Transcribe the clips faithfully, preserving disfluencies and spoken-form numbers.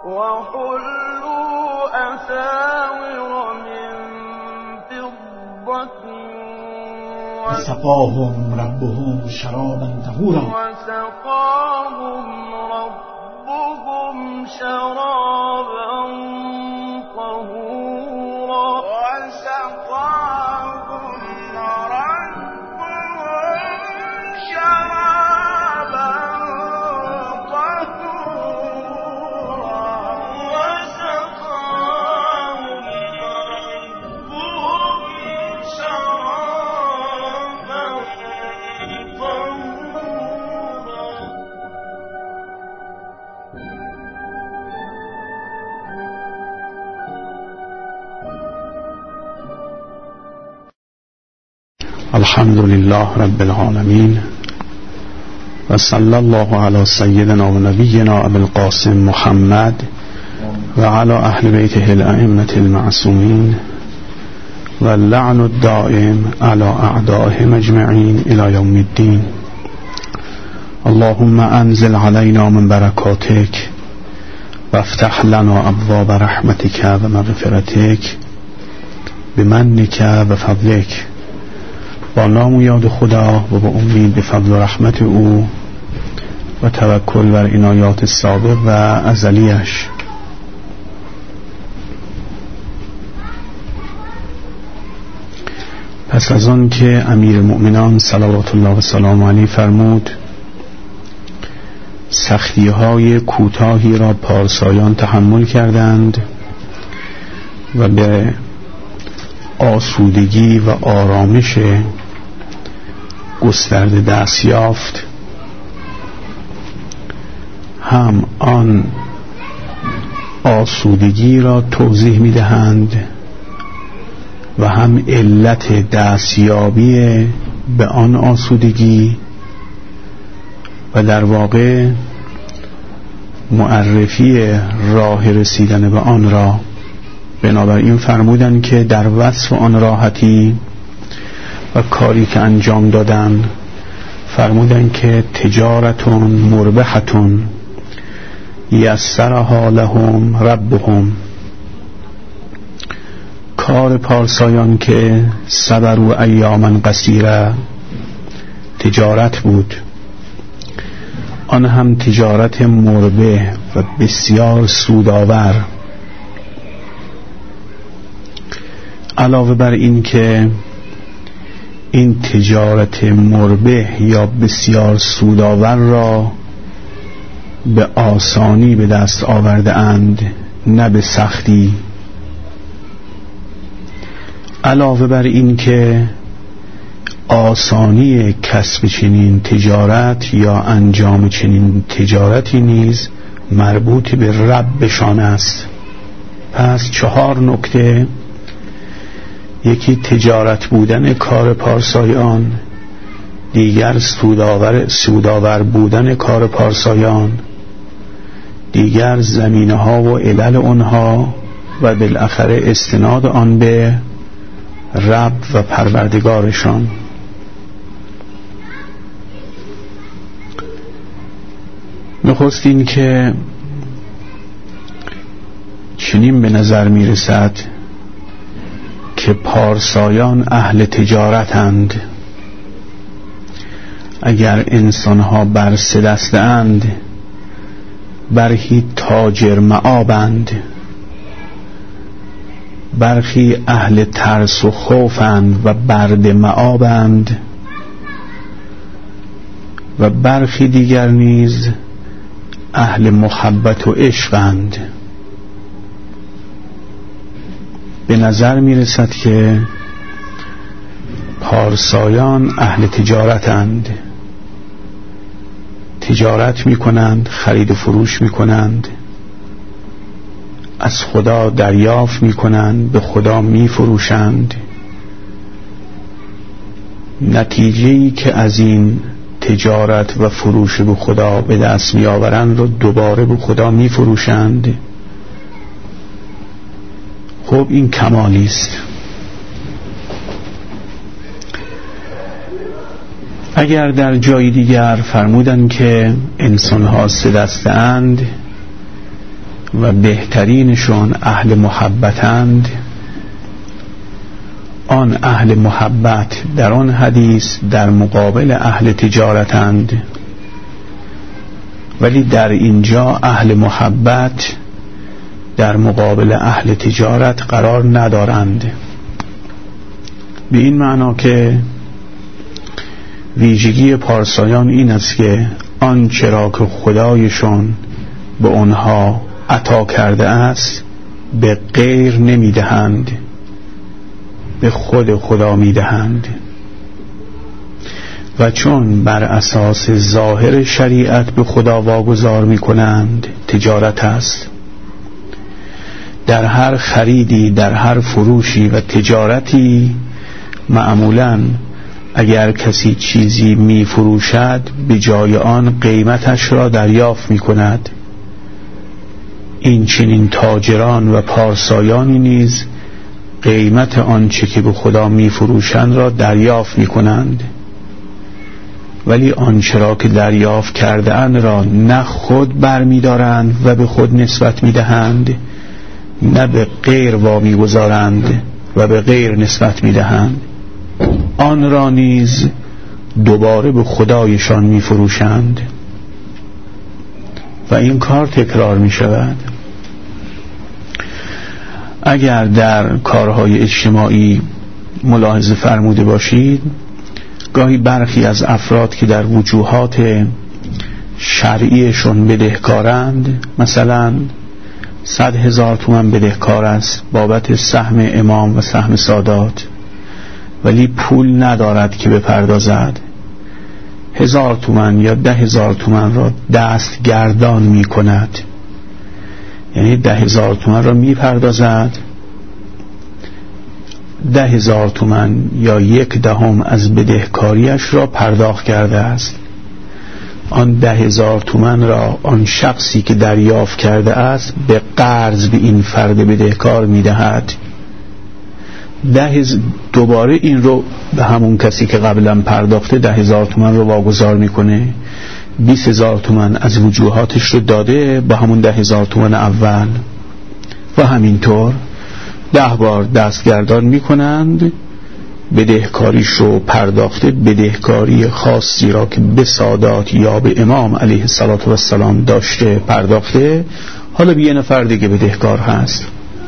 وحلوا أساور من فضة وسقاهم ربهم شرابا طهورا وسقاهم ربهم شرابا طهورا وسقاهم ربهم شرابا طهورا وسقاهم ربهم شرابا طهورا. الحمد لله رب العالمين و صلی الله علی سیدنا و نبینا ابی القاسم محمد و علی اهل بیته الائمة المعصومین و اللعن الدائم علی اعدائهم اجمعین الی یوم الدین. اللهم انزل علینا من برکاتک و افتح لنا ابواب رحمتک و مغفرتک بمنک و فضلک. با نام و یاد خدا و با امید به فضل و رحمت او و توکل بر عنایات سابق و ازلیش. پس از آن که امیر المؤمنان صلوات الله و سلام علیه فرمود سختی های کوتاهی را پارسایان تحمل کردند و به آسودگی و آرامش گسترده دست یافت، هم آن آسودگی را توضیح می دهند و هم علت دستیابی به آن آسودگی و در واقع معرفی راه رسیدن به آن را. بنابراین فرمودن که در وصف آن راحتی و کاری که انجام دادن فرمودن که تجارتون مربحتون یسرها لهم ربهم، کار پارسایان که صبروا ایاما قصیره تجارت بود، آن هم تجارت مربح و بسیار سودآور. علاوه بر این که این تجارت مربح یا بسیار سودآور را به آسانی به دست آورده اند، نه به سختی. علاوه بر این که آسانی کسب چنین تجارت یا انجام چنین تجارتی نیز مربوط به ربشان است. پس چهار نکته: یکی تجارت بودن کار پارسایان، دیگر سودآور سودآور بودن کار پارسایان، دیگر زمینه ها و علل آنها و بالاخره استناد آن به رب و پروردگارشان. نخست این که چنین به نظر می رسد که پارسایان اهل تجارتند. اگر انسانها بر سه دسته اند، برخی تاجر معابند، برخی اهل ترس و خوفند و برد معابند، و برخی دیگر نیز اهل محبت و عشقند. به نظر می رسد که پارسایان اهل تجارتند، تجارت می کنند، خرید و فروش می کنند، از خدا دریافت می کنند، به خدا می فروشند. نتیجه‌ای که از این تجارت و فروش به خدا به دست می آورند رو دوباره به خدا می فروشند. خب این کمالی است. اگر در جای دیگر فرمودن که انسان ها سه دسته اند، و بهترینشون اهل محبتند، آن اهل محبت در آن حدیث در مقابل اهل تجارتند، ولی در اینجا اهل محبت در مقابل اهل تجارت قرار ندارند. به این معنا که ویژگی پارسایان این است که آنچه را که خدایشان به آنها عطا کرده است به غیر نمیدهند، به خود خدا میدهند. و چون بر اساس ظاهر شریعت به خدا واگذار میکنند، تجارت است. در هر خریدی، در هر فروشی و تجارتی معمولاً اگر کسی چیزی می فروشد به جای آن قیمتش را دریافت می کند. این چنین تاجران و پارسایانی نیز قیمت آنچه که به خدا می فروشند را دریافت می کنند، ولی آنچه را که دریافت کرده اند را نه خود بر می دارند و به خود نسبت می دهند، نه به غیر وامی گذارند و به غیر نسبت می دهند. آن را نیز دوباره به خدایشان می فروشند و این کار تکرار می شود. اگر در کارهای اجتماعی ملاحظه فرموده باشید، گاهی برخی از افراد که در وجوهات شرعیشون بدهکارند، مثلا صد هزار تومان بدهکار است بابت سهم امام و سهم سادات، ولی پول ندارد که بپردازد، هزار تومان یا ده هزار تومان را دست گردان می کند. یعنی ده هزار تومان را می پردازد، ده هزار تومان یا یک دهم از بدهکاریش را پرداخت کرده است. آن ده هزار تومان را آن شخصی که دریافت کرده است به قرض به این فرد بدهکار می دهد. ده دوباره این رو به همون کسی که قبلا پرداخته ده هزار تومان رو واگذار میکنه، بیست هزار تومان از وجوهاتش رو داده با همون ده هزار تومان اول و همینطور ده بار دستگردان میکنند. بدهکاریش رو پرداخته، بدهکاری خاصی را که به سادات یا به امام علیه السلام داشته پرداخته، حالا به یه نفر دیگه بدهکار هست.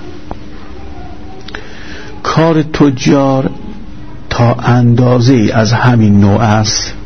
کار تجار تا اندازه‌ای از همین نوع است،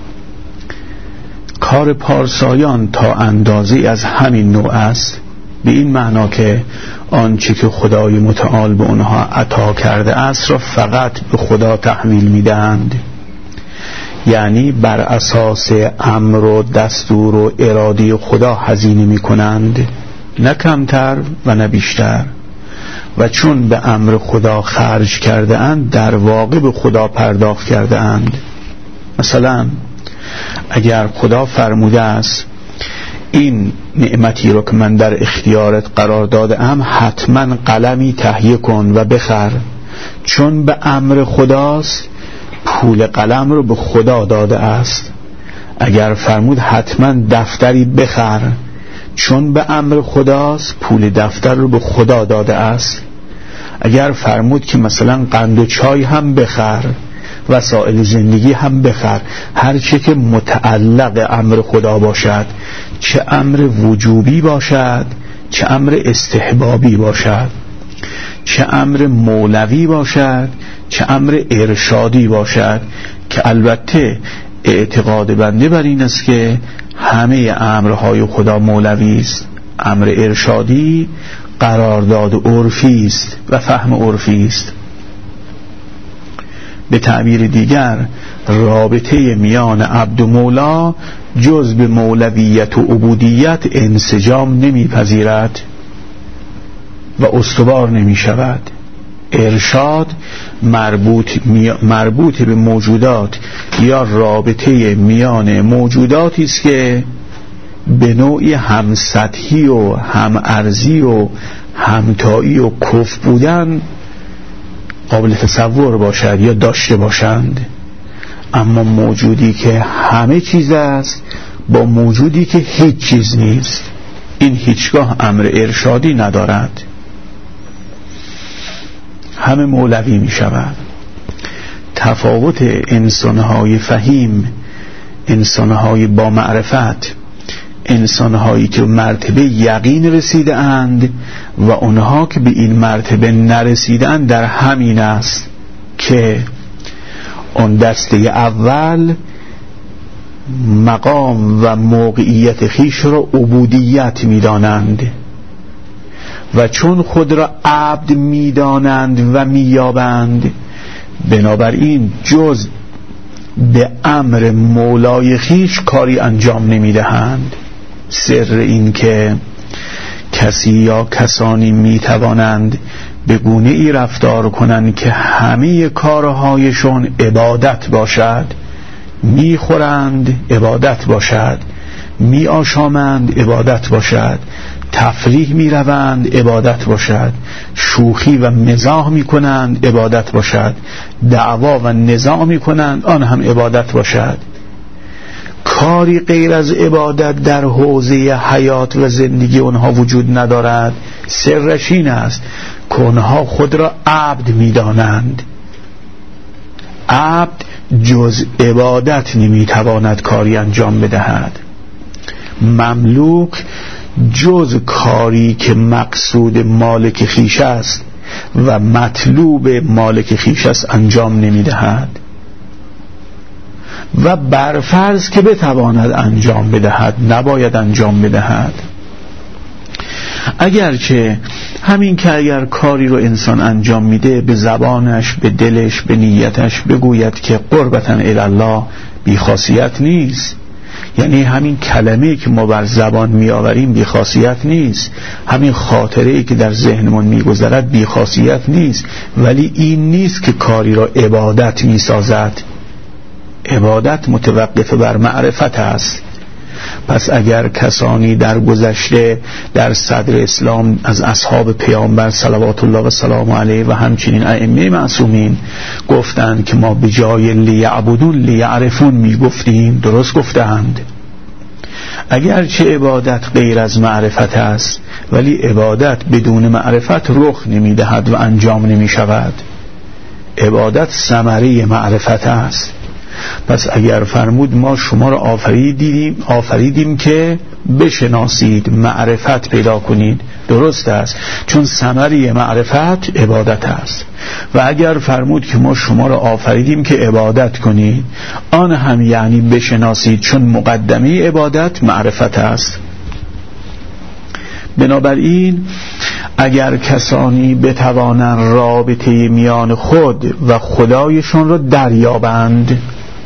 کار پارسایان تا اندازه‌ای از همین نوع است، به این معنا که آنچه که خدای متعال به آنها عطا کرده است را فقط به خدا تحویل میدهند، یعنی بر اساس امر و دستور و اراده خدا هزینه میکنند، نه کمتر و نه بیشتر. و چون به امر خدا خرج کرده اند در واقع به خدا پرداخت کرده اند. مثلا اگر خدا فرموده است این نعمتی رو که من در اختیارت قرار داده ام حتما قلمی تهیه کن و بخر، چون به امر خداست پول قلم رو به خدا داده است. اگر فرمود حتما دفتری بخر، چون به امر خداست پول دفتر رو به خدا داده است. اگر فرمود که مثلا قند و چای هم بخر، وسایل زندگی هم بخر، هر چه که متعلق امر خدا باشد، چه امر وجوبی باشد چه امر استحبابی باشد، چه امر مولوی باشد چه امر ارشادی باشد، که البته اعتقاد بنده بر این است که همه امرهای خدا مولوی است. امر ارشادی قرارداد عرفی است و فهم عرفی است. به تعبیر دیگر رابطه میان عبد و مولا جز به مولویت و عبودیت انسجام نمیپذیرد و استوار نمی شود. ارشاد مربوط, مربوط به موجودات یا رابطه میان موجوداتی است که به نوعی هم سطحی و هم ارضی و همتایی و کف بودن قابل تصور باشد یا داشته باشند. اما موجودی که همه چیز است با موجودی که هیچ چیز نیست، این هیچگاه امر ارشادی ندارد، همه مولوی می شود. تفاوت انسانهای فهیم، انسانهای با معرفت، انسانهایی که مرتبه یقین رسیده اند و اونها که به این مرتبه نرسیده اند در همین است که اون دسته اول مقام و موقعیت خیش را عبودیت می دانند و چون خود را عبد می دانند و می یابند، بنابراین جز به امر مولای خیش کاری انجام نمی دهند. سر این که کسی یا کسانی می توانند به گونه ای رفتار کنند که همه کارهایشون عبادت باشد، می خورند عبادت باشد، می آشامند عبادت باشد، تفریح می روند عبادت باشد، شوخی و مزاح می کنند عبادت باشد، دعوا و نزاع می کنند آن هم عبادت باشد. کاری غیر از عبادت در حوزه حیات و زندگی اونها وجود ندارد. سرش این است که اونها خود را عبد می دانند. عبد جز عبادت نمی تواند کاری انجام بدهد. مملوک جز کاری که مقصود مالک خیش است و مطلوب مالک خیش است انجام نمی دهد و برفرض که بتواند انجام بدهد نباید انجام بدهد. اگرچه همین که اگر کاری رو انسان انجام میده به زبانش، به دلش، به نیتش بگوید که قربتاً الالله بیخاصیت نیست، یعنی همین کلمه‌ای که ما بر زبان میآوریم بیخاصیت نیست، همین خاطره‌ای که در ذهنمون میگذرد بیخاصیت نیست، ولی این نیست که کاری را عبادت میسازد. عبادت متوقف بر معرفت است. پس اگر کسانی در گذشته در صدر اسلام از اصحاب پیامبر صلوات الله و سلام علیه و همچنین ائمه معصومین گفتند که ما به جای لیعبدون لیعرفون می گفتیم، درست گفتند. اگرچه عبادت غیر از معرفت است، ولی عبادت بدون معرفت رخ نمی دهد و انجام نمی شود. عبادت ثمره معرفت است. پس اگر فرمود ما شما را آفریدیم آفریدیم که بشناسید، معرفت پیدا کنید، درست است، چون ثمره معرفت عبادت است. و اگر فرمود که ما شما را آفریدیم که عبادت کنید، آن هم یعنی بشناسید، چون مقدمه عبادت معرفت است. بنابراین اگر کسانی بتوانند رابطه میان خود و خدایشون را دریابند،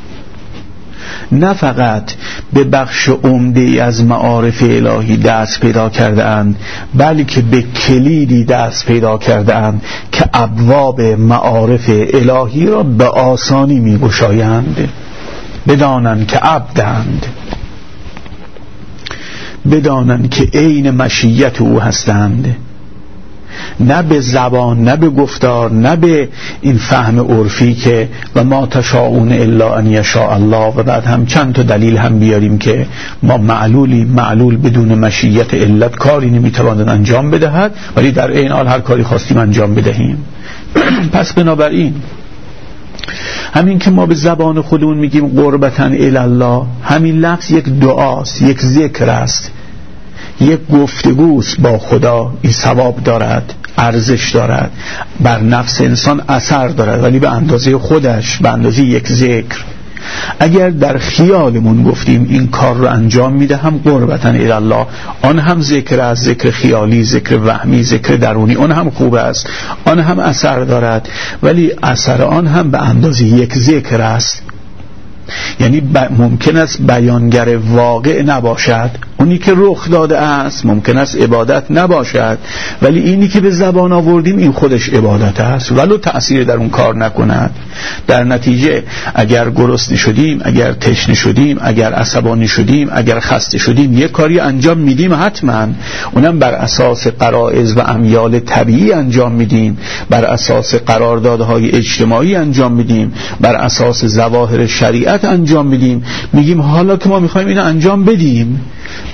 نه فقط به بخش عمده از معارف الهی دست پیدا کرده اند، بلکه به کلیدی دست پیدا کرده اند که ابواب معارف الهی را به آسانی می گشایند. بدانند که عبدند، بدانند که عین مشیت او هستند، نه به زبان، نه به گفتار، نه به این فهم عرفی که و ما تشاءون الا ان یشاء الله، و بعد هم چند تا دلیل هم بیاریم که ما معلولی معلول بدون مشیت علت کاری نمیتواند انجام بدهد، ولی در این حال هر کاری خواستیم انجام بدهیم. پس بنابراین همین که ما به زبان خودمون میگیم قربتاً الالله، همین لفظ یک دعاست، یک ذکر است، یک گفتگوست با خدا. این ثواب دارد، ارزش دارد، بر نفس انسان اثر دارد، ولی به اندازه خودش، به اندازه یک ذکر. اگر در خیالمون گفتیم این کار رو انجام میدهم قربتاً الالله، آن هم ذکر از ذکر خیالی، ذکر وهمی، ذکر درونی، آن هم خوب است، آن هم اثر دارد، ولی اثر آن هم به اندازه یک ذکر است. یعنی ممکن است بیانگر واقع نباشد، اونی که رخ داده است ممکن است عبادت نباشد، ولی اینی که به زبان آوردیم این خودش عبادت است، ولو تأثیر در اون کار نکند. در نتیجه اگر گرسنه شدیم، اگر تشنه شدیم، اگر عصبانی شدیم، اگر خسته شدیم، یک کاری انجام میدیم حتما، اونم بر اساس غرایز و امیال طبیعی انجام میدیم، بر اساس قراردادهای اجتماعی انجام میدیم، بر اساس ظواهر شریعت انجام میدیم. میگیم حالا که ما میخوایم اینو انجام بدیم،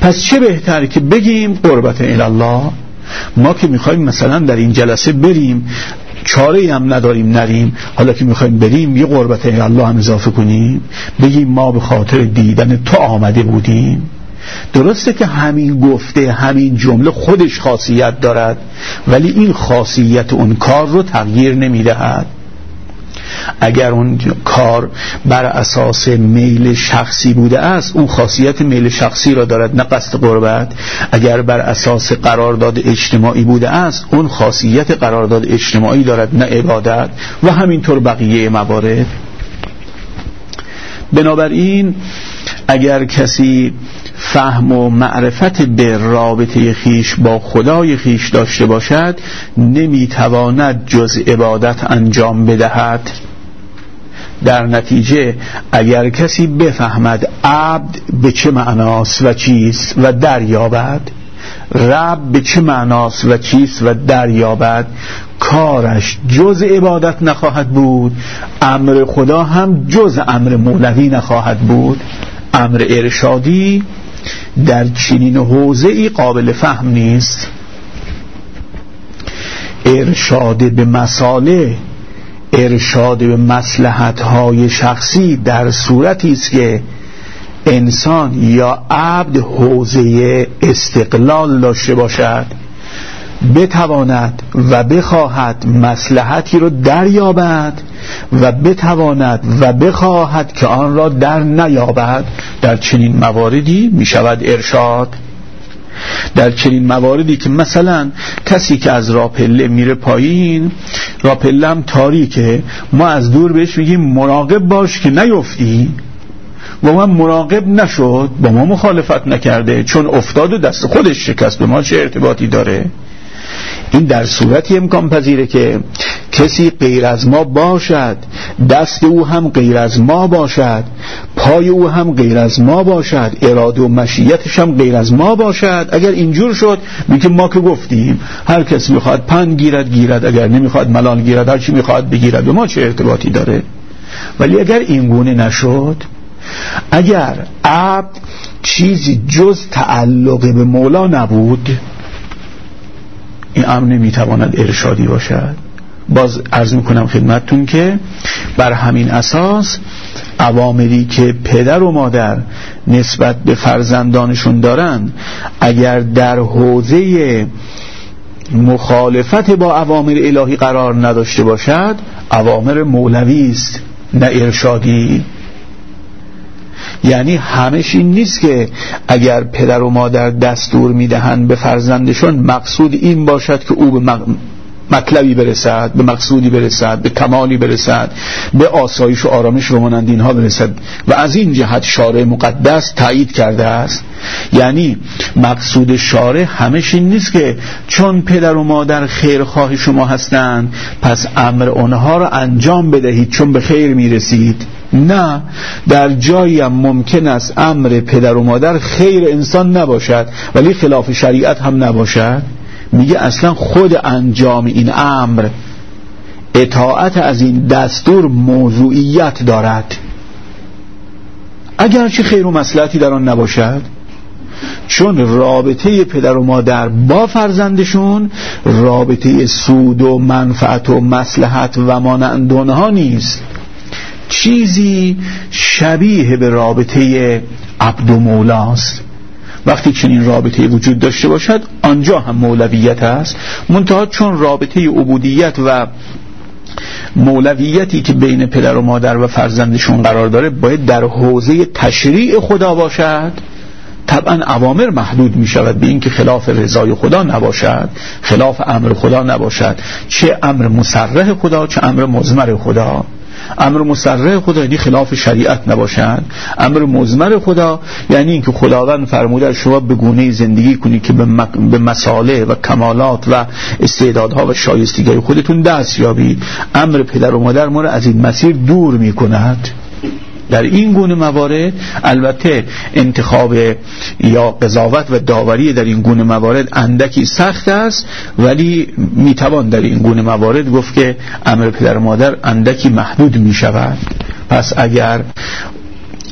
پس چه بهتر که بگیم قربت الله. ما که میخوایم مثلا در این جلسه بریم، چاره‌ای هم نداریم نریم، حالا که میخوایم بریم یه قربت الله هم اضافه کنیم، بگیم ما به خاطر دیدن تو آمده بودیم. درسته که همین گفته، همین جمله خودش خاصیت دارد، ولی این خاصیت اون کار رو تغییر نمیدهد. اگر اون کار بر اساس میل شخصی بوده است، اون خاصیت میل شخصی را دارد، نه قصد قربت. اگر بر اساس قرارداد اجتماعی بوده است، اون خاصیت قرارداد اجتماعی دارد، نه عبادت. و همینطور بقیه موارد. بنابراین اگر کسی فهم و معرفت به رابطه خیش با خدای خیش داشته باشد، نمیتواند جز عبادت انجام بدهد. در نتیجه اگر کسی بفهمد عبد به چه معناست و چیست و دریابد، رب به چه معناست و چیست و دریابد، کارش جز عبادت نخواهد بود، امر خدا هم جز امر مولوی نخواهد بود. امر ارشادی در چنین حوزه‌ای قابل فهم نیست. ارشاد به مصالح، ارشاد به مصلحت‌های شخصی در صورتی است که انسان یا عبد حوزه استقلال داشته باشد، بتواند و بخواهد مصلحتی رو دریابد و بتواند و بخواهد که آن را در نیابد. در چنین مواردی می شود ارشاد. در چنین مواردی که مثلا کسی که از راپله میره پایین، راپله هم تاریکه، ما از دور بهش میگیم مراقب باش که نیفتی، و من مراقب نشد، با ما مخالفت نکرده، چون افتاد و دست خودش شکست، به ما چه ارتباطی داره؟ این در صورتی امکان پذیره که کسی غیر از ما باشد، دست او هم غیر از ما باشد، پای او هم غیر از ما باشد، اراده و مشیتش هم غیر از ما باشد. اگر اینجور شد میگه ما که گفتیم هر کس میخواد پن گیرد گیرد، اگر نمیخواد ملال گیرد، هر چی میخواد بگیرد، به ما چه ارتباطی داره؟ ولی اگر این گونه نشد، اگر عبد چیزی جز تعلق به مولا نبود، این امر نمیتواند ارشادی باشد. باز عرض میکنم خدمتتون که بر همین اساس اوامری که پدر و مادر نسبت به فرزندانشون دارن، اگر در حوزه مخالفت با اوامر الهی قرار نداشته باشد، اوامر مولوی است نه ارشادی. یعنی همش این نیست که اگر پدر و مادر دستور میدهند به فرزندشون، مقصود این باشد که او به مطلبی برسد، به مقصودی برسد، به کمالی برسد، به آسایش و آرامش و مانند اینها برسد. و از این جهت شارع مقدس تایید کرده است. یعنی مقصود شارع همش این نیست که چون پدر و مادر خیرخواه شما هستند پس امر اونها را انجام بدهید چون به خیر میرسید. نه، در جایی هم ممکن است امر پدر و مادر خیر انسان نباشد ولی خلاف شریعت هم نباشد. میگه اصلا خود انجام این امر، اطاعت از این دستور موضوعیت دارد، اگرچه خیر و مصلحتی در آن نباشد. چون رابطه پدر و مادر با فرزندشون رابطه سود و منفعت و مصلحت و مانند آنها نیست، چیزی شبیه به رابطه عبد و مولاست. وقتی چنین رابطه وجود داشته باشد آنجا هم مولویت است، منتها چون رابطه عبودیت و مولویتی که بین پدر و مادر و فرزندشون قرار داره باید در حوزه تشریع خدا باشد، طبعا اوامر محدود می شود به این که خلاف رضای خدا نباشد، خلاف امر خدا نباشد، چه امر مصرح خدا چه امر مضمر خدا. امر مصرح خدا یعنی خلاف شریعت نباشد، امر مضمر خدا یعنی اینکه خداوند فرموده شما به گونه‌ای زندگی کنید که به مصالح و کمالات و استعدادها و شایستگی خودتون دست یابید. امر پدر و مادر ما را از این مسیر دور می کند. در این گونه موارد البته انتخاب یا قضاوت و داوری در این گونه موارد اندکی سخت است، ولی میتوان در این گونه موارد گفت که امر پدر و مادر اندکی محدود می شود. پس اگر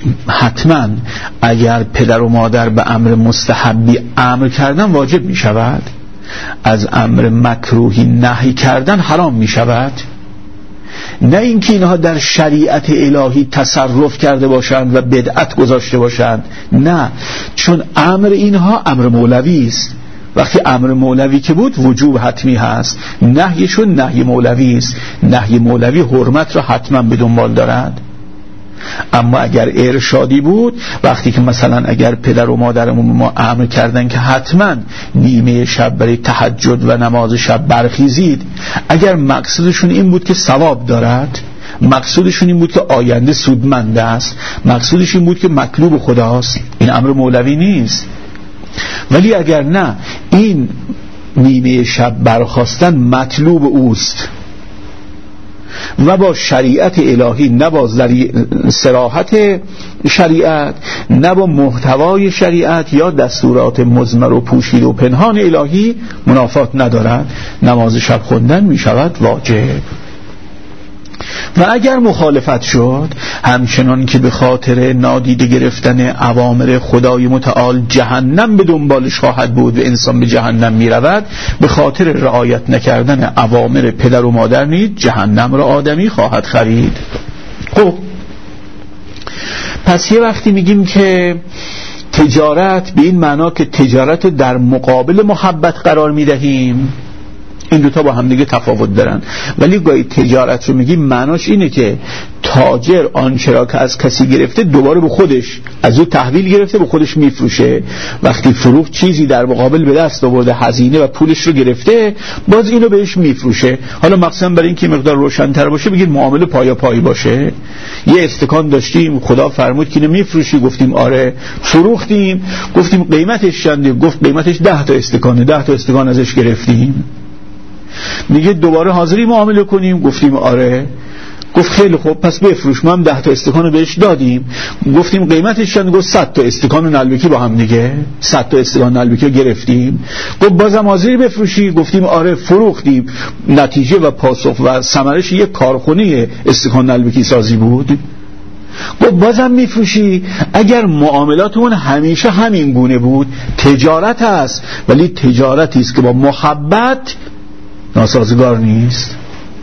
حتما اگر پدر و مادر به امر مستحبی امر کردن واجب می شود، از امر مکروهی نهی کردن حرام می شود؟ نه اینکه اینها در شریعت الهی تصرف کرده باشند و بدعت گذاشته باشند، نه، چون امر اینها امر مولوی است. وقتی امر مولوی که بود وجوب حتمی هست، نهیشون نهی مولوی است. نهی مولوی حرمت را حتما به دنبال دارد. اما اگر ارشادی بود، وقتی که مثلا اگر پدر و مادرمون ما امر کردن که حتما نیمه شب برای تهجد و نماز شب برخیزید، اگر مقصودشون این بود که ثواب دارد، مقصودشون این بود که آینده سودمند است، مقصودش این بود که مطلوب خداست، این امر مولوی نیست. ولی اگر نه، این نیمه شب برخاستن مطلوب اوست و با شریعت الهی، نه با صراحت شریعت، نه با محتوای شریعت یا دستورات مضمر و پوشیده و پنهان الهی منافات ندارد، نماز شب خوندن می شود واجب. و اگر مخالفت شد، همچنان که به خاطر نادیده گرفتن اوامر خدای متعال جهنم به دنبالش خواهد بود و انسان به جهنم می رود، به خاطر رعایت نکردن اوامر پدر و مادر نیز جهنم را آدمی خواهد خرید. خب پس یه وقتی میگیم که تجارت به این معنا که تجارت در مقابل محبت قرار میدهیم، این دوتا با هم دیگه تفاوت دارن. ولی گاهی تجارت رو میگیم معناش اینه که تاجر آنچه را که از کسی گرفته دوباره به خودش، از او تحویل گرفته به خودش میفروشه. وقتی فروخت چیزی در مقابل به دست آورده، هزینه و پولش رو گرفته، باز اینو بهش میفروشه. حالا مقصد برای اینکه مقدار روشن‌تر باشه بگید معامله پایا پایی باشه. یه استکان داشتیم، خدا فرمود که اینو میفروشی، گفتیم آره. فروختیم، گفتیم قیمتش چنده، گفت قیمتش ده تا استکانه، ده تا استکان ازش گرفتیم. میگه دوباره حاضری معامله کنیم، گفتیم آره. گفت خیلی خوب پس بفروش، ما هم ده تا استکان بهش دادیم، گفتیم قیمتش چند، گفت صد تا استکان نلبکی با هم دیگه، صد تا استکان نلبکی رو گرفتیم. گفت بازم حاضری بفروشی، گفتیم آره. فروختیم. نتیجه و پاسخ و ثمرش یک کارخونه استکان نلبکی سازی بود. گفت بازم میفروشی؟ اگر معاملاتمون همیشه همین گونه بود، تجارت هست، ولی تجارتی است که با محبت ناسازگار نیست.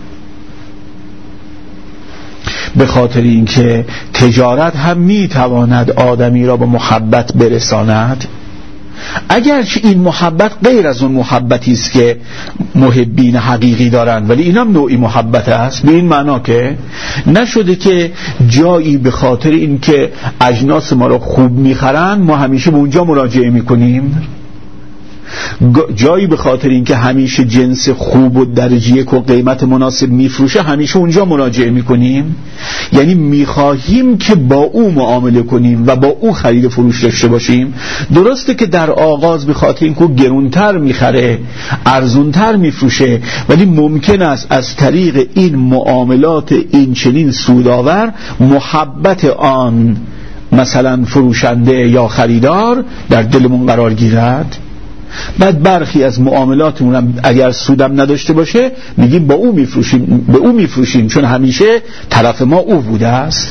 به خاطر اینکه تجارت هم میتواند آدمی را به محبت برساند، اگرچه این محبت غیر از اون محبتی است که محبین حقیقی دارند، ولی این هم نوعی محبت است. به این معنا که نشده که جایی به خاطر اینکه اجناس ما را خوب میخرن ما همیشه به اونجا مراجعه میکنیم، جایی به خاطر اینکه همیشه جنس خوب و درجه یک و قیمت مناسب میفروشه همیشه اونجا مراجعه میکنیم. یعنی میخواهیم که با او معامله کنیم و با او خرید فروش داشته باشیم. درسته که در آغاز به خاطر اینکه گرونتر میخره، ارزونتر میفروشه، ولی ممکن است از طریق این معاملات این چنین سودآور محبت آن مثلا فروشنده یا خریدار در دلمون قرار گیرد. بعد برخی از معاملاتمون هم اگر سودم نداشته باشه میگیم با او میفروشیم، به او میفروشیم، چون همیشه طرف ما او بوده است.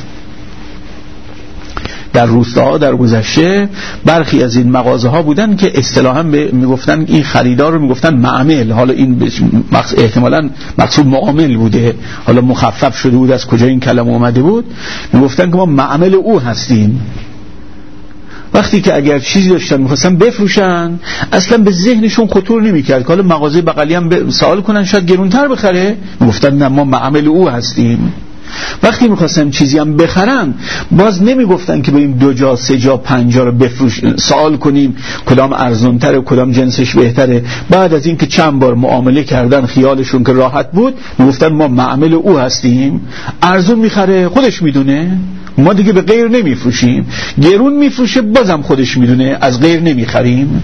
در روستاها در گذشته برخی از این مغازه ها بودن که اصطلاحاً میگفتن این خریدار رو میگفتن معامل. حالا این احتمالاً مقصود معامل بوده، حالا مخفف شده بود از کجا این کلمه اومده بود. میگفتن که ما معامل او هستیم. وقتی که اگر چیزی داشتن میخواستن بفروشن، اصلا به ذهنشون خطور نمیکرد که حالا مغازه بغلی هم سوال کنن شاید گرونتر بخره، میگفتن نه ما معامل او هستیم. وقتی میخواستن چیزی هم بخرن باز نمیگفتن که بریم دو جا سه جا پنج جا رو بفروش سوال کنیم کدام ارزانتره و کدام جنسش بهتره. بعد از اینکه چند بار معامله کردن خیالشون که راحت بود میگفتن ما معامل او هستیم. ارزون میخره خودش میدونه، ما دیگه به غیر نمیفروشیم. گرون میفروشه بازم خودش میدونه، از غیر نمیخریم.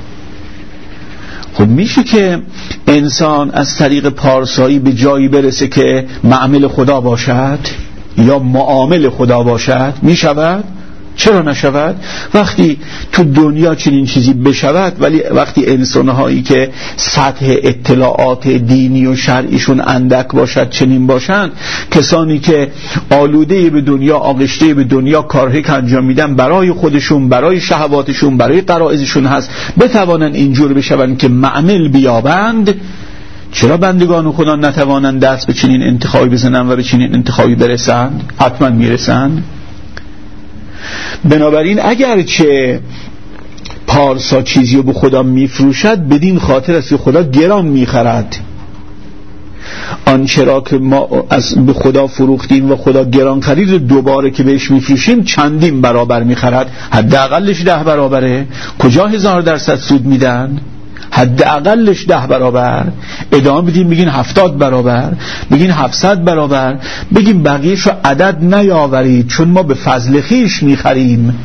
خب میشه که انسان از طریق پارسایی به جایی برسه که معامل خدا باشد یا معامل خدا باشد؟ میشود؟ چرا نشود؟ وقتی تو دنیا چنین چیزی بشود، ولی وقتی انسانهایی که سطح اطلاعات دینی و شرعیشون اندک باشد چنین باشند، کسانی که آلوده به دنیا، آغشته به دنیا، کارهایی که انجام میدن برای خودشون، برای شهواتشون، برای غرایزشون هست، بتوانند اینجور بشوند که معمل بیابند، چرا بندگان خدا نتوانند دست به چنین انتخابی بزنند و به چنین انتخابی برسند؟ حتما میرسند. بنابراین اگرچه پارسا چیزی رو به خدا میفروشد، بدین خاطر است که خدا گران میخرد. آنچه را که ما از به خدا فروختیم و خدا گران خرید، دوباره که بهش میفروشیم چندین برابر میخرد. حداقلش ده برابره. کجا هزار درصد سود میدن؟ حداقلش ده برابر. ادامه بدیم بگین هفتاد برابر، بگین هفتصد برابر، بگیم بقیهش رو عدد نیاورید، چون ما به فضل خویش میخریم،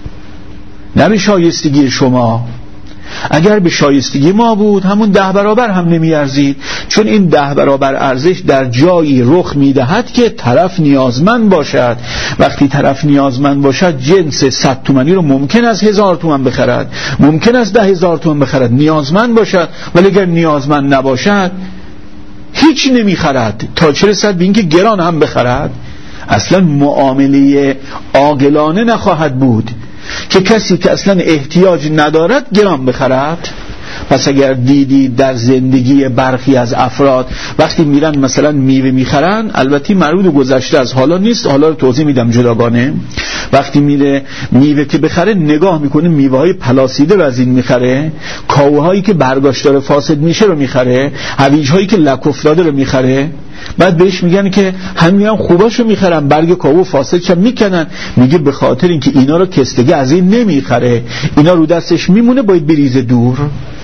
نه به شایستگی شما. اگر به شایستگی ما بود همون ده برابر هم نمیارزید، چون این ده برابر ارزش در جایی رخ میدهد که طرف نیازمند باشد. وقتی طرف نیازمند باشد، جنس صد تومانی رو ممکن است هزار تومان بخرد، ممکن است ده هزار تومان بخرد، نیازمند باشد. ولی اگر نیازمند نباشد هیچ نمیخرد، تا چه رسد به اینکه گران هم بخرد. اصلا معامله عاقلانه نخواهد بود که کسی که اصلا احتیاج ندارد گران بخرد. پس اگر دیدی در زندگی برخی از افراد وقتی میرن مثلا میوه میخرن، البته مربوط گذشته از حالا نیست، حالا رو توضیح میدم جداگانه، وقتی میره میوه که بخره نگاه میکنه میوه های پلاسیده وزین میخره، کاوه هایی که برگاش داره فاسد میشه رو میخره، هویج هایی که لک افتاده رو میخره. بعد بهش میگن که همین هم خوباشو میخرن، برگ کاوه فاسدش هم میکنن. میگه به خاطر اینکه اینا رو کستگی از این نمیخره، اینا رو دستش میمونه، باید بریزه دور.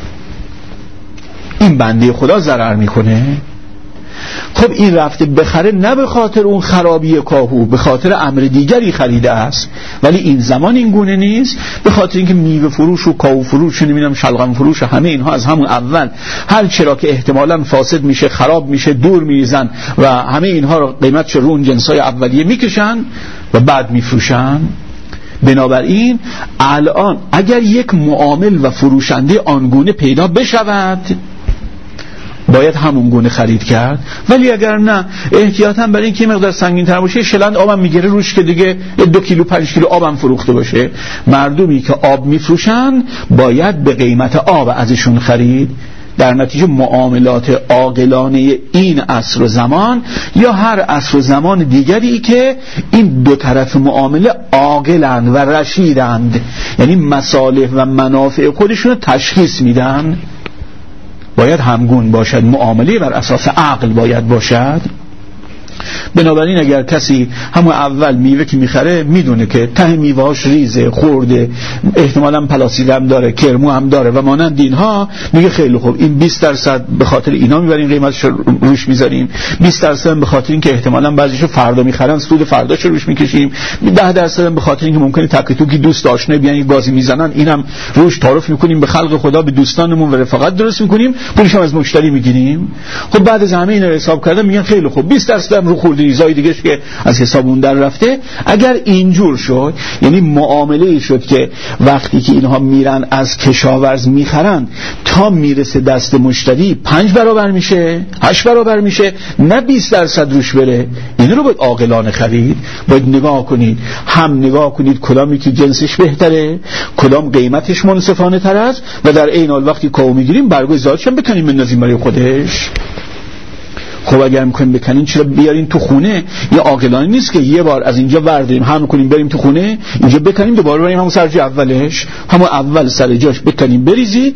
این بنده خدا ضرر میکنه. خب این رفته بخره نه به خاطر اون خرابی کاهو، به خاطر امر دیگری خریده است. ولی این زمان این گونه نیست، به خاطر اینکه میوه فروش و کاهو فروش و نمیدونم شلغم فروش و همه اینها از همون اول هر چرا که احتمالاً فاسد میشه، خراب میشه، دور میریزن و همه اینها رو قیمتش رو اون جنسای اولیه میکشن و بعد میفروشن. بنابراین الان اگر یک معامل و فروشنده آنگونه پیدا بشود، باید همون گونه خرید کرد. ولی اگر نه، احتیاطاً برای اینکه مقدار سنگین تر باشه، شلند آبم میگیره روش که دیگه دو کیلو پنج کیلو آبم فروخته باشه. مردمی که آب میفروشن باید به قیمت آب ازشون خرید. در نتیجه معاملات عاقلانه این عصر و زمان یا هر عصر و زمان دیگری که این دو طرف معامله عاقلند و رشیدند، یعنی مصالح و منافع خودشون رو تشخیص میدن، باید همگون باشد. معامله بر اساس عقل باید باشد. بنابراین اگر کسی همون اول میوه که میخره میدونه که ته میوهاش ریزه، خورده، احتمالاً پلاسیک هم داره، کرمو هم داره و مانند اینها، میگه خیلی خوب این بیست درصد به خاطر اینا میبریم قیمتش روش میذاریم، بیست درصد به خاطر اینکه احتمالاً بعضیشو فردا میخرن سود فرداش روش میکشیم، ده درصد به خاطر اینکه ممکنه تک توکی دوست آشنا بیان یه گازی میزنن، اینم روش تعارف میکنیم به خلق خدا، به دوستانمون و رفاقت درست میکنیم، پولش هم از مشتری میگیریم. خب بعد از همه اینا حساب کردن میگن خیلی خوب بیست درصد رو خورده ریزای دیگه که از حساب اون در رفته. اگر اینجور شد، یعنی معامله شد که وقتی که اینها میرن از کشاورز میخرن تا میرسه دست مشتری پنج برابر میشه، هشت برابر میشه، نه بیست درصد روش بره. این رو باید عاقلانه خرید. باید نگاه کنید، هم نگاه کنید کدامی که جنسش بهتره، کدام قیمتش منصفانه تر است و در عین حال وقتی کاو میگیریم برگای زادش هم بکنیم بندازیم برای خودش. خب اگر میکنیم بکنین چرا بیارین تو خونه؟ یه عاقلانه نیست که یه بار از اینجا برداریم هم کنیم بریم تو خونه، اینجا بکنیم دوباره بریم همون سر جای اولش، همون اول سر جاش بکنیم بریزید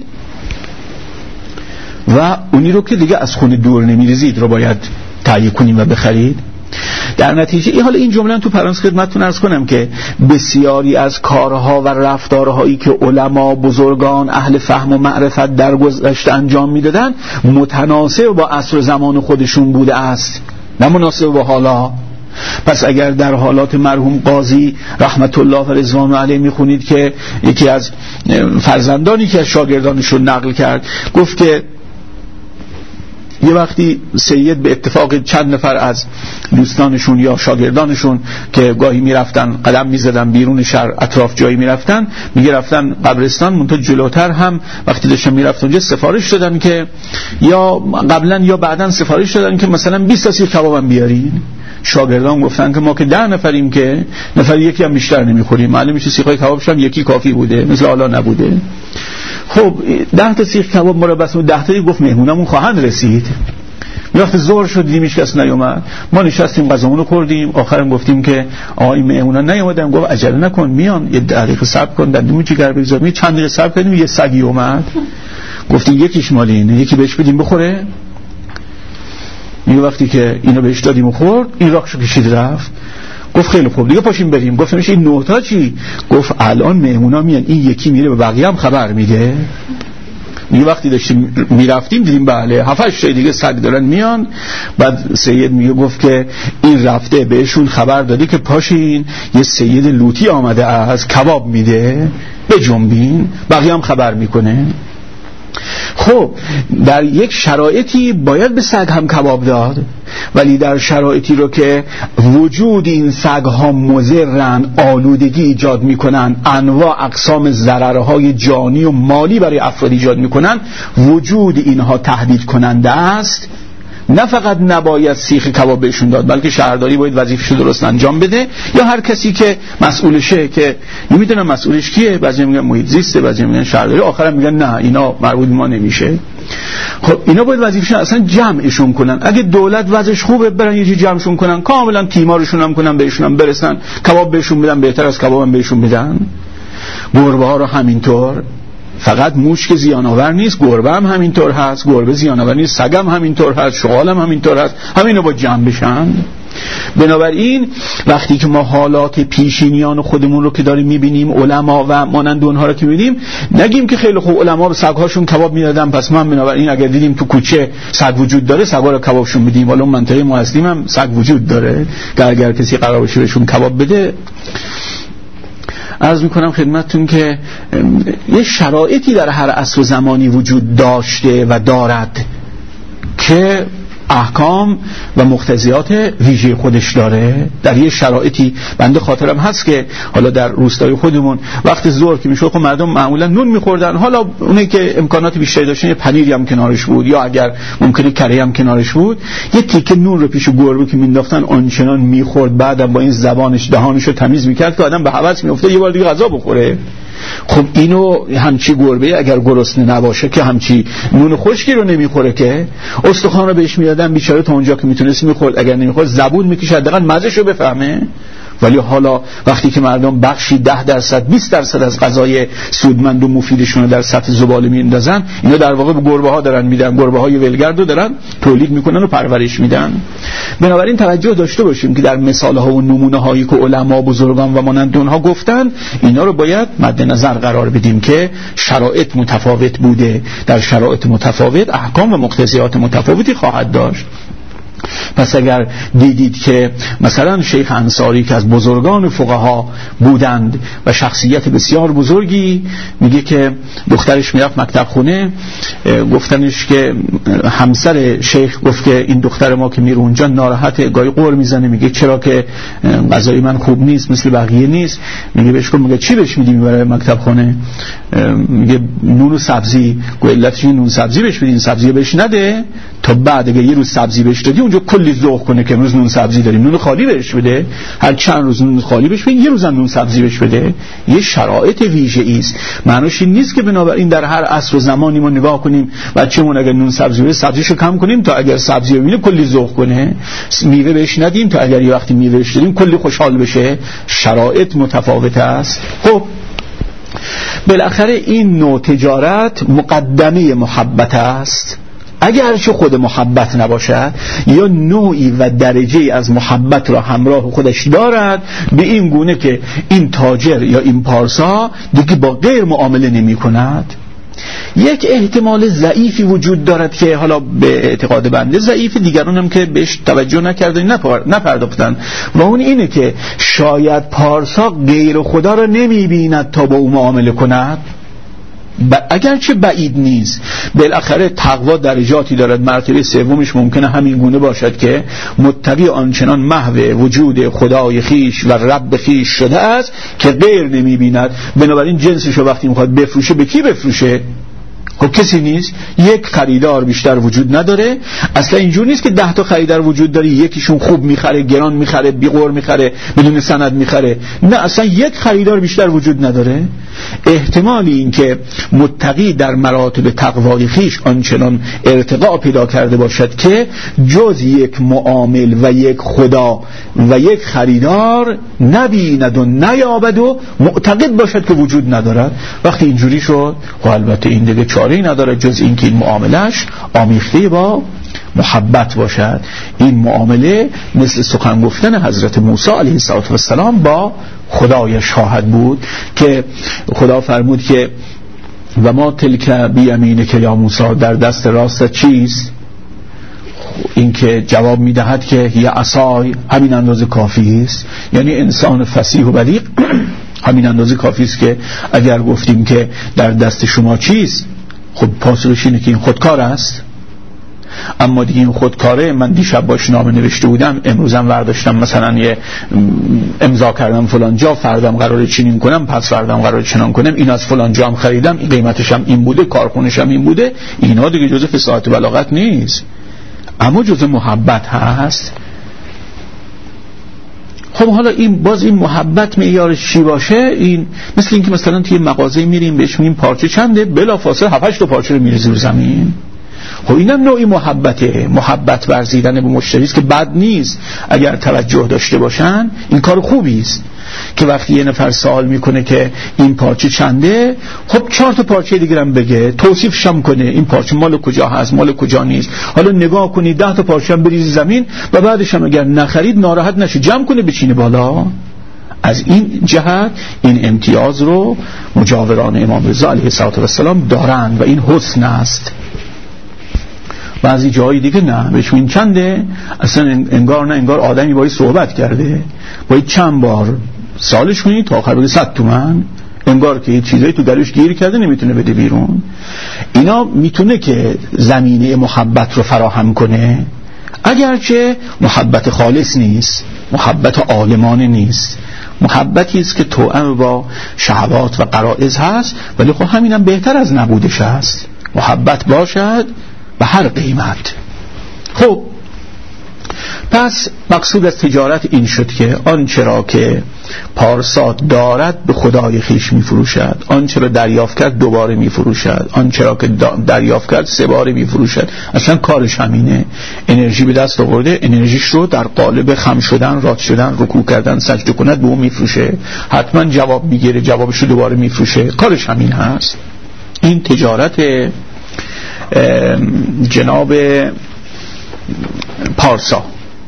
و اونی رو که دیگه از خونه دور نمیریزید رو باید تهیه کنیم و بخرید. در نتیجه این حال این جمله تو پرانس خدمتتون عرض کنم که بسیاری از کارها و رفتارهایی که علما، بزرگان، اهل فهم و معرفت در گذشته انجام میدادن متناسب با عصر و زمان خودشون بوده است، نه مناسب با حالا. پس اگر در حالات مرحوم قاضی رحمت الله و رضوان علیه میخونید که یکی از فرزندانی که از شاگردانشون نقل کرد گفت که یه وقتی سید به اتفاق چند نفر از دوستانشون یا شاگردانشون که گاهی میرفتن قدم میزدن بیرون شهر اطراف جایی میرفتن، میگه رفتن قبرستان، منتها جلوتر هم وقتی داشتن میرفتن اونجا سفارش دادن که یا قبلا یا بعدن سفارش دادن که مثلا بیست تا سیخ کبابم بیارین. شاگردان گفتن که ما که ده نفریم که نفر یکی هم بیشتر نمیخوریم، معلوم میشه سیخای کبابش هم یکی کافی بوده، مثل حالا نبوده. خب ده تا سیخ کباب ما رو بس ده تایی گفت مهمونمون خواهند رسید. وقتی ظهر شد دیدیم هیچ کس نیومد، ما نشستیم غذامون رو خوردیم، آخرم گفتیم که آقا این مهمونا نیومدن. گفت عجله نکن میان، یه دقیقه صبر کن، دندون جگر بگذار. چند دقیقه صبر کردیم یه سگی اومد، گفتیم یکیش مال اینه، یکی بهش بدیم بخوره. یه وقتی که اینو بهش دادیم و خورد، این راکشو کشید رفت. گفت خیلی خوب دیگه پاشیم بریم. گفتم این نه تا چی؟ گفت الان مهمونا میان، این یکی میره به بقیه هم خبر میده. یه وقتی داشتیم میرفتیم دیدیم بله هفت هشت تا دیگه سگ دارن میان. بعد سید میگه گفت که این رفته بهشون خبر داده که پاشین یه سید لوطی آمده از کباب میده، بجنبین، بقیه هم خبر میکنه. خب در یک شرایطی باید به سگ هم کباب داد، ولی در شرایطی رو که وجود این سگ ها مضرن، آلودگی ایجاد میکنن، انواع اقسام ضررهای جانی و مالی برای افراد ایجاد میکنن، وجود اینها تهدید کننده است، نه فقط نباید سیخ کباب بهشون داد، بلکه شهرداری باید وظیفه‌شو درست انجام بده، یا هر کسی که مسئولشه، که نمیدونم مسئولش کیه، بعضی میگن محیط زیسته، بعضی میگن شهرداری، آخرام میگن نه اینا مربوط ما نمیشه. خب اینا باید وظیفه‌شون اصلا جمعشون کنن. اگه دولت وضعش خوبه برن یه جای جمعشون کنن، کاملا تیمارشون هم کنن، بهشون هم برسن، کباب بهشون بدن، بهتر از کباب هم بهشون بدن. گربه ها رو همینطور، فقط موش که زیان آور نیست، گربه هم همینطور هست، گربه زیان آور نیست، سگ هم همینطور هست، شغال هم همینطور هست، همینو با جمع بشن. بنابراین وقتی که ما حالات پیشینیان خودمون رو که داریم میبینیم، علما و مانند اونها رو که میبینیم، نگیم که خیلی خوب علما به سگ‌هاشون کباب میدادن، پس ما بنابراین اگر دیدیم تو کوچه سگ وجود داره سگا رو کبابشون میدیم. حالا منطقه ما هستیم هم سگ وجود داره، اگر کسی قرار باشه بهشون کباب بده. عرض میکنم خدمتتون که یه شرایطی در هر عصر و زمانی وجود داشته و دارد که احکام و مقتضیات ویژه خودش داره. در یه شرایطی بنده خاطرم هست که حالا در روستای خودمون وقت ظهر که میشد خب مردم معمولا نون میخوردن، حالا اونایی که امکانات بیشتری داشتن یه پنیری هم کنارش بود، یا اگر ممکنه کره هم کنارش بود، یه تیکه نون رو پیش گربه که مینداختن آنچنان میخورد، بعدم با این زبانش دهانش رو تمیز میکرد که آدم به هوس میفته یه بار دیگه غذا بخوره. خب اینو همچی گربه اگر گرسنه نباشه که همچی نون خشکی رو نمیخوره، که استخوان رو بهش میدادن بیچاره تا اونجا که میتونست میخورد، اگر نمیخورد زبون میکشه حداقل مزه‌شو بفهمه. ولی حالا وقتی که مردم بخشی ده درصد بیست درصد از غذای سودمند و مفیدشون رو در سطح زباله میندازن، اینا در واقع به گربه ها دارن میدن، گربه های ولگرد رو دارن تولید میکنن و پرورش میدن. بنابراین توجه داشته باشیم که در مثال ها و نمونه هایی که علما بزرگان و مانند اونها گفتن، اینا رو باید مد نظر قرار بدیم که شرایط متفاوت بوده، در شرایط متفاوت احکام و مقتضیات متفاوتی خواهد داشت. پس اگر دیدید که مثلا شیخ انصاری که از بزرگان فقها بودند و شخصیت بسیار بزرگی، میگه که دخترش میرفت مکتب خونه، گفتنش که همسر شیخ گفت که این دختر ما که میره اونجا ناراحته، گاهی قور میزنه، میگه چرا که غذای من خوب نیست مثل بقیه نیست. میگه بهش گفت میگه چی بهش میدی میبره مکتب خونه؟ میگه نون و سبزی. گفت علتش این نون سبزی بهش بدین، سبزی بهش نده تا بعد اگه یه روز سبزی بهش دادی اونجا کلی ذوق کنه که امروز نون سبزی داریم، نون خالی بهش بده، هر چند روز نون خالی بهش بده، یه روز هم نون سبزی بهش بده. یه شرایط ویژه‌ای است. معنیش این نیست که بنابراین در هر عصر و زمانی ما نگاه کنیم بچه‌مون اگر نون سبزی بده سبزیشو کم کنیم تا اگر سبزی ببینه کلی ذوق کنه، میوه بهش ندیم تا اگر یه وقتی میوه بهش دادیم کلی خوشحال بشه. شرایط متفاوت است. خب بالاخره این نوع تجارت مقدمه محبت است، اگرچه خود محبت نباشد یا نوعی و درجه‌ای از محبت را همراه خودش دارد، به این گونه که این تاجر یا این پارسا دیگه با غیر معامله نمی کند. یک احتمال ضعیفی وجود دارد که حالا به اعتقاد بنده ضعیف، دیگران هم که بهش توجه نکردن نپرداختن، و اون اینه که شاید پارسا غیر خدا را نمی بیند تا با او معامله کند. ب... اگرچه بعید نیست، بالاخره تقوا درجاتی دارد. مرتبه سومش ممکنه همین گونه باشد که متقی آنچنان محو وجود خدای خیش و رب خیش شده است که غیر نمیبیند، بنابراین جنسشو وقتی میخواد بفروشه به کی بفروشه؟ خب کسی نیست، یک خریدار بیشتر وجود نداره. اصلا اینجور نیست که ده تا خریدار وجود داره، یکیشون خوب میخره، گران میخره، بیغور میخره، بدون سند میخره. نه، اصلا یک خریدار بیشتر وجود نداره. احتمالی این که متقی در مراتب تقوای خیش آنچنان ارتقا پیدا کرده باشد که جز یک معامل و یک خدا و یک خریدار نبیند و نیابد و معتقد باشد که وجود ندارد، وقتی اینجوری شد خب البته این دیگه چاره‌ای نداره جز این که این معاملش آمیخته با محبت باشد. این معامله مثل سخن گفتن حضرت موسی علیه السلام با خدایش خواهد بود که خدا فرمود که و ما تلک بیمینک یا موسی، در دست راست چیست؟ این که جواب میدهد که یه عصای، همین اندازه کافی است. یعنی انسان فصیح و بلیغ همین اندازه کافی است که اگر گفتیم که در دست شما چیست، خب پاسخش اینه که این خودکار است. اما دیگه این خودکاره، من دیشب باش نامه نوشته بودم، امروزم ورداشتم مثلا یه امضا کردم فلان جا، فردام قراره چنین کنم، پس فردام قراره چنان کنم، این از فلان جا هم خریدم، قیمتش هم این بوده، کارخونش هم این بوده، اینا دیگه جزء فصاحت بلاغت نیست، اما جزء محبت هست. خب حالا این باز این محبت معیارش چی باشه؟ این مثل اینکه مثلا توی مغازه میریم بهش میگیم پارچه چنده، بلافاصله هفت هشت تا پارچه رو میریزه رو زمین. خب اینم نوعی محبته، محبت ورزیدن به مشتری است که بد نیست اگر توجه داشته باشن، این کار خوبی است که وقتی یه نفر سوال میکنه که این پارچه چنده، خب چهار تا پارچه دیگه هم بگه، توصیفش هم کنه، این پارچه مال کجا هست، مال کجا نیست، حالا نگاه کنی ده تا پارچه هم بریزی زمین و بعدش هم اگر نخرید ناراحت نشه، جمع کنه بچینه بالا. از این جهت این امتیاز رو مجاوران امام رضا علیه السلام دارند و این حسن است. بعضی جایی دیگه نه، بهش این چنده، اصلا انگار نه انگار آدمی باید صحبت کرده، باید چند بار سالش کنی تا آخر بگه صد تومن، انگار که چیزایی تو دلش گیر کرده نمیتونه بده بیرون. اینا میتونه که زمینه محبت رو فراهم کنه، اگرچه محبت خالص نیست، محبت عالمانه نیست، محبتی است که توأم با شهوات و غرایز هست، ولی خب همینم بهتر از نبودش هست. محبت باشد به هر قیمت. خب پس مقصود از تجارت این شد که آنچه را که پارسا دارد به خدای خیش می فروشد، آنچه را دریافت کرد دوباره می فروشد، آنچه را که دریافت کرد سه باره می فروشد. اصلا کارش همینه. انرژی به دست آورده، انرژیش رو در قالب خم شدن، رات شدن، رکوع کردن، سجده کند به اون می فروشه، حتما جواب می گیره، جوابش رو دوباره می فروشه، کارش همین هست. این تجارت جناب پارسا.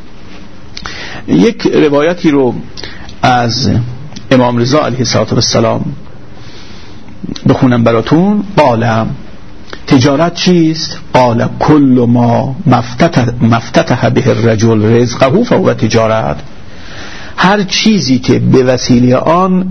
یک روایتی رو از امام رضا علیه السلام بخونم براتون. قال تجارت چیست؟ قال کل ما مفتتح به الرجل رزقه فهو تجارت. هر چیزی که به وسیله آن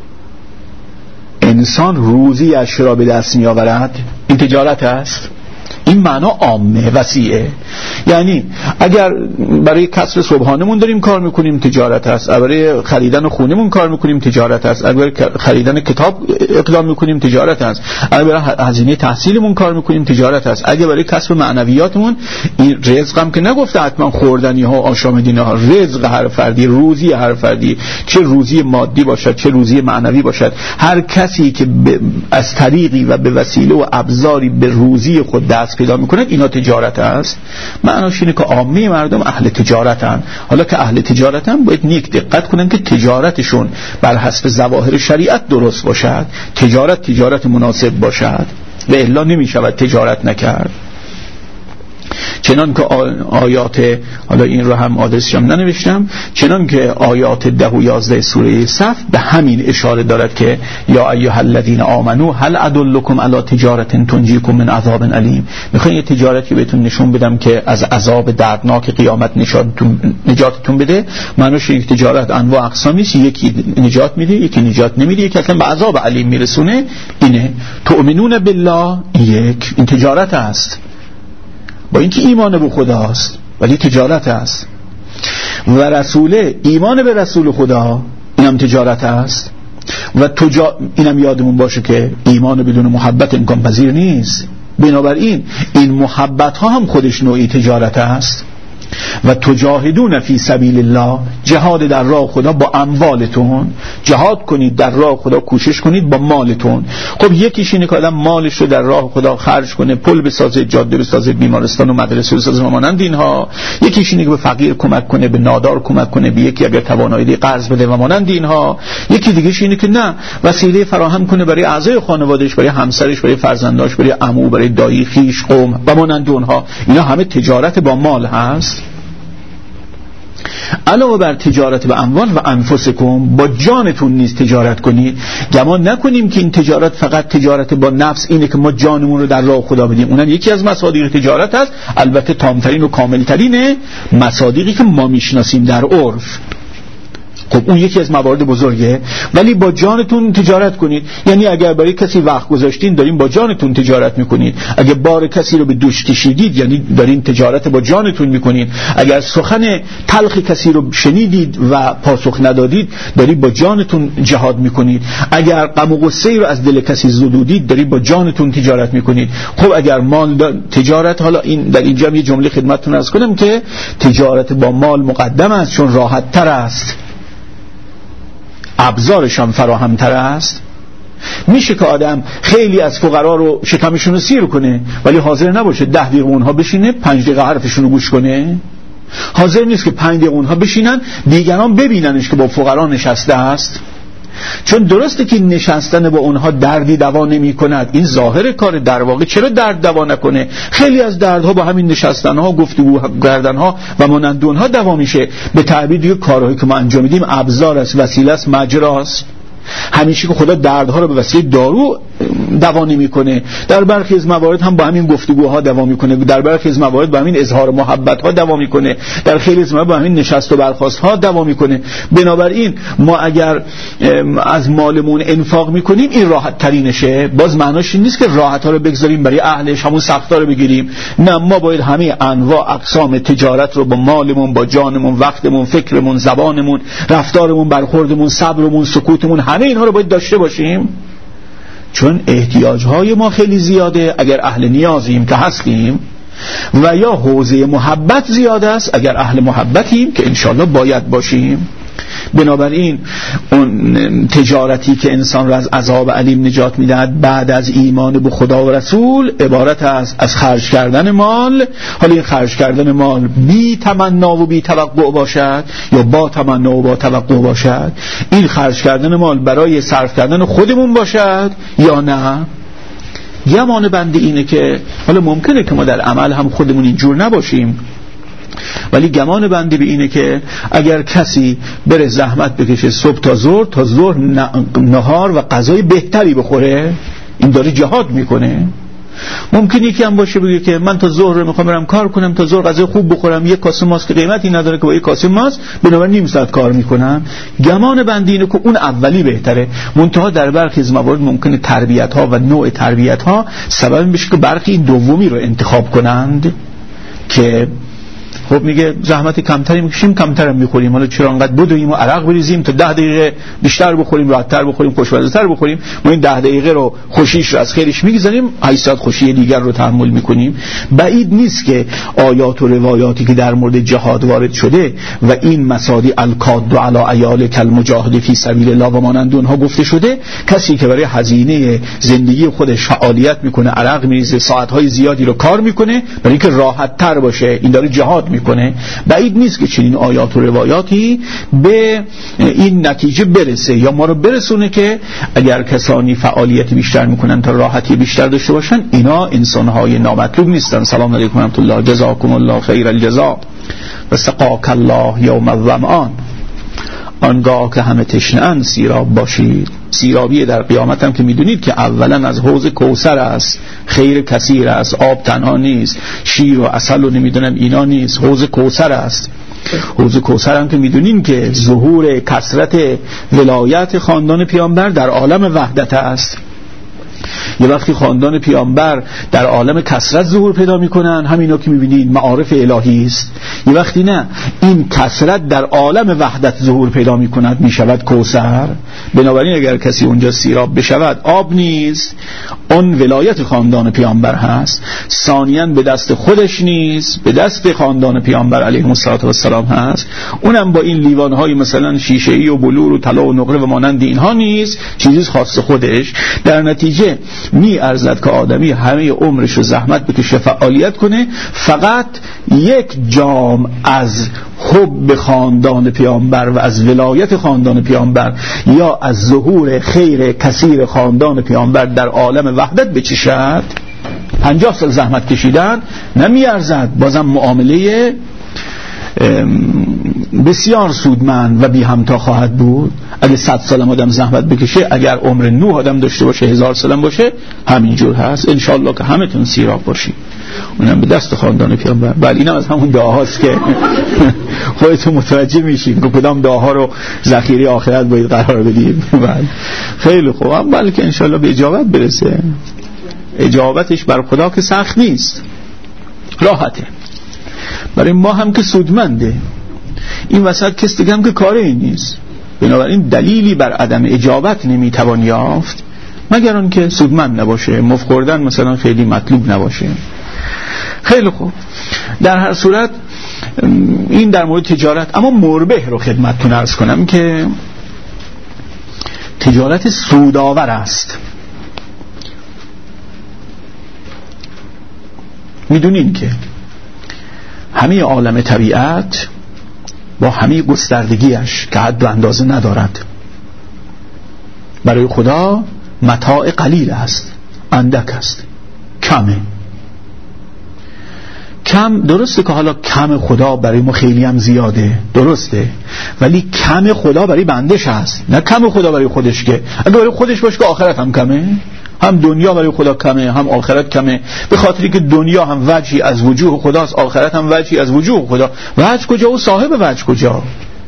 انسان روزیش را به دست می آورد این تجارت است. این معنا عامه وسیعه، یعنی اگر برای کسب صبحانمون داریم کار میکنیم تجارت است، برای خریدن خونمون کار میکنیم تجارت است، اگر خریدن کتاب اقدام میکنیم تجارت است، اگر برای هزینه تحصیلمون کار میکنیم تجارت است، اگر برای کسب معنویاتمون، این رزق هم که نگفته حتما خوردنی ها آشامیدنی ها، رزق هر فردی، روزی هر فردی، چه روزی مادی باشد چه روزی معنوی باشد، هر کسی که از طریقی و به وسیله و ابزاری به روزی خود دست پیدا میکنه اینا تجارت است. معناش اینه که عامه مردم اهل تجارتن. حالا که اهل تجارتن باید نیک دقت کنن که تجارتشون بر حسب ظواهر شریعت درست باشد، تجارت تجارت مناسب باشد، و الا نمیشود تجارت نکرد. چنان که آیات، حالا این رو هم آدرسش هم ننوشتم، چنان که آیات ده و یازده سوره صف به همین اشاره دارد که یا ایها الذین آمنو هل ادلکم علی تجارت تنجیکم من عذاب علیم. میخوام یه تجارتی بهتون نشون بدم که از عذاب دردناک قیامت نجاتتون بده. معنیش این تجارت انواع اقسامی است، یکی نجات میده، یکی نجات نمیده، یکی اصلا به عذاب علیم میرسونه. اینه تؤمنون بالله، یک این تجارت است، با اینکه ایمان به خداست ولی تجارت است. و رسوله، ایمان به رسول خدا، اینم تجارت است. و تجا... اینم یادمون باشه که ایمان بدون محبت امکان پذیر نیست. بنابراین این محبت ها هم خودش نوعی تجارت است. و تجاهدون فی سبیل الله، جهاد در راه خدا با اموالتون، جهاد کنید در راه خدا، کوشش کنید با مالتون. خب یکیش اینه که آدم مالش رو در راه خدا خرج کنه، پل بسازه، جاده بسازه، بیمارستان و مدرسه بسازه و مانند اینها. یکیش اینه که به فقیر کمک کنه، به نادار کمک کنه، به یکی اگر توانایی قرض بده و مانند اینها. یکی دیگه‌ش اینه که نه، وسیله فراهم کنه برای اعضای خانواده‌اش، برای همسرش، برای فرزنداش، برای عمو، برای دایی، خیش، قوم و مانند اونها. اینا همه تجارت با مال هست. علاوه بر تجارت به اموال و انفسکم، با جانتون نیز تجارت کنید. گمان نکنیم که این تجارت فقط تجارت با نفس اینه که ما جانمون رو در راه خدا بدیم. اونم یکی از مصادیق تجارت است، البته تامترین و کاملترینه مصادیقی که ما میشناسیم در عرف. خب اون یکی از موارد بزرگه. ولی با جانتون تجارت کنید، یعنی اگر برای کسی وقت گذاشتین دارین با جانتون تجارت میکنید. اگر بار کسی رو به دوش کشیدید یعنی دارین تجارت با جانتون میکنید. اگر سخن تلخ کسی رو شنیدید و پاسخ ندادید دارید با جانتون جهاد میکنید. اگر غم و غصه رو از دل کسی زدودید دارید با جانتون تجارت میکنید. خب اگر مال تجارت، حالا این در اینجا یه جمله خدمتتون عرض کنم که تجارت با مال مقدم است چون راحت تر است، ابزارشان فراهم تر است. میشه که آدم خیلی از فقرا رو شکمشون رو سیر کنه ولی حاضر نباشه ده دقیقه اونها بشینه پنج دقیقه حرفشون رو گوش کنه. حاضر نیست که پنج دقیقه اونها بشینن دیگران ببیننش که با فقرا نشسته است. چون درسته که نشستن با اونها دردی دوا نمی کند، این ظاهر کار، در واقع چرا درد دوا نکنه؟ خیلی از دردها با همین نشستنها، گفتگو کردنها و مانند اونها دوا میشه. به تعبیر دیگه کارهایی که ما انجام میدیم ابزار است، وسیله است، مجراست. همیشه که خدا دردها رو به وسیله دارو دوا نمیکنه. در برخی از موارد هم با همین گفتگوها دوا میکنه، در برخی از موارد با همین اظهار محبت ها دوا میکنه، در خیلی از موارد با همین نشست و برخاست ها دوا میکنه. بنابراین ما اگر از مالمون انفاق میکنیم این راحت ترینشه. باز معناش این نیست که راحت ها رو بگذاریم برای اهلش، همون سخت ها رو بگیریم. نه، ما باید همه انواع اقسام تجارت رو با مالمون، با جانمون، وقتمون، فکرمون، زبانمون، رفتارمون، برخوردمون، صبرمون، سکوتمون، همه اینها رو باید داشته باشیم. چون احتیاجهای ما خیلی زیاده اگر اهل نیازیم که هستیم، و یا حوزه محبت زیاد است اگر اهل محبتیم که انشالله باید باشیم. بنابراین اون تجارتی که انسان را از عذاب علیم نجات میدهد بعد از ایمان به خدا و رسول عبارت است از خرج کردن مال. حالا این خرج کردن مال بی تمنا و بی توقع باشد یا با تمنا و با توقع باشد، این خرج کردن مال برای صرف کردن خودمون باشد یا نه. گمان بنده اینه که حالا ممکنه که ما در عمل هم خودمون اینجور نباشیم، ولی گمان بنده به اینه که اگر کسی بره زحمت بکشه صبح تا ظهر، تا ظهر نهار و غذای بهتری بخوره، این داره جهاد میکنه. ممکنه یکی هم باشه بگه که من تا ظهر میخوام برم کار کنم، تا ظهر غذای خوب بخورم، یک کاسه ماست که قیمتی نداره که با یک کاسه ماست بنابراین نیم ساعت کار میکنم. گمان بنده اینه که اون اولی بهتره. منتها در برخی از موارد ممکنه تربیت ها و نوع تربیت ها سبب بشه که برخی این دومی رو انتخاب کنند که خب میگه زحمت کمتری میکشیم کمترم میخوریم، حالا چرا انقدر بدویم و عرق بریزیم تا ده دقیقه بیشتر بخوریم، راحت‌تر بخوریم، خوشمزه‌تر بخوریم. ما این ده دقیقه رو خوشیش رو از خیرش میگذاریم، هشت ساعت خوشی دیگر رو تحمل میکنیم. بعید نیست که آیات و روایاتی که در مورد جهاد وارد شده و این مصادی الکاد علی عیال کالمجاهد فی سبیل الله و مانند اونها گفته شده، کسی که برای هزینه زندگی خودش فعالیت میکنه، عرق میریزه، ساعت‌های زیادی رو کار میکنه برای اینکه راحت‌تر باشه، این داره جهاد میکنه. بعید نیست که چنین آیات و روایاتی به این نتیجه برسه یا ما رو برسونه که اگر کسانی فعالیت بیشتر میکنن تا راحتی بیشتر داشته باشن، اینا انسانهای نامطلوب نیستن. سلام علیکم و رحمت الله، جزاکم الله خیر الجزا و سقاک الله یوم الظمآن. آنگاه که همه تشنه‌اند سیراب باشید. سیرابی در قیامت هم که میدونید که اولا از حوض کوثر است، خیر کثیر است، آب تنها نیست، شیر و عسل و نمیدونم اینا نیست، حوض کوثر است. حوض کوثر هم که میدونین که ظهور کثرت ولایت خاندان پیامبر در عالم وحدت است. یه وقتی خاندان پیامبر در عالم کثرت ظهور پیدا میکنن، همینا که میبینید معارف الهی است. یه وقتی نه، این کثرت در عالم وحدت ظهور پیدا میکند، میشود کوثر. بنابراین اگر کسی اونجا سیراب بشود، آب نیست، اون ولایت خاندان پیامبر هست. ثانیاً به دست خودش نیست، به دست خاندان پیامبر علیه السلام هست. اونم با این لیوانهای مثلا شیشه‌ای و بلور و طلا و نقره و مانند اینها نیست، چیزی خاص خودش. در نتیجه می ارزد که آدمی همه عمرش رو زحمت بکشه، فعالیت کنه، فقط یک جام از حب خاندان پیامبر و از ولایت خاندان پیامبر یا از ظهور خیر کثیر خاندان پیامبر در عالم وحدت بچشد. پنجاه سال زحمت کشیدن نمی ارزد. بازم معامله بسیار سودمند و بی همتا خواهد بود. اگه صد سال آدم زحمت بکشه، اگر عمر نوح آدم داشته باشه، هزار سالم باشه، همینجور هست. انشاءالله که همتون سیراب باشید، اونم به دست خاندان پیامبر. بله، اینم از همون دعاهاست که خودتون متوجه میشین که کدام دعاها رو ذخیره آخرت باید قرار بدیم. بله خیلی خوب، بلکه انشاءالله به اجابت برسه. اجابتش بر خدا که سخت نیست، راحته. برای ما هم که سودمنده. این وسط کس دیگه هم که کاری نیست. بنابراین دلیلی بر عدم اجابت نمیتوان یافت مگر اون که سودمند نباشه، مفت خوردن مثلا خیلی مطلوب نباشه. خیلی خوب، در هر صورت این در مورد تجارت. اما مربح رو خدمتتون عرض کنم که تجارت سودآور است. میدونین که همه عالم طبیعت با همه گستردگیش که حد و اندازه ندارد، برای خدا متاع قلیل است، اندک است، کمه. کم درسته که حالا کم خدا برای ما خیلی هم زیاده، درسته، ولی کم خدا برای بندش هست، نه کم خدا برای خودش. که اگه برای خودش باشه که آخرت هم کمه، هم دنیا برای خدا کمه، هم آخرت کمه. به خاطری که دنیا هم وجهی از وجوه خداست، آخرت هم وجهی از وجوه خدا. وجه کجا و صاحب وجه کجا؟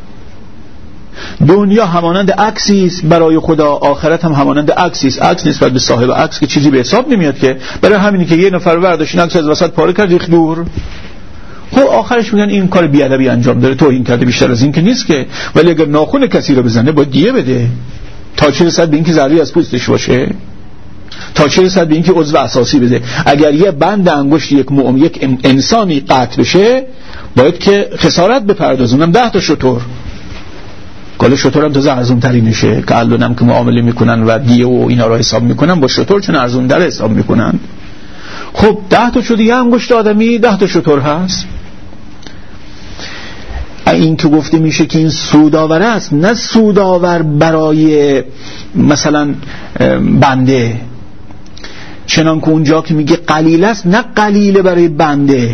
دنیا همانند عکسی است برای خدا، آخرت هم همانند عکسی است. عکس نسبت به صاحب عکس که چیزی به حساب نمیاد. که برای همینی که یه نفر برداشت عکس از وسط پاره کرد ریخت دور، خب آخرش میگن این کار بیادبی انجام داره، توهین کرده. بیشتر از این که نیست که. ولی اگر ناخن کسی رو بزنه باید دیه بده، تا چه رسد به اینکه ذره از پوستش باشه، تا چه رسد به اینکه عضو اساسی بده. اگر یه بند انگشت یک مؤمن، یک انسانی قطع بشه، باید که خسارت بپردازونم ده تا شتر. کالا شتر هم تازه ارزون تری میشه که الانم که معامله میکنن و دیه و اینا رو حساب میکنن، با شتر چون ارزون در حساب میکنن. خب ده تا شد یه انگشت آدمی، ده تا شتر هست. این که گفته میشه که این سودآور است، نه سودآور برای مثلا بنده، چنان که اونجا که میگه قلیل است، نه قلیل برای بنده،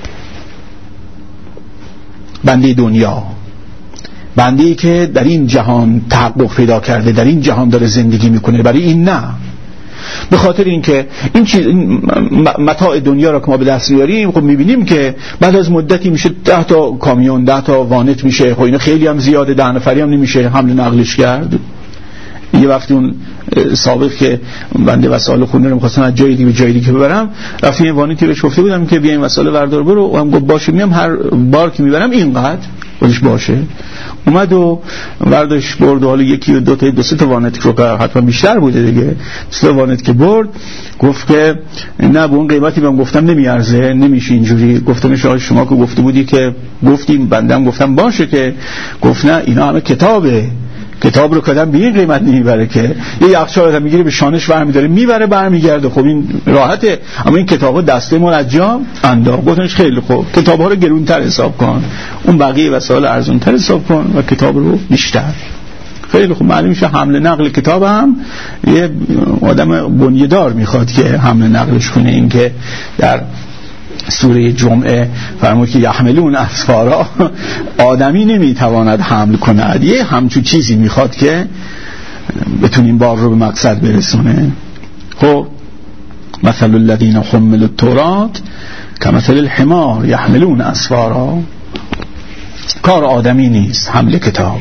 بنده دنیا، بنده ای که در این جهان تحقق پیدا کرده، در این جهان داره زندگی میکنه. برای این نه، به خاطر اینکه این چیز متاع دنیا را که ما به دست میاریم، خب میبینیم که بعد از مدتی میشه ده تا کامیون، ده تا وانت میشه. خب اینا خیلی هم زیاده، ده نفری هم نمیشه حمل نقلش کرد. یه وقتی اون سابق که بنده وسایل خونه رو می‌خواستم از جای دیگه به جای دیگه ببرم، رفتم یه وانتی بهش گفته بودم که بیاین وسایل بردار برو، و هم گفت باشه میام، هر بار که میبرم اینقدر خودش باشه. اومد و برداشت برد، و حالا یکی و دو تا دو سه تا وانت رو که حتما بیشتر بوده دیگه، سه وانت که برد، گفت که نه به اون قیمتی بهم گفتم نمیارزه، نمیشه اینجوری. گفتم شما شما که گفته بودی که گفتیم، بندم گفتم باشه که، گفت نه اینا همه کتابه، کتاب رو کدام به این قیمت نمیبره که یه یخچال آدم میگیره به شانش برمی‌داره میبره برمیگرده. خب این راحته، اما این کتابا دسته منجم انداخت. گفتنش خیلی خوب کتاب‌ها رو گرونتر حساب کن، اون بقیه وسایل ارزان‌تر حساب کن و کتاب رو بیشتر. خیلی خوب معلوم میشه حمل نقل کتاب هم یه آدم بنیه‌دار میخواد که حمل نقلش کنه. این که در سوره جمعه فرمود که یحملون اسفارا، آدمی نمیتواند حمل کند، یه همچون چیزی میخواد که بتونیم بار رو به مقصد برسونه. خب مثل الذین حملوا التوراة کمثل الحمار یحملون اسفارا، کار آدمی نیست حمل کتاب.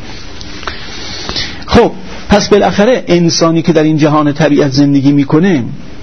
خب پس بالاخره انسانی که در این جهان طبیعت زندگی میکنه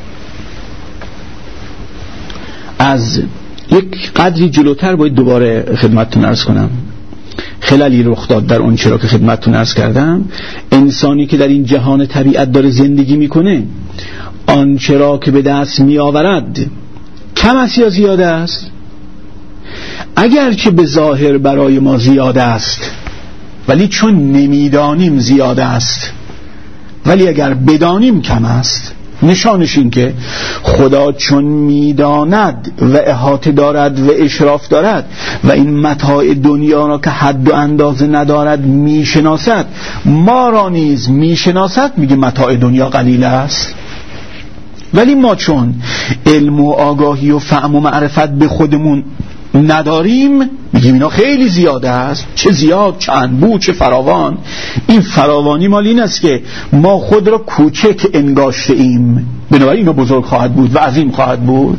از یک قدری جلوتر باید دوباره خدمتتون عرض کنم خلالی رخ داد در اون چرا که خدمتتون عرض کردم. انسانی که در این جهان طبیعت داره زندگی میکنه آن چرا که به دست میآورد کم است یا زیاد است؟ اگرچه به ظاهر برای ما زیاد است ولی چون نمیدانیم زیاد است، ولی اگر بدانیم کم است. نشانش این که خدا چون میداند و احاطه دارد و اشراف دارد و این متاع دنیا را که حد و اندازه ندارد میشناسد، ما را نیز میشناسد، میگه متاع دنیا قلیل است. ولی ما چون علم و آگاهی و فهم و معرفت به خودمون نداریم میگیم اینا خیلی زیاده است. چه زیاد، چه انبوه، چه فراوان. این فراوانی مال این است که ما خود را کوچک انگاشته ایم، بنابراین اینا بزرگ خواهد بود و عظیم خواهد بود.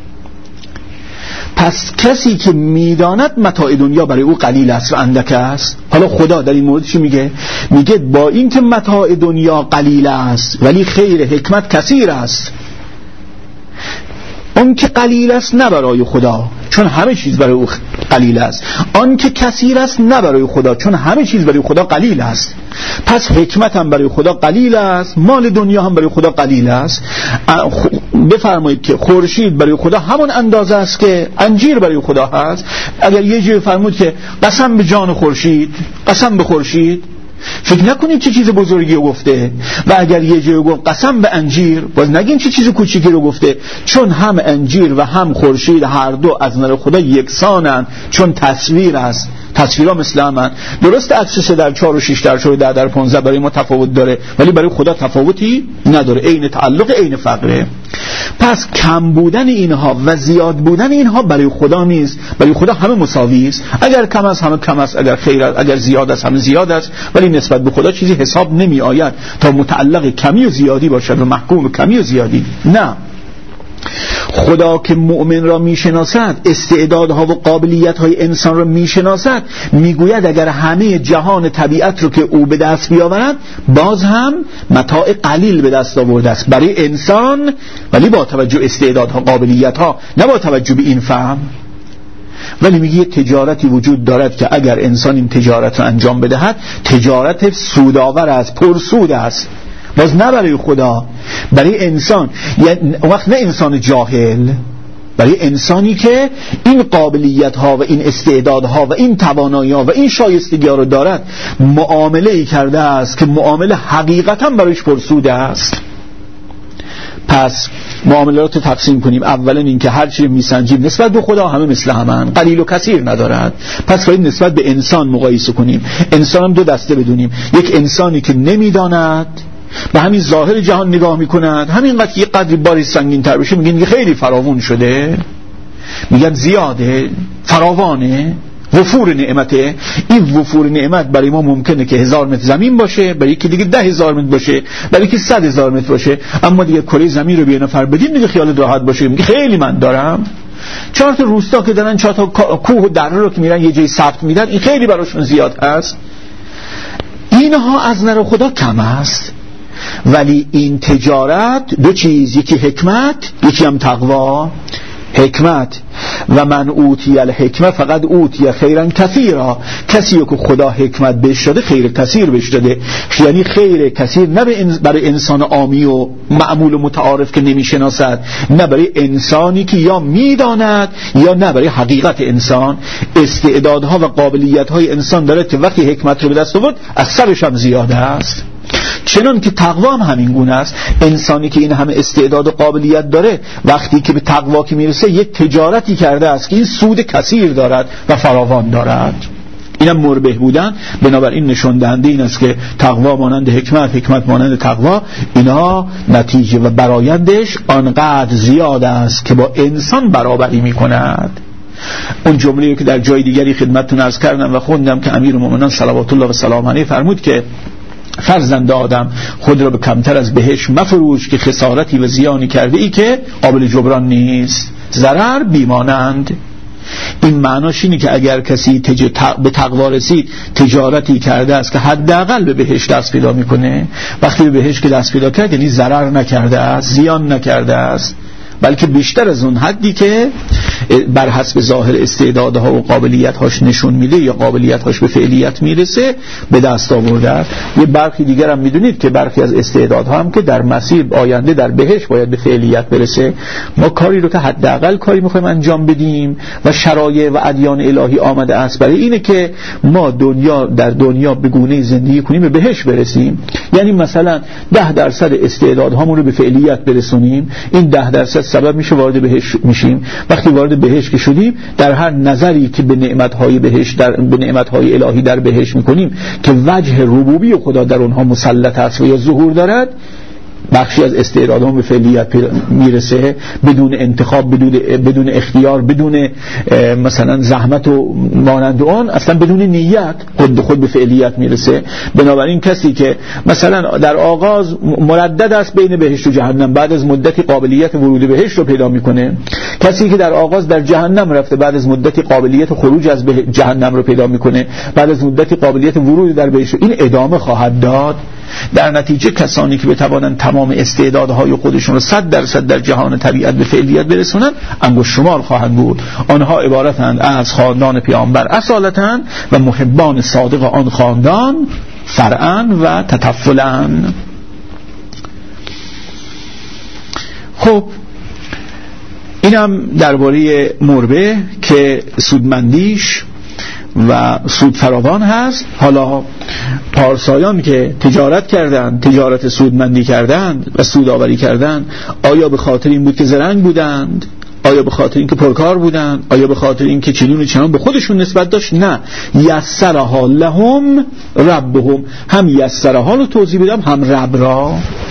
پس کسی که میداند متاع دنیا برای او قلیل است و اندک است، حالا خدا در این مورد چی میگه؟ میگه با این که متاع دنیا قلیل است ولی خیر حکمت کثیر است. اون که قلیل است نه برای خدا چون همه چیز برای او قلیل است، آن که کثیر است نه برای خدا چون همه چیز برای خدا قلیل است. پس حکمت هم برای خدا قلیل است، مال دنیا هم برای خدا قلیل است. بفرمایید که خورشید برای خدا همون اندازه است که انجیر برای خدا هست. اگر یه جایی فرمود که قسم به جان خورشید، قسم به خورشید، فکر نکنید چه چیز بزرگی رو گفته. و اگر یه جایی گفت قسم به انجیر، باز نگین چه چیز کوچیکی رو گفته، چون هم انجیر و هم خورشید هر دو از نظر خدا یکسانن، چون تصویر است. تصویرها مثل همن. درست عکس سه در چهار و شش در چهار و ده در پانزده برای ما تفاوت داره ولی برای خدا تفاوتی نداره، عین تعلق عین فقره. پس کم بودن اینها و زیاد بودن اینها برای خدا نیست، برای خدا همه مساوی است. اگر کم است همه کم است، اگر خیر است، اگر زیاد است همه زیاد است، ولی نسبت به خدا چیزی حساب نمی آید تا متعلق کمی و زیادی باشد و محکوم به کمی و زیادی. نه، خدا که مؤمن را میشناسد، استعدادها و قابلیت‌های انسان را میشناسد، میگوید اگر همه جهان طبیعت رو که او به دست بیاورد باز هم متاع قلیل به دست آورده است برای انسان، ولی با توجه استعدادها قابلیت‌ها، نه با توجه به این فهم. ولی میگه تجارتی وجود دارد که اگر انسان این تجارت را انجام بدهد تجارت سودآور است، پرسود است، باز نه برای خدا، برای انسان. یعنی وقت نه انسان جاهل، برای انسانی که این قابلیت ها و این استعداد ها و این توانایی ها و این شایستگی ها رو دارد، معامله ای کرده است که معامله حقیقتا برایش پرسود است. پس معاملات رو تقسیم کنیم. اولا این که هر چی میسنجیم نسبت به خدا همه مثل همن، قلیل و کثیر ندارد. پس باید نسبت به انسان مقایسه کنیم. انسان هم دو دسته بدونیم، یک انسانی که نمیداند به همین ظاهر جهان نگاه میکند، همینقدر که یه قدری باری سنگین تر بشه میگن خیلی فراوون شده، میگن زیاده، فراوانه، وفور نعمته. این وفور نعمت برای ما ممکنه که هزار متر زمین باشه، برای یکی دیگه ده هزار متر باشه، برای یکی صد هزار متر باشه. اما دیگه کره زمین رو به یه نفر بدیم دیگه خیال راحت باشه، میگه خیلی من دارم. چهار تا روستا که دارن چهار تا کوه و دره رو که میرن یه جای ثبت میدن، این خیلی براشون زیاد هست. اینها از نظر خدا کم است. ولی این تجارت دو چیز، یکی حکمت، یکی هم تقوا. حکمت و من اوتی الحکمه فقط اوتی خیرا کثیرا، کسی که خدا حکمت بهش داده خیر کثیر بهش داده. یعنی خیر کثیر نه برای انسان عامی و معمول و متعارف که نمیشناسد، نه برای انسانی که یا میداند یا نه برای حقیقت انسان. استعدادها و قابلیت‌های انسان داره که وقتی حکمت رو به دست آورد از سرش هم زیاده است. چنان که تقوا هم همین گونه است. انسانی که این همه استعداد و قابلیت داره وقتی که به تقوا که میرسه یک تجارتی کرده است که این سود کثیر دارد و فراوان دارد. اینم مربح بودن. بنابراین نشون دهنده این است که تقوا مانند حکمت، حکمت مانند تقوا، اینا نتیجه و برآیندش آنقدر زیاد است که با انسان برابری میکند. اون جمله‌ای که در جای دیگری خدمتتون عرض کردم و خوندم که امیرالمومنین صلوات الله و سلام علیه فرمود که فرزند آدم خود را به کمتر از بهشت مفروش که خسارتی و زیانی کرده ای که قابل جبران نیست، ضرر بیمانند. این معناش اینه که اگر کسی تج... به تقوا رسید تجارتی کرده است که حداقل به بهشت دست پیدا میکنه، وقتی به بهشت که دست پیدا کرد یعنی ضرر نکرده است، زیان نکرده است، بلکه بیشتر از اون حدی که بر حسب ظاهر استعدادها و قابلیت‌هاش نشون میده یا قابلیت‌هاش به فعلیت میرسه به دست آورده است. یه برخی دیگر هم میدونید که برخی از استعدادها هم که در مسیر آینده در بهشت باید به فعلیت برسه. ما کاری رو که حداقل کاری میخوایم انجام بدیم و شرایع و ادیان الهی آمده است برای اینه که ما دنیا در دنیا به گونه‌ای زندگی کنیم به بهشت برسیم. یعنی مثلا ده درصد استعدادهامون رو به فعلیت برسونیم، این ده درصد سبب میشه وارد بهشت میشیم. وقتی وارد بهشت که شدیم در هر نظری که به نعمت‌های بهشت در به نعمت‌های الهی در بهشت میکنیم که وجه ربوبی خدا در اونها مسلط است و یا ظهور دارد، بخشی از استعدادهم به فعلیت میرسه بدون انتخاب، بدون بدون اختیار، بدون مثلا زحمت و مانند اون، اصلا بدون نیت خود به خود به فعلیت میرسه. بنابراین کسی که مثلا در آغاز مردد است بین بهشت و جهنم، بعد از مدتی قابلیت ورود بهشت رو پیدا میکنه. کسی که در آغاز در جهنم رفته بعد از مدتی قابلیت خروج از جهنم رو پیدا میکنه، بعد از مدتی قابلیت ورود در بهشت. این ادامه خواهد داد. در نتیجه کسانی که بتوانند تمام استعدادهای خودشون رو صد درصد در جهان طبیعت به فعلیت برسونن انگشت شمار خواهند بود. آنها عبارتند از خاندان پیامبر اصالتاً و محبان صادق آن خاندان فرعاً و تطفلاً. خب اینم درباره مربح که سودمندیش و سود فراوان هست. حالا پارسایان که تجارت کردند، تجارت سودمندی کردند و سودآوری کردند، آیا به خاطر این بود که زرنگ بودند؟ آیا به خاطر این که پرکار بودند؟ آیا به خاطر این که چنین و چنان به خودشون نسبت داشت؟ نه، یسرها لهم ربهم. هم یسرها رو توضیح بدم هم رب را.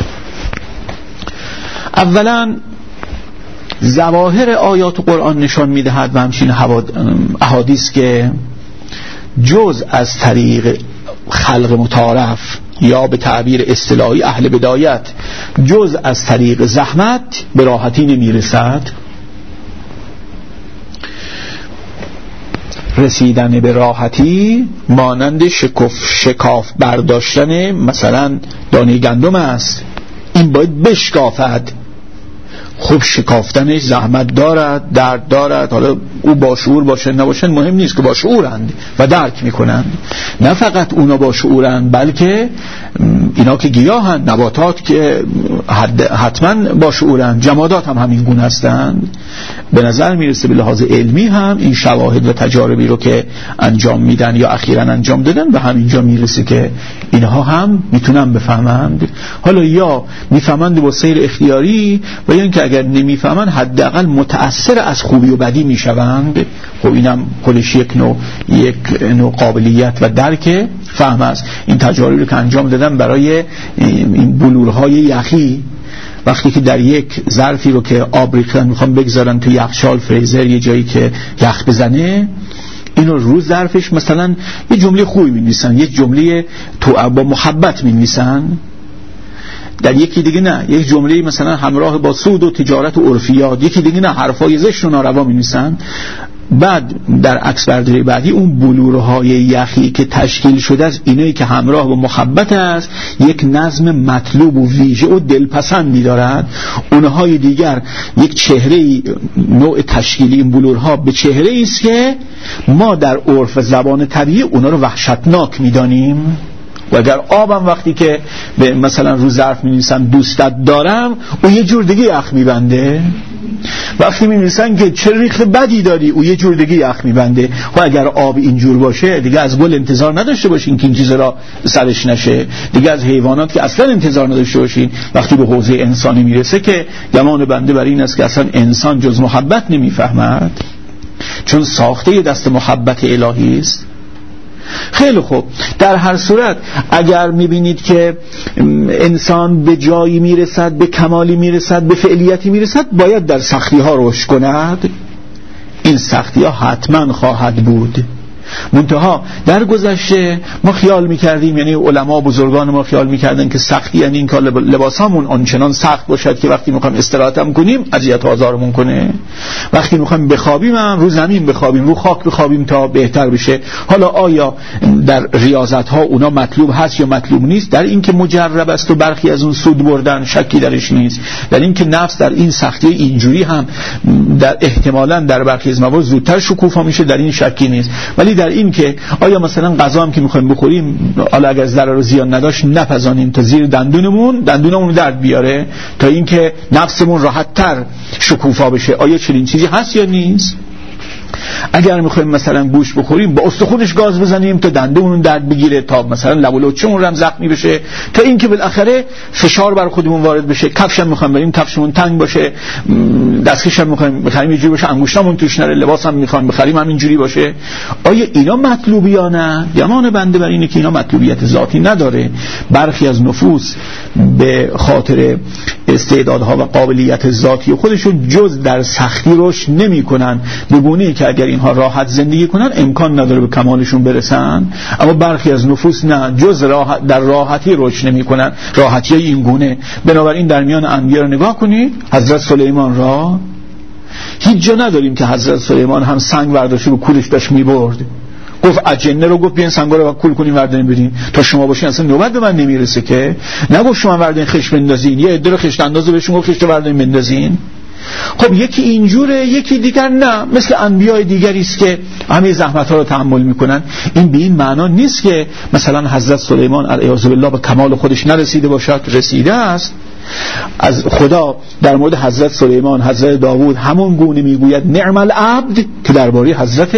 اولا ظواهر آیات قرآن نشان میدهد و همچنین احادیث که جز از طریق خلق متعارف یا به تعبیر اصطلاحی اهل بدایت جز از طریق زحمت به راحتی نمیرسد. رسیدن به راحتی مانند شکف شکاف برداشتن مثلا دانه گندم است، این باید بشکافد. خب شکافتنش زحمت دارد، درد دارد. حالا او با شعور باشه نباشن مهم نیست که با شعورند و درک میکنند. نه فقط اونا با شعورند بلکه اینا که گیاهند، نباتات که حتما با شعورند، جمادات هم همین گونه هستند. به نظر میرسه به لحاظ علمی هم این شواهد و تجاربی رو که انجام میدن یا اخیراً انجام دادن به همینجا میرسه که اینها هم میتونن بفهمند. حالا یا میفهمند با سیر اختیاری و یا اینکه اگر نمیفهمن حداقل متأثر از خوبی و بدی میشوند. خب اینم خودش یک نوع یک نوع قابلیت و درک فهم است. این تجاربی رو که انجام دادن برای این بلورهای یخی، وقتی که در یک ظرفی رو که آب ریختن میخوام بگذارن تو یخچال فریزر یه جایی که یخ بزنه، اینو رو ظرفش مثلا یه جمله خوبی می‌نویسن، یه جمله تو با محبت می‌نویسن، در یکی دیگه نه یک جمله مثلا همراه با سود و تجارت و عرفیات، یکی دیگه نه حرفای زشت و ناروا می‌نویسن. بعد در عکس برداری بعدی اون بلورهای یخی که تشکیل شده از اینایی که همراه با محبت است، یک نظم مطلوب و ویژه و دلپسندی دارد. اونهای دیگر یک چهره، نوع تشکیلی این بلورها به چهره است که ما در عرف زبان طبیعی اونا رو وحشتناک می‌دانیم. و اگر آبم وقتی که به مثلا رو ظرف می‌نویسن دوستت دارم، او یه جور دیگه یخ می‌بنده. وقتی می‌نویسن که چه ریخت بدی داری، او یه جور دیگه یخ می‌بنده. و اگر آب اینجور باشه دیگه از گل انتظار نداشته باشین که این چیز را سرش نشه، دیگه از حیوانات که اصلا انتظار نداشته باشین. وقتی به حوزه انسانی میرسه که گمان بنده بر این است که اصلا انسان جز محبت نمی‌فهمد، چون ساخته دست محبت الهی است. خیلی خوب، در هر صورت اگر میبینید که انسان به جایی میرسد، به کمالی میرسد، به فعلیتی میرسد، باید در سختی ها رشد کند. این سختی ها حتما خواهد بود. منتها در گذشته ما خیال میکردیم، یعنی علما بزرگان ما خیال میکردن که سختی یعنی این که لباسامون آنچنان سخت باشد که وقتی میخوایم استراحتم کنیم اذیت و آزارمون کنه، وقتی میخوایم بخوابیم هم رو زمین بخوابیم، رو خاک بخوابیم تا بهتر بشه. حالا آیا در ریاضت ها اونا مطلوب هست یا مطلوب نیست؟ در این که مجرب است و برخی از اون سود بردن شکی درش نیست. در این که نفس در این سختی اینجوری هم در احتمالاً در برخی از موارد زودتر شکوفا میشه، در این شکی نیست. ولی در این که آیا مثلا غذا هم که میخوایم بخوریم، حالا اگر ضرر و زیان نداشت نپزانیم تا زیر دندونمون دندونمون درد بیاره تا اینکه نفسمون راحت‌تر شکوفا بشه. آیا چنین چیزی هست یا نیست؟ اگر میخوایم مثلا گوش بخوریم با استخونش گاز بزنیم تا دندونمون درد بگیره، تا مثلا لب و لوچمون هم زخمی بشه، تا اینکه بالاخره فشار بر خودمون وارد بشه. کفش هم میخوایم بریم کفشمون تنگ باشه، دستکش هم میخوایم بخریم اینجوری باشه، انگشتامون توش نره، لباس هم میخوایم بخریم همینجوری باشه. آیا اینا مطلوبی یا نه؟ گمان بنده بر اینه که اینا مطلوبیت ذاتی نداره. برخی از نفوس به خاطر استعدادها و قابلیت ذاتی خودشون جز در سختی رشد نمیکنن، به گونه‌ای که اگر اینها راحت زندگی کنن امکان نداره به کمالشون برسن. اما برخی از نفوس نه، جز راحت در راحتی رشد نمیکنن، راحتی این گونه. بنابراین در میان انبیا رو نگاه کنید، حضرت سلیمان را هیچ جا نداریم که حضرت سلیمان هم سنگ برداشته و کولش داشت میبرد. گفت اجنه رو گفت بیاین سنگا رو کول کنیم ورداریم بریم، تا شما باشین اصلا نوبت به من نمیرسه. که نگفت شما وردارین خش بندازین، یه عده رو خشت اندازو بهشون گفت خشت وردارین بندازین. خب یکی اینجوره، یکی دیگر نه، مثل انبیای دیگری است که همه زحمت ها رو تحمل میکنن. این به این معنا نیست که مثلا حضرت سلیمان علیه السلام به کمال خودش نرسیده باشد، رسیده است. از خدا در مورد حضرت سلیمان، حضرت داوود همون گونه میگوید نعم العبد که درباره حضرت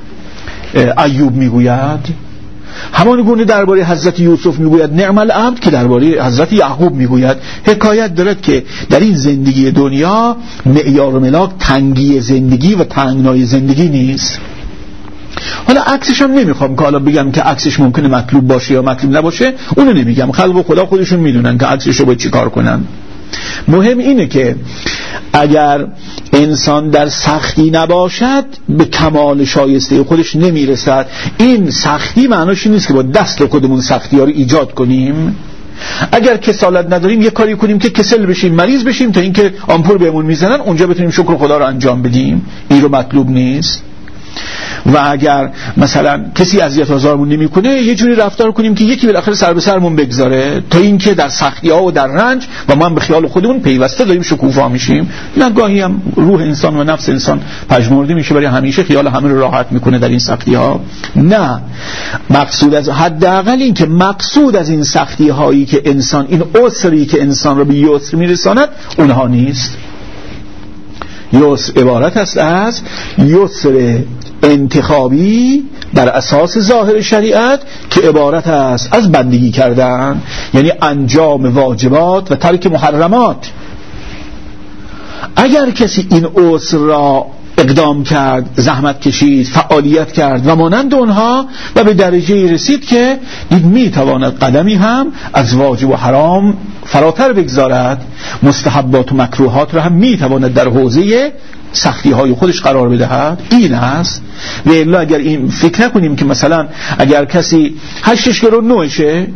ایوب میگوید، همان گونه درباره حضرت یوسف میگوید نعم العبد که درباره حضرت یعقوب میگوید. حکایت دارد که در این زندگی دنیا معیار و ملاک تنگی زندگی و تنگنای زندگی نیست. حالا عکسش هم نمیخوام که حالا بگم که عکسش ممکنه مطلوب باشه یا مطلوب نباشه، اونو نمیگم، خلق و خدا خودشون میدونن که عکسش رو باید چی کار کنن. مهم اینه که اگر انسان در سختی نباشد به کمال شایسته خودش نمیرسد. این سختی معناش نیست که با دست خودمون سختی ها رو ایجاد کنیم. اگر کسالت نداریم یه کاری کنیم که کسل بشیم، مریض بشیم، تا اینکه آمپول بهمون میزنن اونجا بتونیم شکر خدا رو انجام بدیم. این رو مطلوب نیست. و اگر مثلا کسی اذیت آزارمون نمیکنه یه جوری رفتار کنیم که یکی بالاخره سر به سرمون بگذاره، تا اینکه در سختی ها و در رنج و ما هم به خیال خودمون پیوسته داریم شکوفا میشیم. نه، گاهی هم روح انسان و نفس انسان پژمرده میشه برای همیشه خیال همه رو راحت میکنه در این سختی ها. نه، مقصود از حداقل این که مقصود از این سختی هایی که انسان، این عسری که انسان رو به یسر میرساند اونها نیست. یسر عبارت است از یسر انتخابی بر اساس ظاهر شریعت که عبارت است از بندگی کردن، یعنی انجام واجبات و ترک محرمات. اگر کسی این عسر را اقدام کرد، زحمت کشید، فعالیت کرد و مانند اونها و به درجه رسید که دید میتواند قدمی هم از واجب و حرام فراتر بگذارد، مستحبات و مکروهات را هم میتواند در حوزه سختی های خودش قرار بدهد. این است. و الا اگر این فکر نکنیم که مثلا اگر کسی هشتش گرو نوشه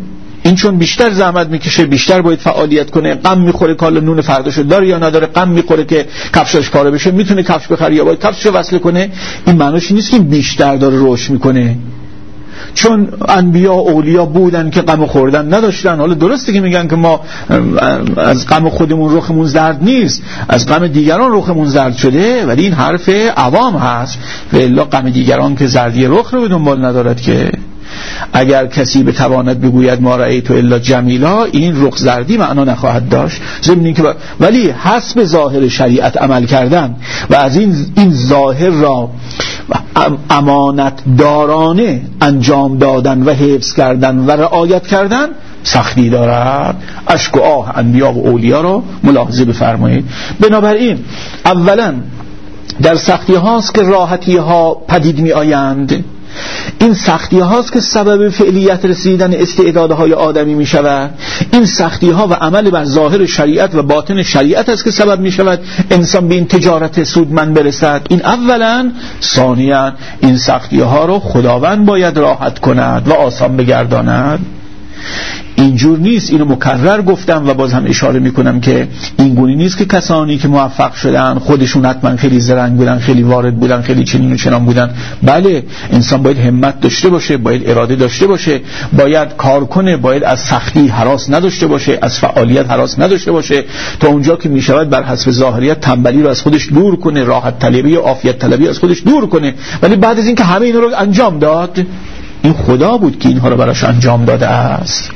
این چون بیشتر زحمت میکشه، بیشتر باید فعالیت کنه، غم میخوره کالا نون فرداشو داره یا نداره، غم میخوره که کفشش پاره بشه، میتونه کفش بخره یا باید کفششو وصل کنه، این معناش نیست که بیشتر داره رشد میکنه. چون انبیا اولیا بودن که غم خوردن نداشتن. حالا درسته که میگن که ما از غم خودمون رخمون زرد نیست، از غم دیگران رخمون زرد شده، ولی این حرف عوام هست و الا غم دیگران که زردی رخ رو به دنبال ندارد که. اگر کسی بتواند بگوید ما رأیت الا جمیلا، این رخ زردی معنا نخواهد داشت. ضمن اینکه ولی حسب ظاهر شریعت عمل کردن و از این این ظاهر را امانت دارانه انجام دادن و حفظ کردن و رعایت کردن سختی دارد. اشک و آه انبیا و اولیا را ملاحظه بفرمایید. بنابراین اولا در سختی هاست که راحتی ها پدید می آیند. این سختی هاست که سبب فعلیت رسیدن استعدادهای آدمی می شود. این سختی ها و عمل بر ظاهر شریعت و باطن شریعت است که سبب می شود انسان به این تجارت سودمند برسد. این اولا. ثانیا این سختی ها رو خداوند باید راحت کند و آسان بگرداند. اینجور نیست. اینو مکرر گفتم و باز هم اشاره میکنم که این گونه نیست که کسانی که موفق شدن خودشون حتما خیلی زرنگ بودن، خیلی وارد بودن، خیلی چنین و چنان بودن. بله، انسان باید همت داشته باشه، باید اراده داشته باشه، باید کار کنه، باید از سختی هراس نداشته باشه، از فعالیت هراس نداشته باشه، تا اونجا که میشود بر حسب ظاهریت تنبلی رو از خودش دور کنه، راحت طلبی و عافیت طلبی از خودش دور کنه. ولی بعد از اینکه همه اینا رو انجام داد، این خدا بود که اینها رو براش انجام داده است.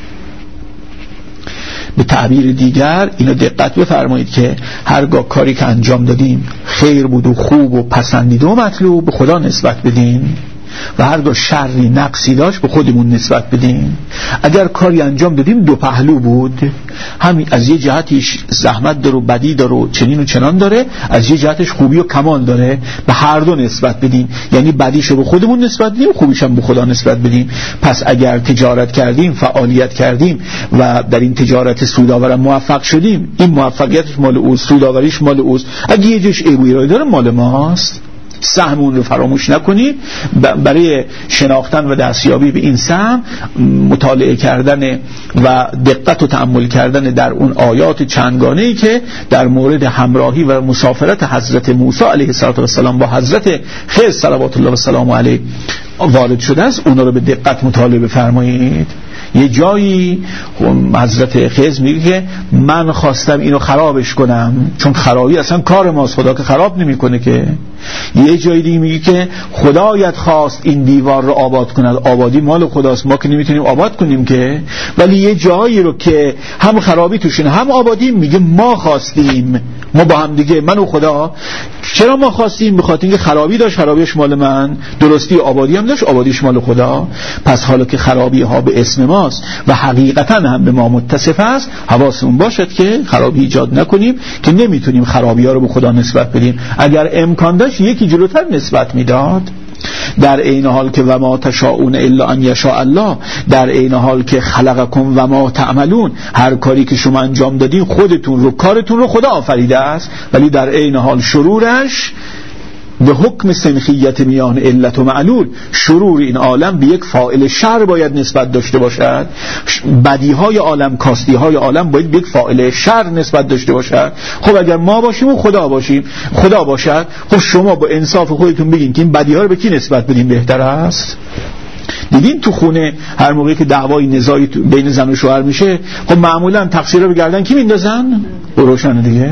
به تعبیر دیگر اینو دقت بفرمایید که هرگاه کاری که انجام دادیم خیر بود و خوب و پسندیده و مطلوب، به خدا نسبت بدیم و هرگاه شری نقصی داشت به خودمون نسبت بدیم. اگر کاری انجام دادیم دو پهلو بود، همین از یه جهتش زحمت داره و بدی داره و چنین و چنان داره، از یه جهتش خوبی و کمال داره، به هر دو نسبت بدیم. یعنی بدیشو به خودمون نسبت بدیم، خوبیش هم به خدا نسبت بدیم. پس اگر تجارت کردیم، فعالیت کردیم و در این تجارت سودآور موفق شدیم، این موفقیتش مال اوست، سودآوریش مال اوست. اگه یه جوش ایگویی داره مال ماست. سهمون رو فراموش نکنید. برای شناختن و دستیابی به این سهم مطالعه کردن و دقت و تأمل کردن در اون آیات چندگانه‌ای که در مورد همراهی و مسافرت حضرت موسی علیه السلام با حضرت خضر صلوات الله و سلام علیه وارد شده است، اونا رو به دقت مطالعه بفرمایید. یه جایی حضرت خضر میگه که من خواستم اینو خرابش کنم، چون خرابی اصلا کار ماست، خدا که خراب نمیکنه که. یه جایی دیگه میگه که خدایت خواست این دیوار رو آباد کند، آبادی مال خداست، ما که نمیتونیم آباد کنیم که. ولی یه جایی رو که هم خرابی توشونه هم آبادی، میگه ما خواستیم، ما با هم دیگه، من و خدا. چرا ما خواستیم؟ بخاطر اینکه خرابی داشت، خرابیش مال من، درستی آبادی هم داشت، آبادیش مال خدا. پس حالا که خرابی ها به اسم ماست و حقیقتا هم به ما متصف است، حواسمون باشد که خرابی ایجاد نکنیم که نمیتونیم خرابی ها رو به خدا نسبت بدیم. اگر امکان داشت یکی جلوتر نسبت میداد. در این حال که و ما تشاءون الا ان یشاء الله، در این حال که خلقکم و ما تعملون، هر کاری که شما انجام دادین خودتون رو، کارتون رو خدا آفریده است، ولی در این حال شرورش به حکم سنخیت میان علت و معلول، شرور این عالم به یک فاعل شر باید نسبت داشته باشد، بدیهای عالم، کاستیهای عالم باید به یک فاعل شر نسبت داشته باشد. خب اگر ما باشیم و خدا باشیم، خدا باشد، خب شما با انصاف خودتون بگین که این بدیها رو به کی نسبت بدین بهتر است؟ دیدین تو خونه هر موقعی که دعوای نزاعی بین زن و شوهر میشه، خب معمولا تقصیر رو به گردن کی میندازن؟ روشن دیگه.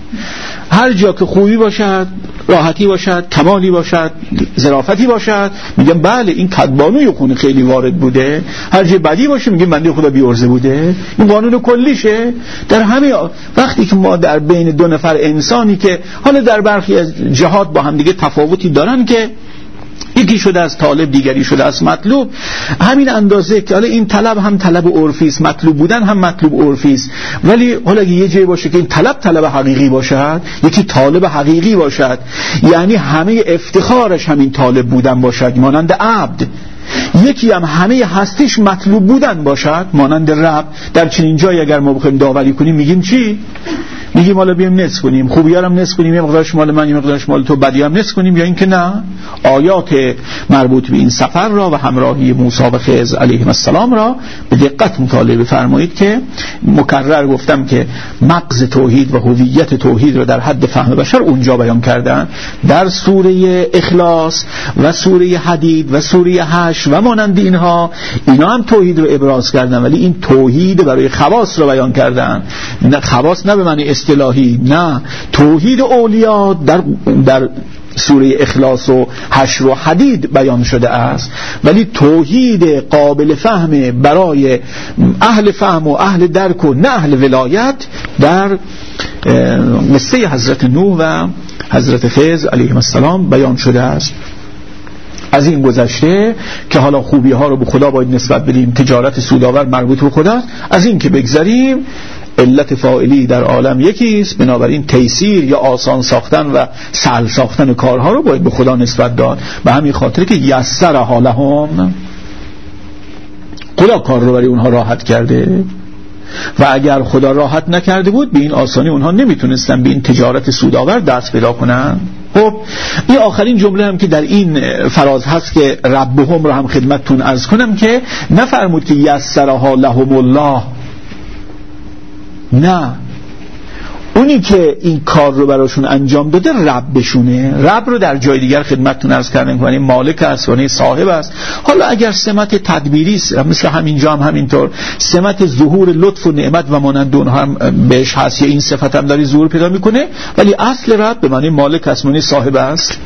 هر جا که خوبی باشد، راحتی باشد، کمالی باشد، ظرافتی باشد، میگم بله این کدبانوی خونه خیلی وارد بوده. هر جا بدی باشه میگم بنده خدا بی‌عرضه بوده. این قانون کلیشه. در همه وقتی که ما در بین دو نفر انسانی که حالا در برخی از جهات با هم دیگه تفاوتی دارن، که یکی شده از طالب، دیگری شده از مطلوب، همین اندازه که حالا این طلب هم طلب عرفی است، مطلوب بودن هم مطلوب عرفی است، ولی حالا اگه یه جایی باشه که این طلب طلب حقیقی باشد، یکی طالب حقیقی باشد، یعنی همه افتخارش همین طالب بودن باشد مانند عبد، یکی هم همه هستیش مطلوب بودن باشد مانند رب، در چنین جایی اگر ما بخوایم داوری کنیم میگیم چی؟ میگیم حالا بیایم نصف کنیم، خوبی‌ها رو هم نصف کنیم، یه مقدارش مال من یه مقدارش مال تو، بدی هم نصف کنیم، یا اینکه نه آیات مربوط به این سفر را و همراهی موسی و خضر علیهم السلام را به دقت مطالعه بفرمایید که مکرر گفتم که مغز توحید و هویت توحید را در حد فهم بشر اونجا بیان کردن. در سوره اخلاص و سوره حدید و سوره حشر و مانند اینها، اینا هم توحید رو ابراز کردن، ولی این توحید برای خواص رو بیان کردن. نه خواص نه به معنی اصطلاحی، نه، توحید اولیا در در سوره اخلاص و حشر و حدید بیان شده است، ولی توحید قابل فهم برای اهل فهم و اهل درک و نه اهل ولایت در قصه حضرت نوح و حضرت خضر علیهم السلام بیان شده است. از این گذشته که حالا خوبی ها رو به خدا باید نسبت بدیم، تجارت سودآور مربوط به خدا، از این که بگذریم علت فاعلی در عالم یکی است، بنابراین تیسیر یا آسان ساختن و سهل ساختن کارها رو باید به خدا نسبت داد. به همین خاطر که یسرها لهم، خدا کار رو برای اونها راحت کرده و اگر خدا راحت نکرده بود به این آسانی اونها نمیتونستن به این تجارت سودآور دست پیدا کنن. خب این آخرین جمله هم که در این فراز هست که ربهم رو هم خدمتتون عرض کنم که نفرمود که یسرها لهم الله، نه، اونی که این کار رو براشون انجام داده ربشونه. رب رو در جای دیگر خدمتتون عرض کردم که مالک است و صاحب است. حالا اگر سمت تدبیری است مثل همینجا هم همینطور سمت ظهور لطف و نعمت و مانند اونها هم بهش هست، یا این صفت هم داری ظهور پیدا میکنه، ولی اصل رب به معنی مالک است و صاحب است.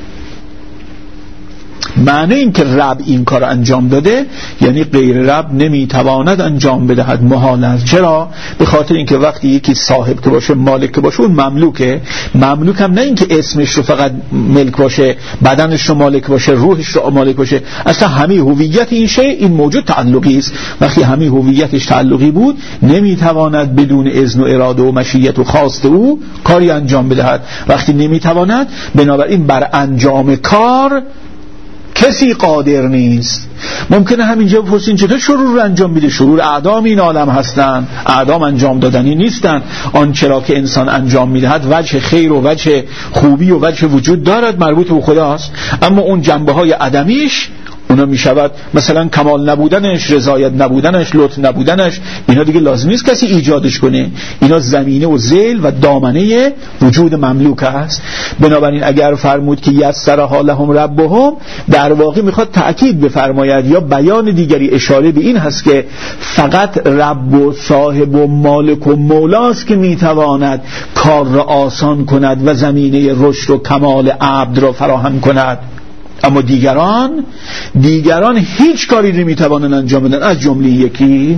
معنی این که رب این کار انجام داده یعنی غیر رب نمیتواند انجام بدهد، محال است. چرا؟ به خاطر اینکه وقتی یکی صاحب که باشه، مالک که باشه، اون مملوکه. مملوک هم نه اینکه اسمش رو فقط ملک باشه، بدنش رو مالک باشه، روحش رو مالک باشه، اصلا همه هویت این شی این موجود تعلقی است. وقتی همه هویتش تعلقی بود نمیتواند بدون اذن و اراده و مشیت و خواست او کاری انجام بدهد. وقتی نمیتواند، بنابراین بر انجام کار کسی قادر نیست. ممکنه همینجا بپرسین چطور شرور رو انجام میده؟ شرور اعدام این عالم هستن، اعدام انجام دادنی نیستن. آن چرا که انسان انجام میدهد وجه خیر و وجه خوبی و وجه وجود دارد، مربوط به خداست، اما اون جنبه های عدمیش اونا میشود مثلا کمال نبودنش، رضایت نبودنش، لطف نبودنش، اینا دیگه لازم نیست کسی ایجادش کنه. اینا زمینه و ذیل و دامنه وجود مملوک است. بنابراین اگر فرمود که یسرها لهم ربهم، در واقع میخواد تأکید بفرماید یا بیان دیگری اشاره به این هست که فقط رب و صاحب و مالک و مولاست که میتواند کار را آسان کند و زمینه رشد و کمال عبد را فراهم کند، اما دیگران دیگران هیچ کاری نمیتوانند انجام بدن. از جمله یکی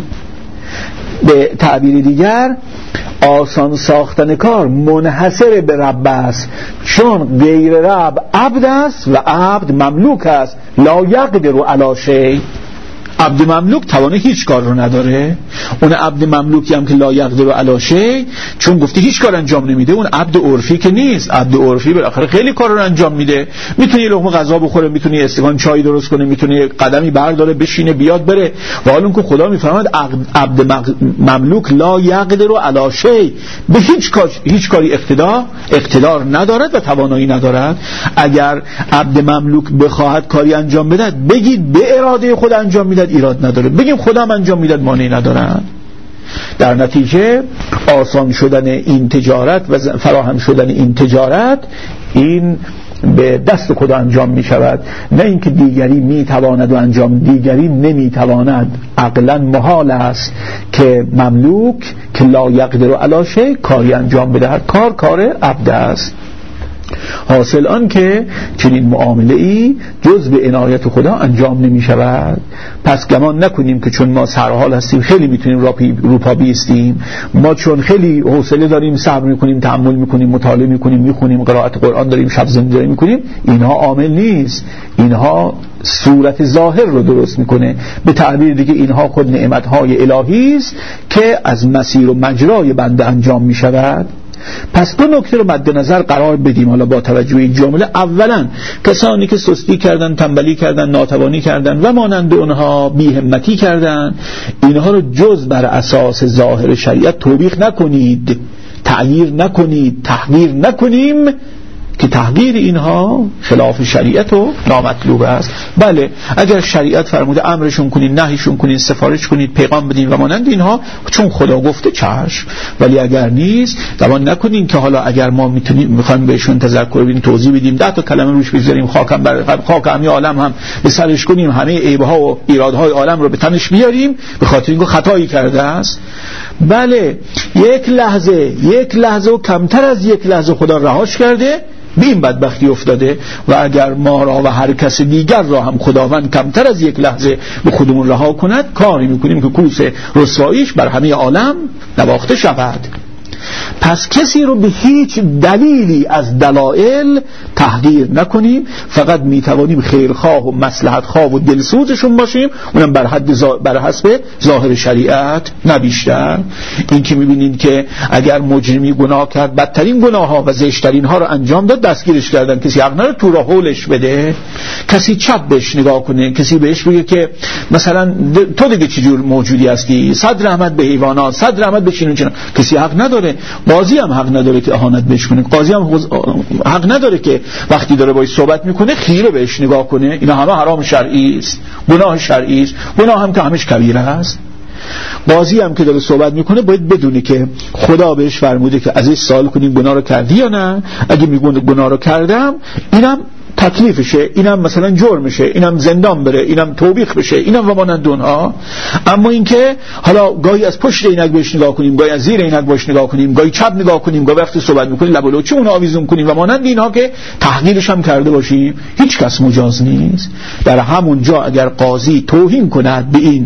به تعبیر دیگر آسان ساختن کار منحصر به رب است، چون غیر رب عبد است و عبد مملوک است. لا یقدر علی شیء، عبد مملوک توانه هیچ کار رو نداره. اون عبد مملوکی هم که لا یقدر علی شیء، چون گفته هیچ کار انجام نمیده، اون عبد عرفی که نیست. عبد عرفی بالاخره خیلی کار رو انجام میده، میتونه یه لقمه غذا بخوره، میتونه یه استکان چای درست کنه، میتونه یه قدمی برداره بشینه بیاد بره، و حالا اون که خدا میفرماد عبد مملوک لا یقدر علی شیء، به هیچ کار هیچ کاری اقتدار اقتدار ندارد و توانایی ندارد. اگر عبد مملوک بخواهد کاری انجام بده، بگید به اراده خود انجام میده، ایراد نداره. بگیم خدا انجام میداد، مانعی ندارد. در نتیجه آسان شدن این تجارت و فراهم شدن این تجارت این به دست خدا انجام می شود، نه اینکه دیگری می تواند و انجام دیگری نمی تواند. عقلا محال است که مملوک که لا یقدر علی شیء کاری انجام بدهد. کار کار عبد است. حاصل آن که چنین معامله ای جز به عنایت خدا انجام نمی شود. پس گمان نکنیم که چون ما سرحال هستیم خیلی میتونیم روپا بیستیم، ما چون خیلی حوصله داریم صبر میکنیم، تأمل میکنیم، مطالعه میکنیم، میخونیم، قرائت قرآن داریم، شب زندگی میکنیم، اینها عامل نیست. اینها صورت ظاهر رو درست میکنه. به تعبیر دیگه اینها خود نعمتهای الهی است که از مسیر و مجرای بنده انجام میشود. پس دو نکته رو مد نظر قرار بدیم حالا با توجه این جمله. اولا کسانی که سستی کردن، تنبلی کردن، ناتوانی کردن و مانند اونها بی همتی کردن، اینها رو جز بر اساس ظاهر شریعت توبیخ نکنید، تغییر نکنید تحقیر نکنیم که تحقیر اینها خلاف شریعت و نامطلوب است. بله اگر شریعت فرموده امرشون کنید، نهیشون کنید، سفارش کنید، پیغام بدین و مانند اینها، چون خدا گفته چشم. ولی اگر نیست گمان نکنین که حالا اگر ما میتونیم میخوایم بهشون تذکر بدیم، توضیح بدیم، ده تا کلمه روش بذاریم، خاکم بر خاک همه عالم هم به سرش کنیم، همه عیب‌ها و ایرادهای عالم رو به تنش بیاریم به خاطر اینکه خطایی کرده است. بله یک لحظه یک لحظه و کمتر از یک لحظه خدا رهاش کرده، به این بدبختی افتاده. و اگر ما را و هر کس دیگر را هم خداوند کمتر از یک لحظه به خودمون رها کند، کاری میکنیم که کوس رسواییش بر همه عالم نواخته شود. پس کسی رو به هیچ دلیلی از دلایل تحقیر نکنیم، فقط میتوانیم خیرخواه و مصلحت خواه و دلسوزشون باشیم، اونم بر حد زا... بر حسب ظاهر شریعت نه بیشتر. این که میبینید که اگر مجرمی گناه کرد، بدترین گناه ها و زشترین ها رو انجام داد، دستگیرش کردن، کسی حق نداره تو را حولش بده، کسی چپ بهش نگاه کنه، کسی بهش بگه که مثلا تو دیگه چجور موجودی هستی، صد رحمت به حیوانات، صد رحمت به چنین چنین، کسی حق نداره. قاضی هم حق نداره که اهانت بهش کنه، قاضی هم حق نداره که وقتی داره باهاش صحبت میکنه خیره بهش نگاه کنه. اینا همه حرام شرعی است، گناه شرعی است، گناه هم که همش کبیره است. قاضی هم که داره صحبت میکنه باید بدونه که خدا بهش فرموده که ازش سوال کنیم گناه رو کردی یا نه. اگه میگونه گناه رو کردم، اینم تکلیفشه، اینم مثلا جرمشه، اینم زندان بره، اینم توبیخ بشه، اینم و مانند اونها. اما اینکه حالا گاهی از پشت عینک بهش نگاه کنیم، گاهی از زیر عینک بهش نگاه کنیم، گاهی چپ نگاه کنیم، گاهی وقتی صحبت میکنیم لب و لوچه اون آویزون کنیم و مانند اینها که تحقیرش هم کرده باشیم، هیچ کس مجاز نیست. در همون جا اگر قاضی توهین کند به این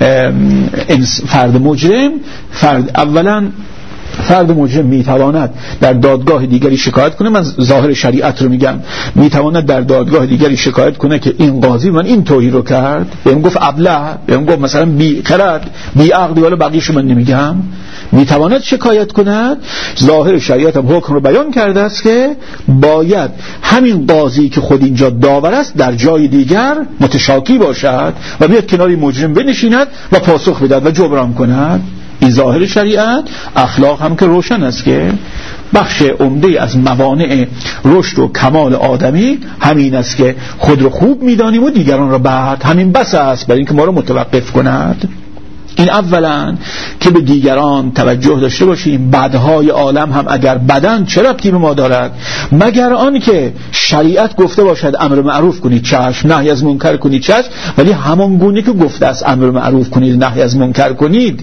فرد مجرم، فرد اولا فرد مجرم میتواند در دادگاه دیگری شکایت کنه، من ظاهر شریعت رو میگم، میتواند در دادگاه دیگری شکایت کنه که این قاضی من این توهین رو کرد، بهم گفت ابله، بهم گفت مثلا بی خرد، بی عقل، ولی بقیه‌شو من نمیگم. میتواند شکایت کند. ظاهر شریعت هم حکم رو بیان کرده است که باید همین قاضی که خود اینجا داور است در جای دیگر متشاکی باشد و بیاد کنار مجرم بنشیند و پاسخ بدهد و جبران کند. این ظاهر شریعت. اخلاق هم که روشن است که بخش عمده از موانع رشد و کمال آدمی همین است که خود رو خوب میدانیم و دیگران را بد. همین بس است برای اینکه ما رو متوقف کند. این اولا که به دیگران توجه داشته باشیم. بدهای عالم هم اگر بدن چه ربطی به ما دارد، مگر آن که شریعت گفته باشد امر معروف کنید چشم، نهی از منکر کنید چشم، ولی همان گونه که گفته است امر معروف کنید نهی از منکر کنید،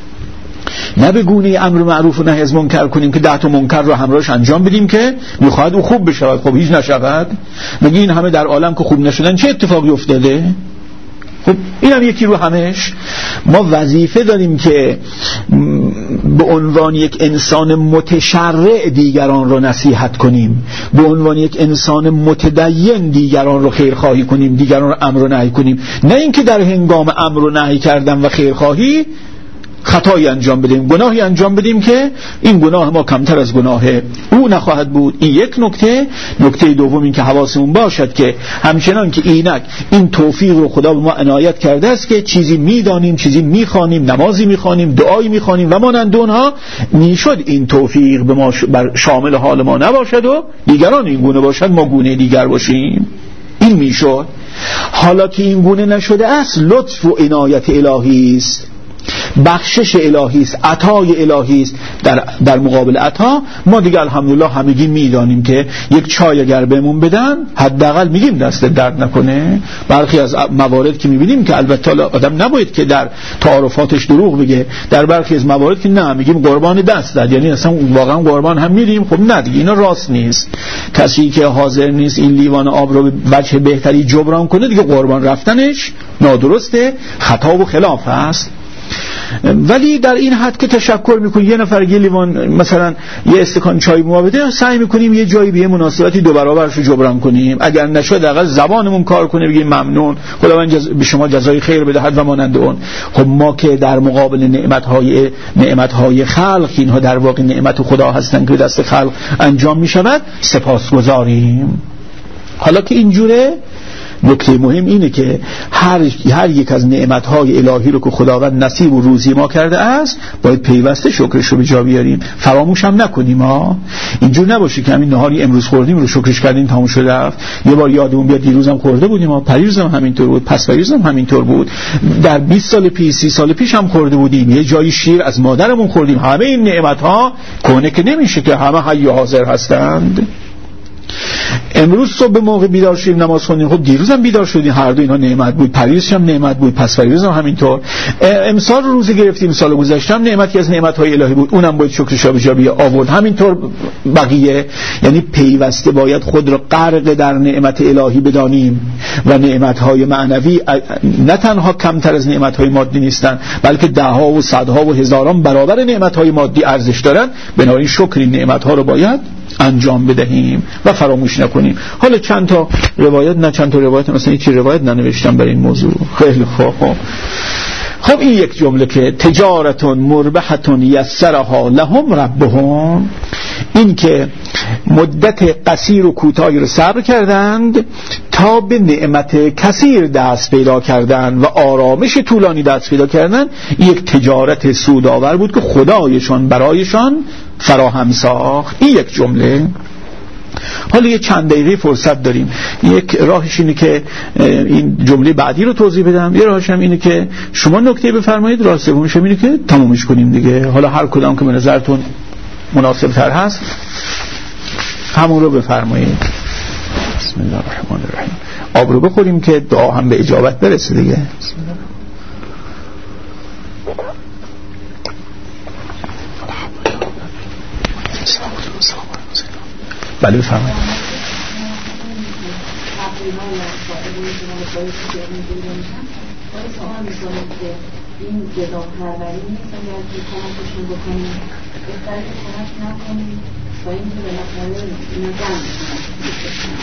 نه به گونه امر معروف و نهی از منکر کنیم که ده تا منکر رو همراهش انجام بدیم که میخواهد او خوب بشود، خب هیچ نشود. مگه این همه در عالم که خوب نشدن چه اتفاقی افتاده؟ خب اینم یکی رو همش. ما وظیفه داریم که به عنوان یک انسان متشرع دیگران رو نصیحت کنیم، به عنوان یک انسان متدین دیگران رو خیرخواهی کنیم، دیگران رو امر و نهی کنیم، نه اینکه در هنگام امر و نهی کردن و خیرخواهی خطایی انجام بدیم، گناهی انجام بدیم که این گناه ما کمتر از گناه او نخواهد بود. این یک نکته. نکته دوم این که حواسمون باشد که همچنان که اینک این توفیق رو خدا به ما عنایت کرده است که چیزی میدانیم، چیزی میخوانیم، نمازی میخوانیم، دعایی میخوانیم و مانند اونها، میشد این توفیق به ما بر شامل حال ما نباشد و دیگران این گونه باشد ما گونه دیگر باشیم. این میشد. حالا که این گونه نشده است، لطف و عنایت الهی است، بخشش الهی است، عطای الهی است. در در مقابل عطا ما دیگه الحمدلله همگی میدانیم که یک چای اگر بهمون بدن حداقل میگیم دست درد نکنه. برخی از موارد که میبینیم که البته آدم نباید که در تعارفاتش دروغ بگه، در برخی از موارد که نه میگیم قربان دست داد، یعنی اصلا واقعا قربان هم میریم. خب نه دیگه اینا راست نیست. کسی که حاضر نیست این لیوان آب رو به وجه بهتری جبران کنه دیگه قربان رفتنش نادرسته، خطا و خلاف است. ولی در این حد که تشکر میکنیم یه نفر یه لیوان مثلا یه استکان چای به ما بده، سعی میکنیم یه جایی به مناسبتی دو برابرش رو جبران کنیم. اگر نشد حداقل زبانمون کار کنه بگیم ممنون، خداوند جز... به شما جزای خیر بدهد و مانند اون. خب ما که در مقابل نعمت‌های نعمت‌های خلق، اینها در واقع نعمت خدا هستن که دست خلق انجام میشود، سپاسگزاریم. حالا که اینجوره نکته مهم اینه که هر هر یک از نعمت‌های الهی رو که خداوند نصیب و روزی ما کرده است باید پیوسته شکرش رو به جا بیاریم، فراموش هم نکنیم. ها اینجور نباشه که همین نهاری امروز خوردیم رو شکرش کردیم تموم شد رفت. یه بار یادمون بیاد دیروزم خورده بودیم، ها پریروزم همینطور بود، پس پریروزم همینطور بود، در بیست سال پیش سی سال پیش هم خورده بودیم، یه جایی شیر از مادرمون خوردیم. همه این نعمت‌ها کونه که نمیشه که همه حی و حاضر هستند. امروز صبح موقع بیدار شدیم نماز خوندیم، خب دیروز هم بیدار شدیم، هر دو اینا نعمت بود، پریروز هم نعمت بود، پس پریروز هم همینطور. امسال رو روزه گرفتیم، سال گذشته هم نعمتی از نعمت‌های الهی بود، اونم باید شکرش رو به جا آورد. همینطور بقیه، یعنی پیوسته باید خود را غرق در نعمت الهی بدانیم و نعمت‌های معنوی نه تنها کمتر از نعمت‌های مادی نیستن، بلکه ده‌ها و صدها و هزاران برابر نعمت‌های مادی ارزش دارن. بنابراین شکر این نعمت‌ها رو باید انجام بدهیم و فراموش نکنیم. حالا چند تا روایت، نه چند تا روایت، مثلا هیچ روایت ننوشتم برای این موضوع. خیلی خوب. خب این یک جمله که تجارتون مربحتون یسرها لهم ربهم، این که مدت قصیر و کوتاهی رو صبر کردند تا به نعمت کثیر دست پیدا کردن و آرامش طولانی دست پیدا کردن، یک تجارت سودآور بود که خدایشان برایشان فراهم ساخت. این یک جمله. حالا یه چند دقیقه فرصت داریم، یک راهش اینه که این جمله بعدی رو توضیح بدم، یه راهش هم اینه که شما نکته بفرمایید، راه سومش هم اینه که تمومش کنیم دیگه. حالا هر کدام که به نظرتون مناسب تر هست همون رو بفرمایید. بسم الله الرحمن الرحیم. آب رو بخوریم که دعا هم به اجابت برسه دیگه. بله بفرمایید. این جدا پروری نیست اگر که کمکشون بکنیم بهتره که کمک نکنیم با این که بالاخره اینا جمع میکنن.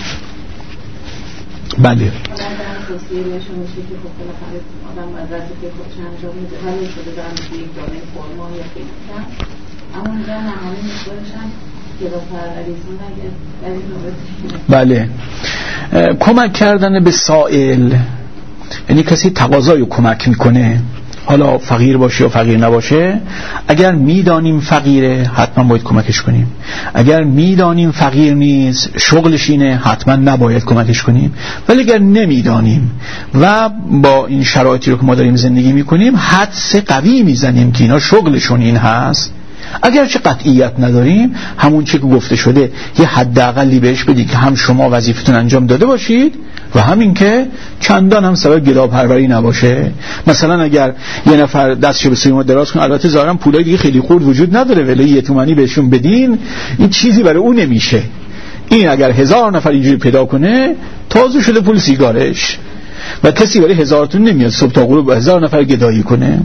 بله حالا در توصیه بهشون میشه که خب بالاخره آدم از وظیفه خودش انجام میده ولی شده دارم که یک دانه خرما یا خیلی کم، اما اینجا نهانی مقدارش هم جدا پروریتون اگر در این رابطه. بله کمک کردن به سائل، یعنی کسی تقاضای رو کمک میکنه، حالا فقیر باشه یا فقیر نباشه، اگر میدانیم فقیره حتما باید کمکش کنیم، اگر میدانیم فقیر نیست شغلش اینه حتما نباید کمکش کنیم. ولی اگر نمیدانیم و با این شرایطی رو که ما داریم زندگی میکنیم حدس قوی میزنیم که اینا شغلشون این هست، اگرچه قطعیت نداریم، همون چه که گفته شده یه حداقلی بهش بدی که هم شما وظیفتون انجام داده باشید و همین که چندان هم سبب گداپروری نباشه. مثلا اگر یه نفر دستشو به سوی ما دراز کنه، البته ظاهرا پولای دیگه خیلی خورد وجود نداره، ولی یه تومانی بهشون بدین این چیزی برای اون نمیشه. این اگر هزار نفر اینجوری پیدا کنه تازه شده پول سیگارش، و کسی برای هزارتون نمیاد صبح تا غروب هزار نفر گدایی کنه.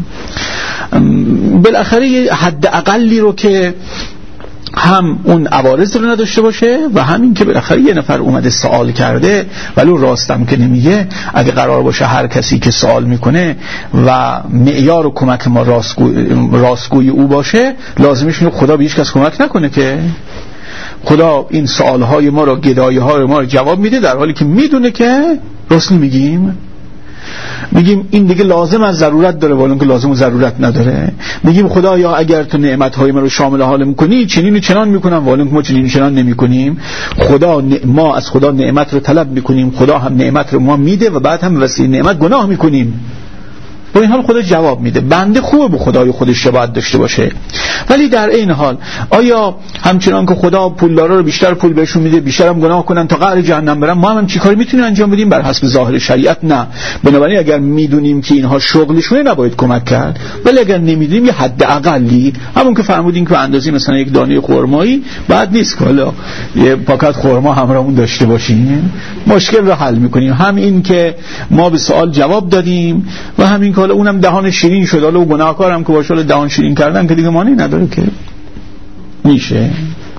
بالاخره یه حد اقلی رو که هم اون عوارض رو نداشته باشه و همین که بالاخره یه نفر اومده سوال کرده ولی راستم که نمیگه، اگه قرار باشه هر کسی که سوال میکنه و معیار و کمک ما راستگوی, راستگوی او باشه، لازمش اینه خدا به هیچ کس کمک نکنه که خدا این سوالهای ما رو، گدایی‌های ما رو جواب میده، در حالی که میدونه که راست نمیگیم. میگیم این دیگه لازم از ضرورت داره ولی که لازم و ضرورت نداره. میگیم خدایا اگر تو نعمت‌های ما رو شامل حال می‌کنی چنین و چنان می‌کنم ولی ما چنین و چنان نمی‌کنیم. خدا ما از خدا نعمت رو طلب می‌کنیم، خدا هم نعمت رو ما میده و بعد هم به وسیله نعمت گناه می‌کنیم. با این حال خدا جواب میده. بنده خوبه به خدای خودش شباهت داشته باشه، ولی در این حال آیا همچنان که خدا پولدارا رو بیشتر پول بهشون میده بیشتر هم گناه کنن تا قعر جهنم برن، ما هم چیکار میتونیم انجام بدیم بر حسب ظاهر شریعت؟ نه. بنابراین اگر میدونیم که اینها شغلشونه نباید کمک کرد، ولی اگر نمیدونیم یه حد اقلی، همون که فرمودین که اندازی مثلا یک دانه خرمایی بعد نیست که حالا یه پاکت خرما همراهمون داشته باشیم، مشکل رو حل میکنیم. هم این که ما به سوال جواب دادیم و همین حالا اونم دهان شیرین شد، حالا گناهکارم که باشه دهان شیرین کردن که دیگه معنی نداره که میشه،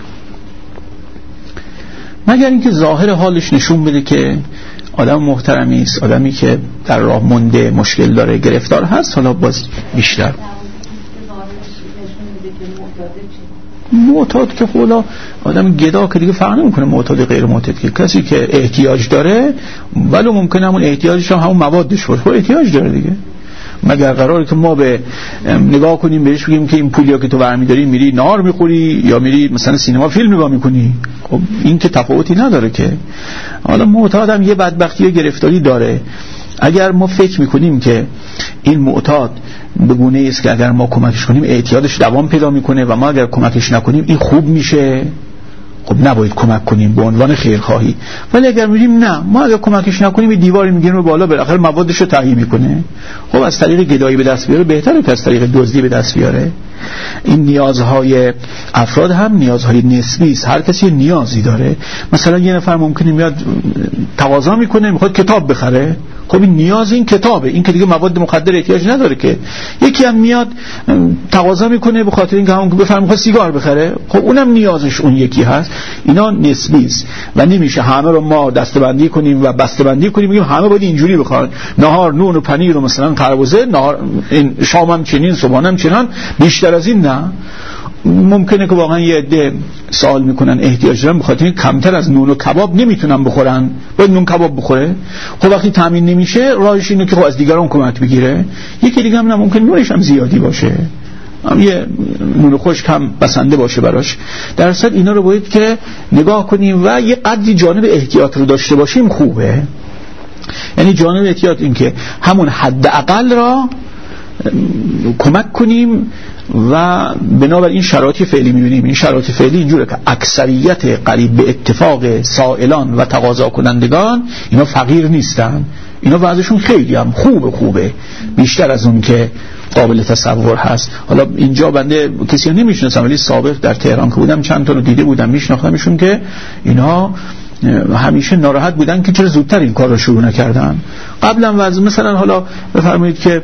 مگر اینکه ظاهر حالش نشون بده که آدم محترمی است، آدمی که در راه مونده، مشکل داره، گرفتار هست، حالا باز بیشتر ظاهرش نشون میده معتاده چی؟ معتاد که خلا آدم گدا که دیگه فرق نمیکنه معتاد غیر معتاد، که کسی که احتیاج داره ولی ممکنه همون احتیاجش هم همون موادش باشه، خب احتیاج داره دیگه. مگر قراره که ما به نگاه کنیم بهش بگیم که این پولیا که تو برمی‌داری میری نهار میخوری یا میری مثلا سینما فیلم نگاه میکنی؟ خب این که تفاوتی نداره که. حالا معتاد هم یه بدبختی و گرفتاری داره. اگر ما فکر میکنیم که این معتاد به گونه است که اگر ما کمکش کنیم اعتیادش دوام پیدا میکنه و ما اگر کمکش نکنیم این خوب میشه، خب نباید کمک کنیم به عنوان خیرخواهی. ولی اگر میگیم نه ما اگر کمکش نکنیم این دیواری میگیریم رو بالا، بالاخره موادش رو تهیه میکنه، خب از طریق گدایی به دست بیاره بهتره که از طریق دزدی به دست بیاره. این نیازهای افراد هم نیازهای نسبی است، هر کسی نیازی داره. مثلا یه نفر ممکنه میاد تقاضا میکنه میخواد کتاب بخره، خب این نیاز این کتابه، این که دیگه مواد مخدر احتیاج نداره که. یکی هم میاد تقاضا میکنه به خاطر اینکه همون که بفرمه میخواد سیگار بخره، خب اونم نیازش اون یکی هست. اینا نسبی است و نمیشه همه رو ما دسته‌بندی کنیم و بسته‌بندی کنیم بگیم همه باید اینجوری بخورن، نهار نون و پنیر و مثلا خربزه، نهار این شامم چنین صبحانم چنان، بیشتر از این نه. ممکنه که واقعا یه عده سوال میکنن احتیاج دارن بخاطر اینکه کمتر از نون و کباب نمیتونن بخورن، باید نون کباب بخوره. خب وقتی تامین نمیشه راهش اینه که خب از دیگران کمک بگیره. یکی دیگه هم ممکن نونش هم زیادی باشه، هم یه نون خشک هم بسنده باشه براش. در اصل اینا رو باید که نگاه کنیم و یه قدری جانب احتیاط رو داشته باشیم خوبه. یعنی جانب احتیاط این که همون حد اقل را کمک کنیم و بنابر این شرایط فعلی میبینیم. این شرایط فعلی اینجوره که اکثریت قریب به اتفاق سائلان و تقاضا کنندگان اینا فقیر نیستن، اینا وضعشون خیلی هم خوبه خوبه بیشتر از اون که قابل تصور هست. حالا اینجا بنده کسی نمیشناسم ولی سابق در تهران که بودم چند تا رو دیده بودم میشناختمشون که اینها همیشه ناراحت بودن که چرا زودتر این کار رو شروع نکردن. قبلا وضع مثلا حالا بفرمایید که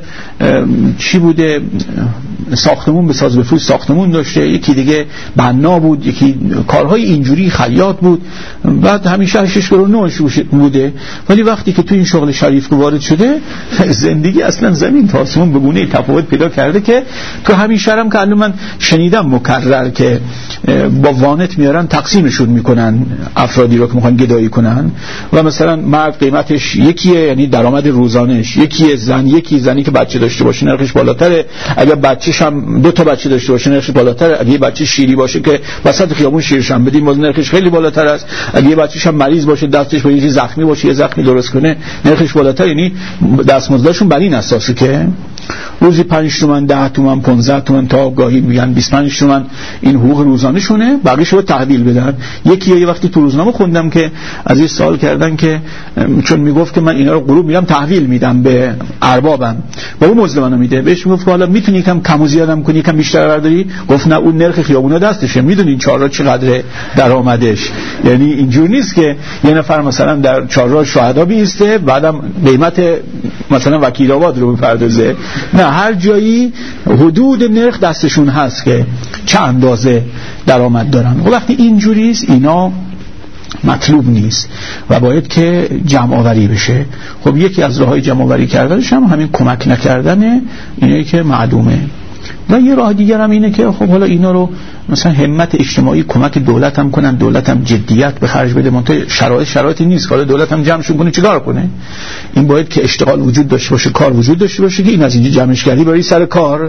چی بوده، ساختمون به ساز بفروش ساختمون داشته، یکی دیگه بنا بود، یکی کارهای اینجوری خیاط بود، بعد همیشه هشش کرو نوش بوده. ولی وقتی که تو این شغل شریف که وارد شده زندگی اصلا زمین تا آسمون به گونه تفاوت پیدا کرده که تو همین شهرم که الان من شنیدم مکرر که با وانت میارن تقسیمشون میکنن افرادی رو که میخوان گدایی کنن و مثلا مرد قیمتش یکیه، یعنی درآمد روزانش یکیه، زن یکی، زنی که بچه داشته باشه نرخش بالاتره، اگر بچه‌ش هم دو تا بچه داشته باشه نرخش بالاتره، اگه بچه شیری باشه که وسط خیابون شیرش هم بدیم باز نرخش خیلی بالاتر است، اگه بچه‌ش هم مریض باشه دستش با یه زخمی باشه یه زخمی درست کنه نرخش بالاتر. یعنی دستمزدشون بر این اساسه که روزی پنج تومن، ده تومن، پانزده تومن تا گاهی میگن بیست و پنج تومن این حقوق روزانه شونه، بقیه‌اش رو تحویل بدن. یکی یه وقتی تو روزنامه خوندم که از این سوال کردن که چون میگفت که من اینا رو غروب میرم تحویل میدم به اربابم و اون مزد منو میده، بهش میگفت حالا میتونی یکم کم و زیادم کنی یکم بیشتر برداری؟ گفت نه اون نرخ خیابونا دستشه، میدونین چهارراه چقدر درآمدش. یعنی اینجور نیست که یه نفر مثلا در چهارراه شهدا بیسته بعدم قیمت مثلا وکیل آباد رو بپردازه، نه هر جایی حدود نرخ دستشون هست که چه اندازه درآمد دارن. و وقتی اینجوری است اینا مطلوب نیست و باید که جمع آوری بشه. خب یکی از راههای جمع آوری کردنش هم همین کمک نکردنه، اینه که معلومه. و یه راه دیگر هم اینه که خب حالا اینا رو مثلا همت اجتماعی کمک دولت هم کنن، دولت هم جدیت به خرج بده، منتها شرایط شرایطی نیست که دولت هم جمعشون کنه چیکار کنه. این باید که اشتغال وجود داشته باشه، کار وجود داشته باشه که این از اینجا جمعش کردی برای سر کار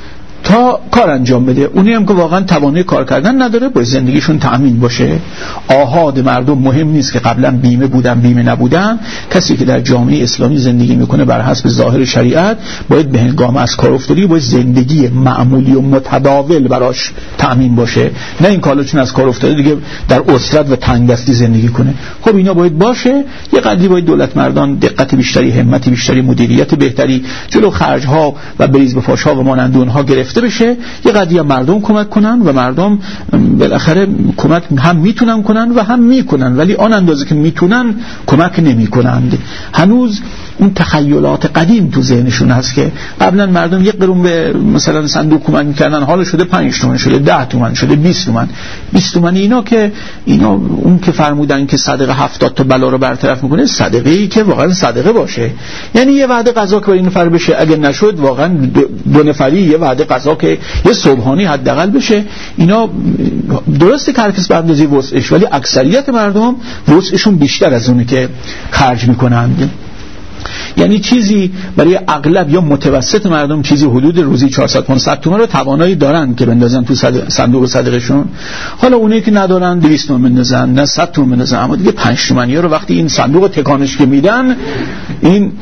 تا کار انجام بده. اونی هم که واقعا توانایی کار کردن نداره باید زندگیشون تأمین باشه. آحاد مردم مهم نیست که قبلا بیمه بودن بیمه نبودن، کسی که در جامعه اسلامی زندگی میکنه بر حسب ظاهر شریعت باید به هنگام از کار افتادی باید زندگی معمولی و متداول براش تأمین باشه، نه این کالا چون از کار افتاده دیگه در اسرت و تنگدستی زندگی کنه. خب اینا باید باشه. یه قدری باید دولت مردان دقت بیشتری، همت بیشتری، مدیریت بهتری جلو خرج ها و بریز به فاش ها و مانند اونها گرفته بشه. یه قضیه مردم کمک کنن و مردم بالاخره کمک هم میتونن کنن و هم میکنن، ولی آن اندازه که میتونن کمک نمیکنند. هنوز اون تخیلات قدیم تو ذهنشون هست که قبلا مردم یک قرون به مثلا صندوق کمک میکردن، حالا شده پنج تومن، شده ده تومن، شده بیست تومن. بیست تومن اینا که اینا اون که فرمودن که صدقه هفتاد تا بلا رو برطرف میکنه، صدقه ای که واقعا صدقه باشه، یعنی یه وعده غذا که برای این نفر بشه، اگه نشد واقعا دو, دو نفری یه وعده غذا که یه صبحانی حداقل بشه. اینا درسته که هر کس به اندازه وسعش، ولی اکثریت مردم وسعشون بیشتر از اونه که خرج میکنند. یعنی چیزی برای اغلب یا متوسط مردم چیزی حدود روزی چهارصد پانصد تومان رو توانایی دارن که بندازن تو صندوق صدقهشون. حالا اونایی که ندارن دویست تومان بندازن، نه صد تومان بندازن، اما دیگه پنج تومانی رو وقتی این صندوق تکانش که میدن، این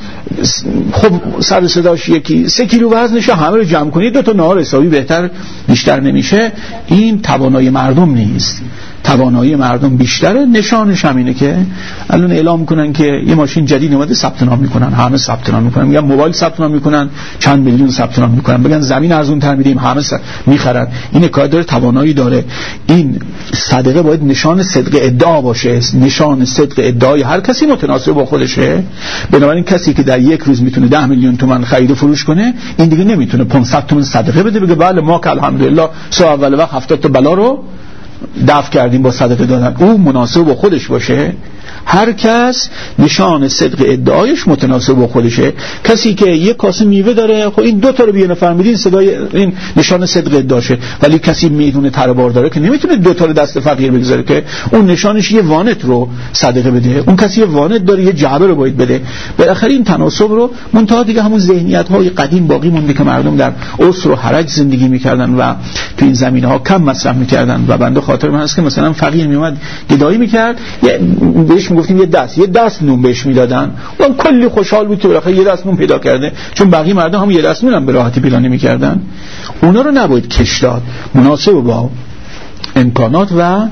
خب سر صداش یکی سه کیلو وزنش همه رو جمع کنید دو تا نهار حسابی بهتر بیشتر نمیشه. این توانایی مردم نیست، توانایی مردم بیشتره. نشانش همینه که الان اعلام میکنن که یه ماشین جدید اومده، ثبت نام میکنن، همه ثبت نام میکنن، میگن موبایل ثبت نام میکنن، چند میلیون ثبت نام میکنن، بگن زمین ارزون تر میدیم، همه میخرن. این کار داره، توانایی داره. این صدقه باید نشان صدق ادعا باشه، نشان صدق ادعای هر کسی متناسب با خودشه. بنابراین کسی که در یک روز میتونه ده میلیون تومان خرید و فروش کنه، این دیگه نمیتونه پانصد تومان صدقه بده بگه بله ما که الحمدلله سال اول وقت هفتاد تا بلا رو دفع کردیم با صدقه دادن. او مناسب با خودش باشه. هر کس نشان صدق ادعایش متناسب با خودشه. کسی که یک کاسه میوه داره، خب این دو تا رو به یه نفر میدین، صدای این نشان صدق ادعاشه. ولی کسی میدونه تره بار داره که نمیتونه دو تا رو دست فقیر بگذاره، که اون نشانش یه وانت رو صدقه بده. اون کسی یه وانت داره، یه جعبه رو باید بده. بالاخره این تناسب رو منتها دیگه همون ذهنیت‌های قدیم باقی مونده که مردم در عسر و حرج زندگی میکردن و تو این زمینه‌ها کم مصرف میکردن. و بنده خاطر من هست که مثلا فقیر میومد گدایی میکرد، بهش میگفتیم یه دست یه دست نون بهش میدادن، اون کلی خوشحال بود که بالاخره یه دست نون پیدا کرده، چون بقیه مردم هم یه دست نون هم به راحتی پیدا نمیکردن. اونا رو نباید کش داد، مناسب با امکانات و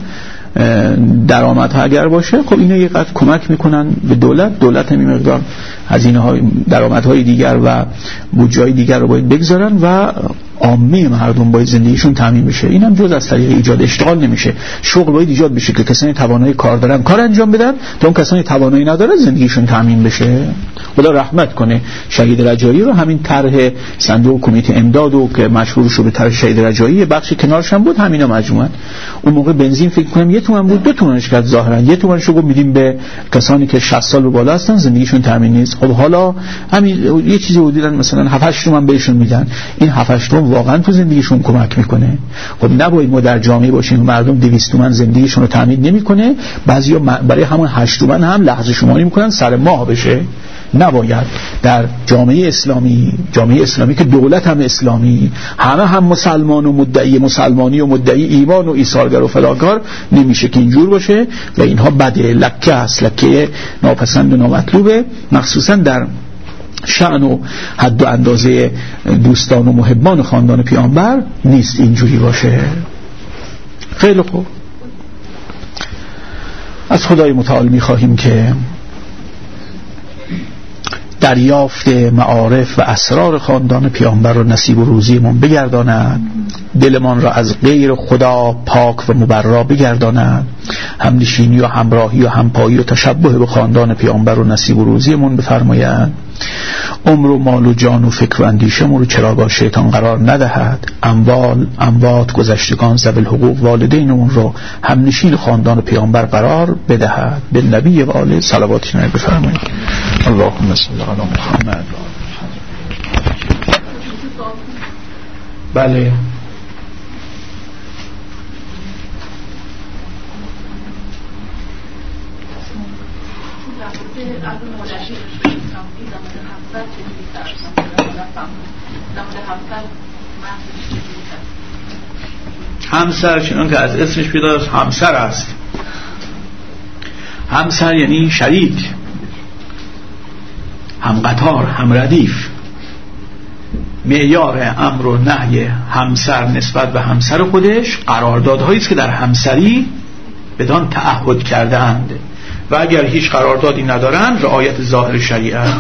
درآمدها اگر باشه. خب اینا یه قدر کمک میکنن به دولت، دولت هم این مقدار هزینه های درآمدهای دیگر و بودجه‌های دیگر رو باید بگذارن و عامه مردم باید زندگیشون تامین بشه. اینم جز از طریق ایجاد اشتغال نمیشه. شغل باید ایجاد بشه که کسانی توانایی کار دارن کار انجام بدن، تا اون کسانی توانایی ندارن زندگیشون تامین بشه. خدا رحمت کنه شهید رجایی رو. همین طرح صندوق کمیته امداد و که مشهور شد به طرح شهید رجایی، بخشی کنارش هم بود همینا مجموعاً. اون موقع بنزین فکر کنم یه تومن بود، دو تومنش کرد ظاهرا، یه تومنشو گفت میدیم به کسانی که شصت سال و بالا هستن زندگیشون تامین نیست. خب حالا همین یه چیزی حدوداً مثلا هفت هشت تومن بهشون میدن، این هفت هشت تومن واقعا تو زندگیشون کمک میکنه. خب نباید ما در جامعه باشیم مردم دویست تومن زندگیشون رو تامین نمیکنه، بعضیا برای همون هشت تومن هم لحظه شماری میکنن سر ماه بشه. نباید در جامعه اسلامی، جامعه اسلامی که دولت هم اسلامی، همه هم مسلمان و مدعی مسلمانی و مدعی ایمان و ایثارگر و فلاکار، نمیشه که اینجور باشه و اینها بده، لکه است، لکه ناپسند و نامطلوبه. مخصوصا در شأن و حد و اندازه دوستان و محبان خاندان پیامبر نیست اینجوری باشه. خیلی خوب، از خدای متعال میخواهیم که دریافت معارف و اسرار خاندان پیامبر رو نصیب و روزیمون بگرداند، دلمان را از غیر خدا پاک و مبرا بگرداند، همنشینی و همراهی و همپایی و تشبه به خاندان پیامبر رو نصیب و روزیمون بفرماید، عمر و مال و جان و فکر و اندیشمون رو چراگاه شیطان قرار ندهد، اموال اموات گذشتگان ذوی الحقوق والدینمون رو همنشین خاندان پیامبر قرار بدهد. به نبی و آله صلوات نهید بفرمایید. اللهم صل علی محمد. بله همسر چنان که از اسمش پیداست همسر است. همسر یعنی شریک، هم قطار، هم ردیف. معیار امر و نهی همسر نسبت به همسر خودش قراردادهایی است که در همسری بدان تعهد کردند و اگر هیچ قراردادی ندارند رعایت ظاهر شریعت.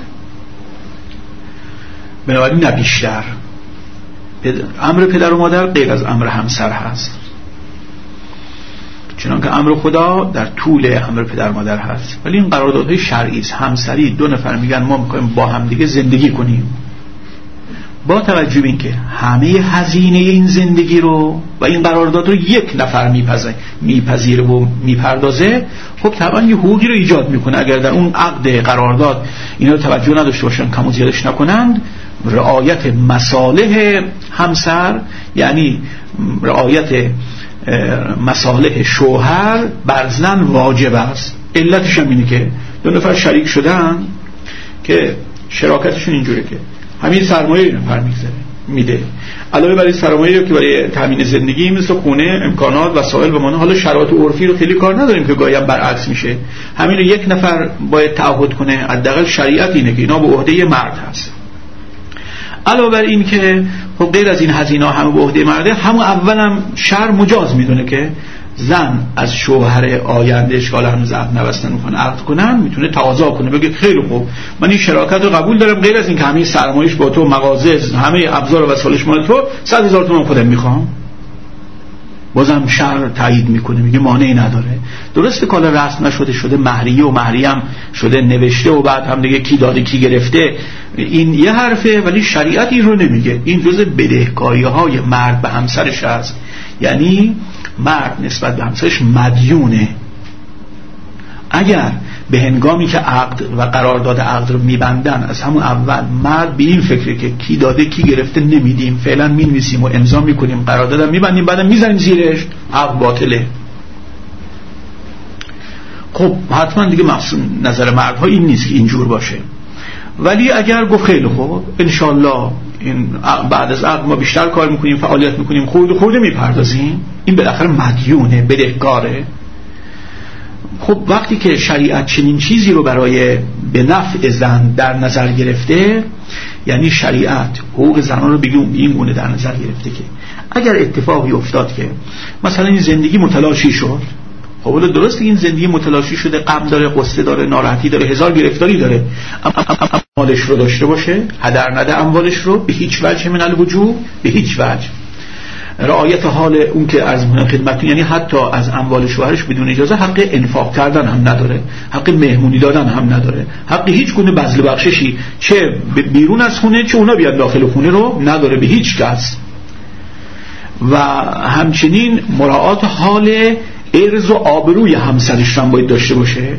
بنابراین نه بیشتر. امر پدر و مادر غیر از امر همسر هست. چنانکه امر خدا در طول امر پدر مادر هست. ولی این قراردادهای شرعی است، همسری. دو نفر میگن ما میخوایم با هم دیگه زندگی کنیم، با توجه به اینکه همه هزینه این زندگی رو و این قرارداد رو یک نفر میپذیره میپذیره و میپردازه، خب طبعا یه حقوقی رو ایجاد میکنه. اگر در اون عقد قرارداد اینا رو توجه نداشته باشن، کم و زیادش نکنند، رعایت مصالح همسر یعنی رعایت مصالح شوهر بر زن واجب است. علتش هم اینه که دو نفر شریک شدن که شراکتشون اینجوره که همین سرمایه این نفر میگذاره میده، علاوه بر این سرمایه که برای تامین زندگی مثل خونه، امکانات، وسایل و مانع. حالا شرایط عرفی رو خیلی کار نداریم که گاهی هم برعکس میشه، همین رو یک نفر باید تعهد کنه. حداقل شریعت اینه که اینا به عهده مرد هست. علاوه بر این که خب غیر از این هزینه ها همه به عهده مرده، همون اولم شرع مجاز میدونه که زن از شوهر آینده اشکال هنوز عقد نبستن میخوان عقد کنن میتونه تقاضا کنه، بگه خیلی خوب من این شراکت رو قبول دارم، غیر از این که همه سرمایه‌اش با تو، مغازه، همه ابزار و وسایلش مال تو، صد هزار تومان خودم میخوام. بازم شرع تایید میکنه، میگه مانعی نداره. درسته کالا رسم نشده، شده مهریه و مهریم شده نوشته و بعد هم دیگه کی داده کی گرفته، این یه حرفه، ولی شریعت این رو نمیگه. این جزء بدهکاری های مرد به همسرش هست، یعنی مرد نسبت به همسرش مدیونه. اگر به هنگامی که عقد و قرارداد عقد رو میبندن از همون اول مرد به این فکره که کی داده کی گرفته نمیدیم، فعلا مینویسیم و امضا میکنیم، قراردادم میبندیم، بعدم میزنیم زیرش، عقد باطله. خب حتما دیگه مقصود نظر مردها این نیست که اینجور باشه. ولی اگر گفت خیلی خوب انشالله این بعد از عقد ما بیشتر کار میکنیم، فعالیت میکنیم، خورده خورده میپردازیم، این بالاخره مدیونه، بدهکاره. خب وقتی که شریعت چنین چیزی رو برای به نفع زن در نظر گرفته، یعنی شریعت حقوق زنان رو بگیم این گونه در نظر گرفته که اگر اتفاقی افتاد که مثلا این زندگی متلاشی شد، خب ولی درسته این زندگی متلاشی شده، غم داره، قصه داره، ناراحتی داره، هزار گرفتاری داره، اموالش رو داشته باشه، هدر نده اموالش رو به هیچ وجه من الوجوه، به هیچ وجه. رعایت حال اون که از خدمتتون، یعنی حتی از اموال شوهرش بدون اجازه حق انفاق کردن هم نداره، حق مهمونی دادن هم نداره، حق هیچ گونه بذل بخششی چه بیرون از خونه چه اونا بیاد داخل خونه رو نداره به هیچ کس. و همچنین مراعات حال عرض و آبروی همسرش هم باید داشته باشه.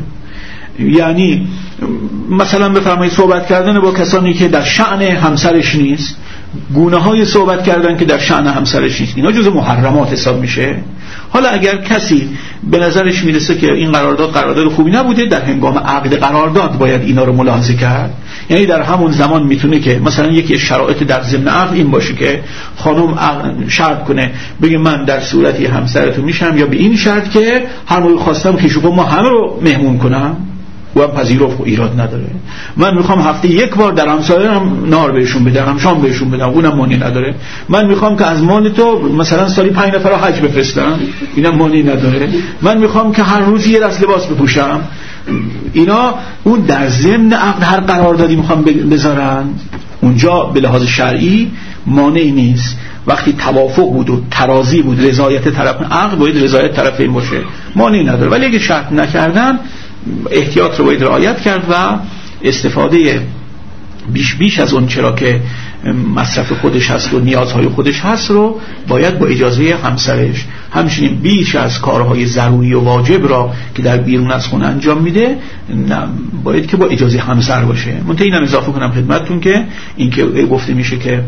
یعنی مثلا بفرمایید صحبت کردن با کسانی که در شأن همسرش نیست، گونه های صحبت کردن که در شأن همسرش نیست، اینا جزء محرمات حساب میشه. حالا اگر کسی به نظرش میرسه که این قرارداد قرارداد خوبی نبوده، در هنگام عقد قرارداد باید اینا رو ملاحظه کرد. یعنی در همون زمان میتونه که مثلا یکی شرایط در ضمن عقد این باشه که خانم شرط کنه، بگه من در صورتی همسرتون میشم یا به این شرط که هر موقع خواستم خیشوکو ما همه رو مهمون کنم، و هم پذیرفت و ایراد نداره. من میخوام هفته یک بار در همسایه‌ام نهار بهشون بدم، شام بهشون بدم، اونم مانعی نداره. من میخوام که از مال تو مثلا سالی پنج نفر رو حج بفرستم، اینم مانعی نداره. من میخوام که هر روز یه دست لباس بپوشم، اینا اون در ضمن عقد هر قراردادی میخوام بذارن، اونجا به لحاظ شرعی مانعی نیست. وقتی توافق بود و ترازی بود، رضایت طرف عقد باید رضایت طرفین باشه، مانعی نداره. ولی اگه شرط نکردن احتیاط رو باید رعایت کرد و استفاده بیش بیش از اون چرا که مصرف خودش هست و نیازهای خودش هست رو باید با اجازه همسرش. همچنین بیش از کارهای ضروری و واجب را که در بیرون از خونه انجام میده باید که با اجازه همسر باشه. منتها اینم اضافه کنم خدمتتون که این که گفته میشه که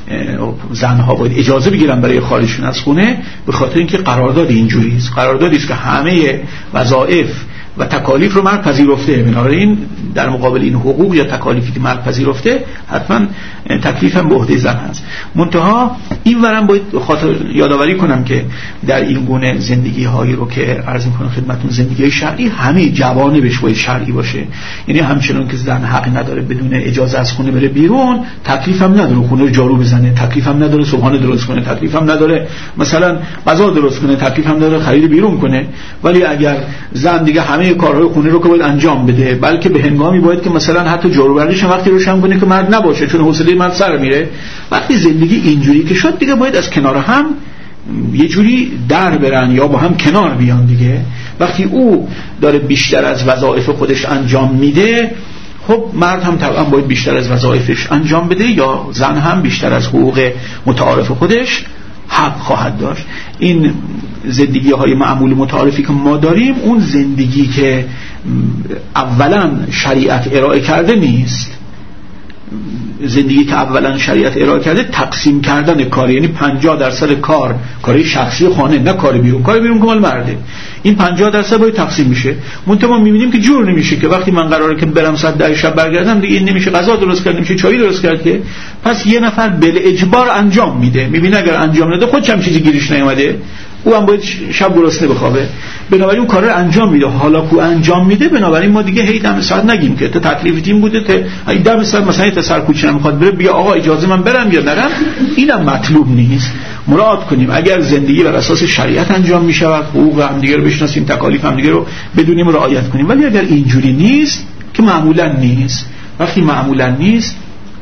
زنها باید اجازه بگیرن برای خارجشون از خونه، به خاطر اینکه قرارداد اینجوری است، قراردادی است که همه وظایف و تکالیف رو مرد پذیرفته. بنابراین در مقابل این حقوق یا تکالیفی که مرد پذیرفته حتما تکلیف هم به عهده زن هست. منتها این ورم باید خاطر یادآوری کنم که در این گونه زندگی هایی رو که عرض می‌کنم خدمتتون، زندگی شرعی همه جوانبش باید شرعی باشه. یعنی همچنان که زن حق نداره بدون اجازه از خونه بره بیرون، تکلیف هم نداره خونه رو جارو بزنه، تکلیف هم نداره صبحانه درست کنه، تکلیف هم نداره مثلا غذا درست کنه، تکلیف هم نداره خرید بیرون کنه. ولی اگر زن دیگه همه کارهای خونه رو که باید انجام بده، بلکه به هنگامی باید که مثلا حتی جارو بردیش وقتی روشن کنه که مرد نباشه، چون حوصله مرد سر میره. وقتی زندگی اینجوری که شد دیگه باید از کنار هم یه جوری در برن یا با هم کنار بیان دیگه. وقتی او داره بیشتر از وظایف خودش انجام میده، خب مرد هم طبعا باید بیشتر از وظایفش انجام بده، یا زن هم بیشتر از حقوق متعارف خودش حق خواهد داشت. این زندگی های معمول متعارفی که ما داریم، اون زندگی که اولا شریعت ارائه کرده نیست. زندگی که اولا شریعت ارائه کرده تقسیم کردن کار، یعنی پنجاه درصد کار کاری شخصی خانه، نه کار بیرون. کار بیرون که مال مرده. این پنجاه درصد باید تقسیم میشه. منتها ما میبینیم که جور نمیشه که وقتی من قراره که برم ساعت ده شب برگردم، دیگه این نمیشه غذا درست کرد، نمیشه چای درست کرد، که پس یه نفر بل اجبار انجام میده. میبینه اگر انجام نده خودش هم چیزی گیرش نیومده، او هم باید شب گرسنه بخوابه، بنابراین اون کار رو انجام میده. حالا کو انجام میده، بنابراین ما دیگه هی دم ساعت نگیم که تو تکلیف تیم بوده، ته دم ساعت مثلا تا سر کوچه نمیخواد بره، بیا آقا اجازه من برم یا نرم. اینم مطلوب نیست. مراعات کنیم اگر زندگی بر اساس شریعت انجام میشود، حقوق هم دیگه رو بشناسیم، تکالیف هم دیگه رو بدونیم، رعایت کنیم. ولی اگر اینجوری نیست، که معمولا نیست، وقتی معمولا نیست،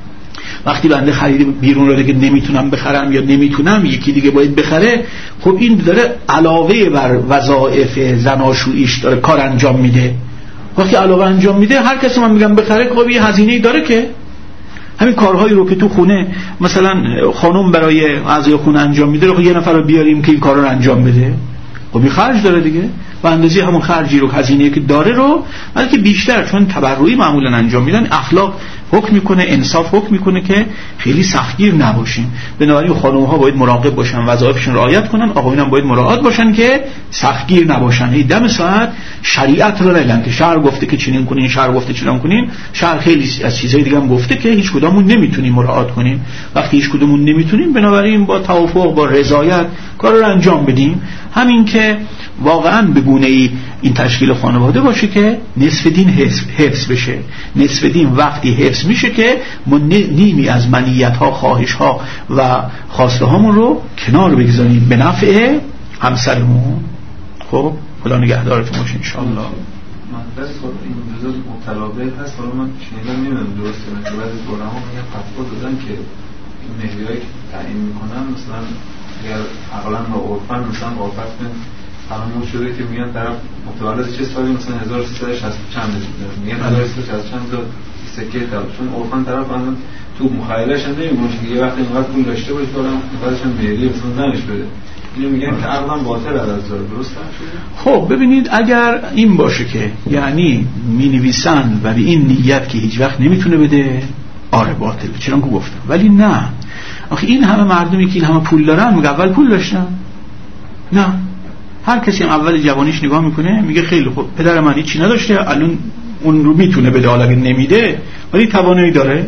وقتی بنده خرید بیرون رو دیگه نمیتونم بخرم یا نمیتونم یکی دیگه باید بخره، خب این داره علاوه بر وظایف زناشوییش داره کار انجام میده. وقتی علاوه انجام میده، هر کسی من میگم بخره، خب یه هزینه‌ای داره که همین کارهایی رو که تو خونه مثلا خانم برای اعضای خونه انجام میده رو یه نفر رو بیاریم که این کارا رو انجام بده، خب این خرج داره دیگه، و اندازه همون خرجی رو هزینه‌ای که داره رو، بلکه بیشتر، چون تبرعی معمولا انجام میدن، اخلاق حکم میکنه، انصاف حکم میکنه که خیلی سختگیر نباشیم. بنابراین خانم‌ها باید مراقب باشن، وظایفشون رعایت کنن، آقایون هم باید مراقب باشن که سختگیر نباشن. این دم ساعت شریعت رو نگن که شرع گفته که چنین کنین، شرع گفته چنین کنین. شرع خیلی از چیزای دیگه هم گفته که هیچ کدومون نمیتونیم مراعات کنیم. وقتی هیچ کدومون نمیتونیم، بنابراین با توافق، با رضایت کار رو انجام بدیم. همین که واقعا به گونه‌ای این تشکیل خانواده باشه که نصف دین حفظ, حفظ بشه. نصف دین وقتی حفظ میشه که ما نیمی از منیت‌ها، خواهش‌ها و خواسته-هامون رو کنار بگذاریم به نفع همسرمون. خب خدا نگهدارتون باشه ان شاء الله. من بس خود این جزء متلابه هست، حالا من شنیدم نمیدونم درسته، مثلا بعضی علما میگن فتوا دادن که این مهریه‌ای که تعیین میکنن مثلا اگر عقلاً و عرفاً مثلا وافق فراموش شده که میگن طرف متولد چه سالی مثلا هزار و سیصد و شصت چند میگن هزار و سیصد و شصت چند تا سکه داد، چون عرفاً طرف الان تو مخیله‌اش هم نمیگه که یه وقت اینقدر پول داشته باشه دارم بعدش هم مهریه مثلا زنش بده. اینو میگن که عقلاً باطل از داره. درست شده؟ خب ببینید، اگر این باشه که یعنی می‌نویسن و به این نیت که هیچ وقت نمیتونه بده، آره باطل، چرا که گفتم. ولی نه، آخه این همه مردمی که این همه پول دارن میگه اول پول داشتن؟ نه، هر کسی هم اول جوانیش نگاه میکنه میگه خیلی خوب پدر من هیچی نداشته، الان اون رو میتونه بده، حالا اگه نمیده ولی توانایی داره.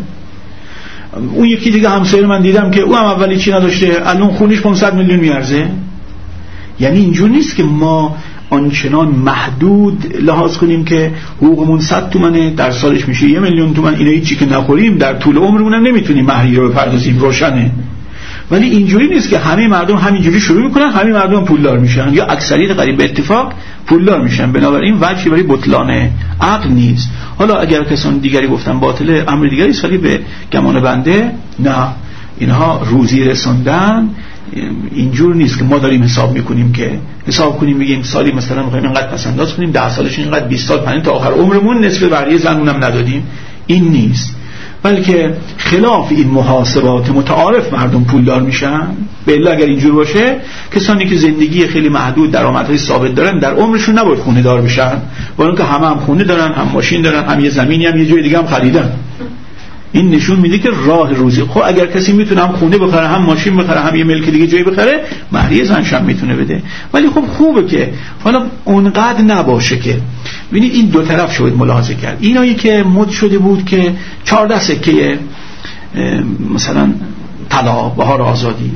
اون یکی دیگه همسایه من دیدم که اون هم اول هیچی نداشته، الان خونش پانصد میلیون میارزه. یعنی اینجور نیست که ما آنچنان محدود لحاظ کنیم که حقوقمون صد تومنه، در سالش میشه یه میلیون تومن، اینا هیچی که نخوریم در طول عمرمون هم نمیتونیم مهریه رو بپردازیم، روشنه. ولی اینجوری نیست که همه مردم همینجوری شروع میکنن، همه مردم پولدار میشن، یا اکثریت قریب به اتفاق پولدار میشن. بنابراین وجهی برای بطلان عقل نیست. حالا اگر کسان دیگری گفتن باطله، امر دیگری است، ولی به گمان بنده نه، اینها روزی رسوندن. اینجور نیست که ما داریم حساب میکنیم که حساب کنیم بگیم سالی مثلا میخوایم اینقدر پس انداز کنیم، ده سالش اینقدر، بیست سال پنج تا آخر عمرمون نصف بقیه زنونم ندادیم. این نیست، بلکه خلاف این محاسبات متعارف مردم پولدار میشن. بله اگر اینجور باشه، کسانی که زندگی خیلی محدود، درآمدهای ثابت دارن، در عمرشون نباید خونه دار بشن، با اینکه همه هم خونه دارن، هم ماشین دارن، هم یه زمینی هم یه جای دیگه هم خریدن. این نشون میده که راه روزی. خب اگر کسی میتونه هم خونه بخره، هم ماشین بخره، هم یه ملک دیگه جایی بخره، مهریه زنش هم میتونه بده. ولی خب خوبه که حالا اونقدر نباشه که ببینید این دو طرف شاید ملاحظه کرد. اینایی که مد شده بود که چهارده سکه مثلا طلا، بهار آزادی،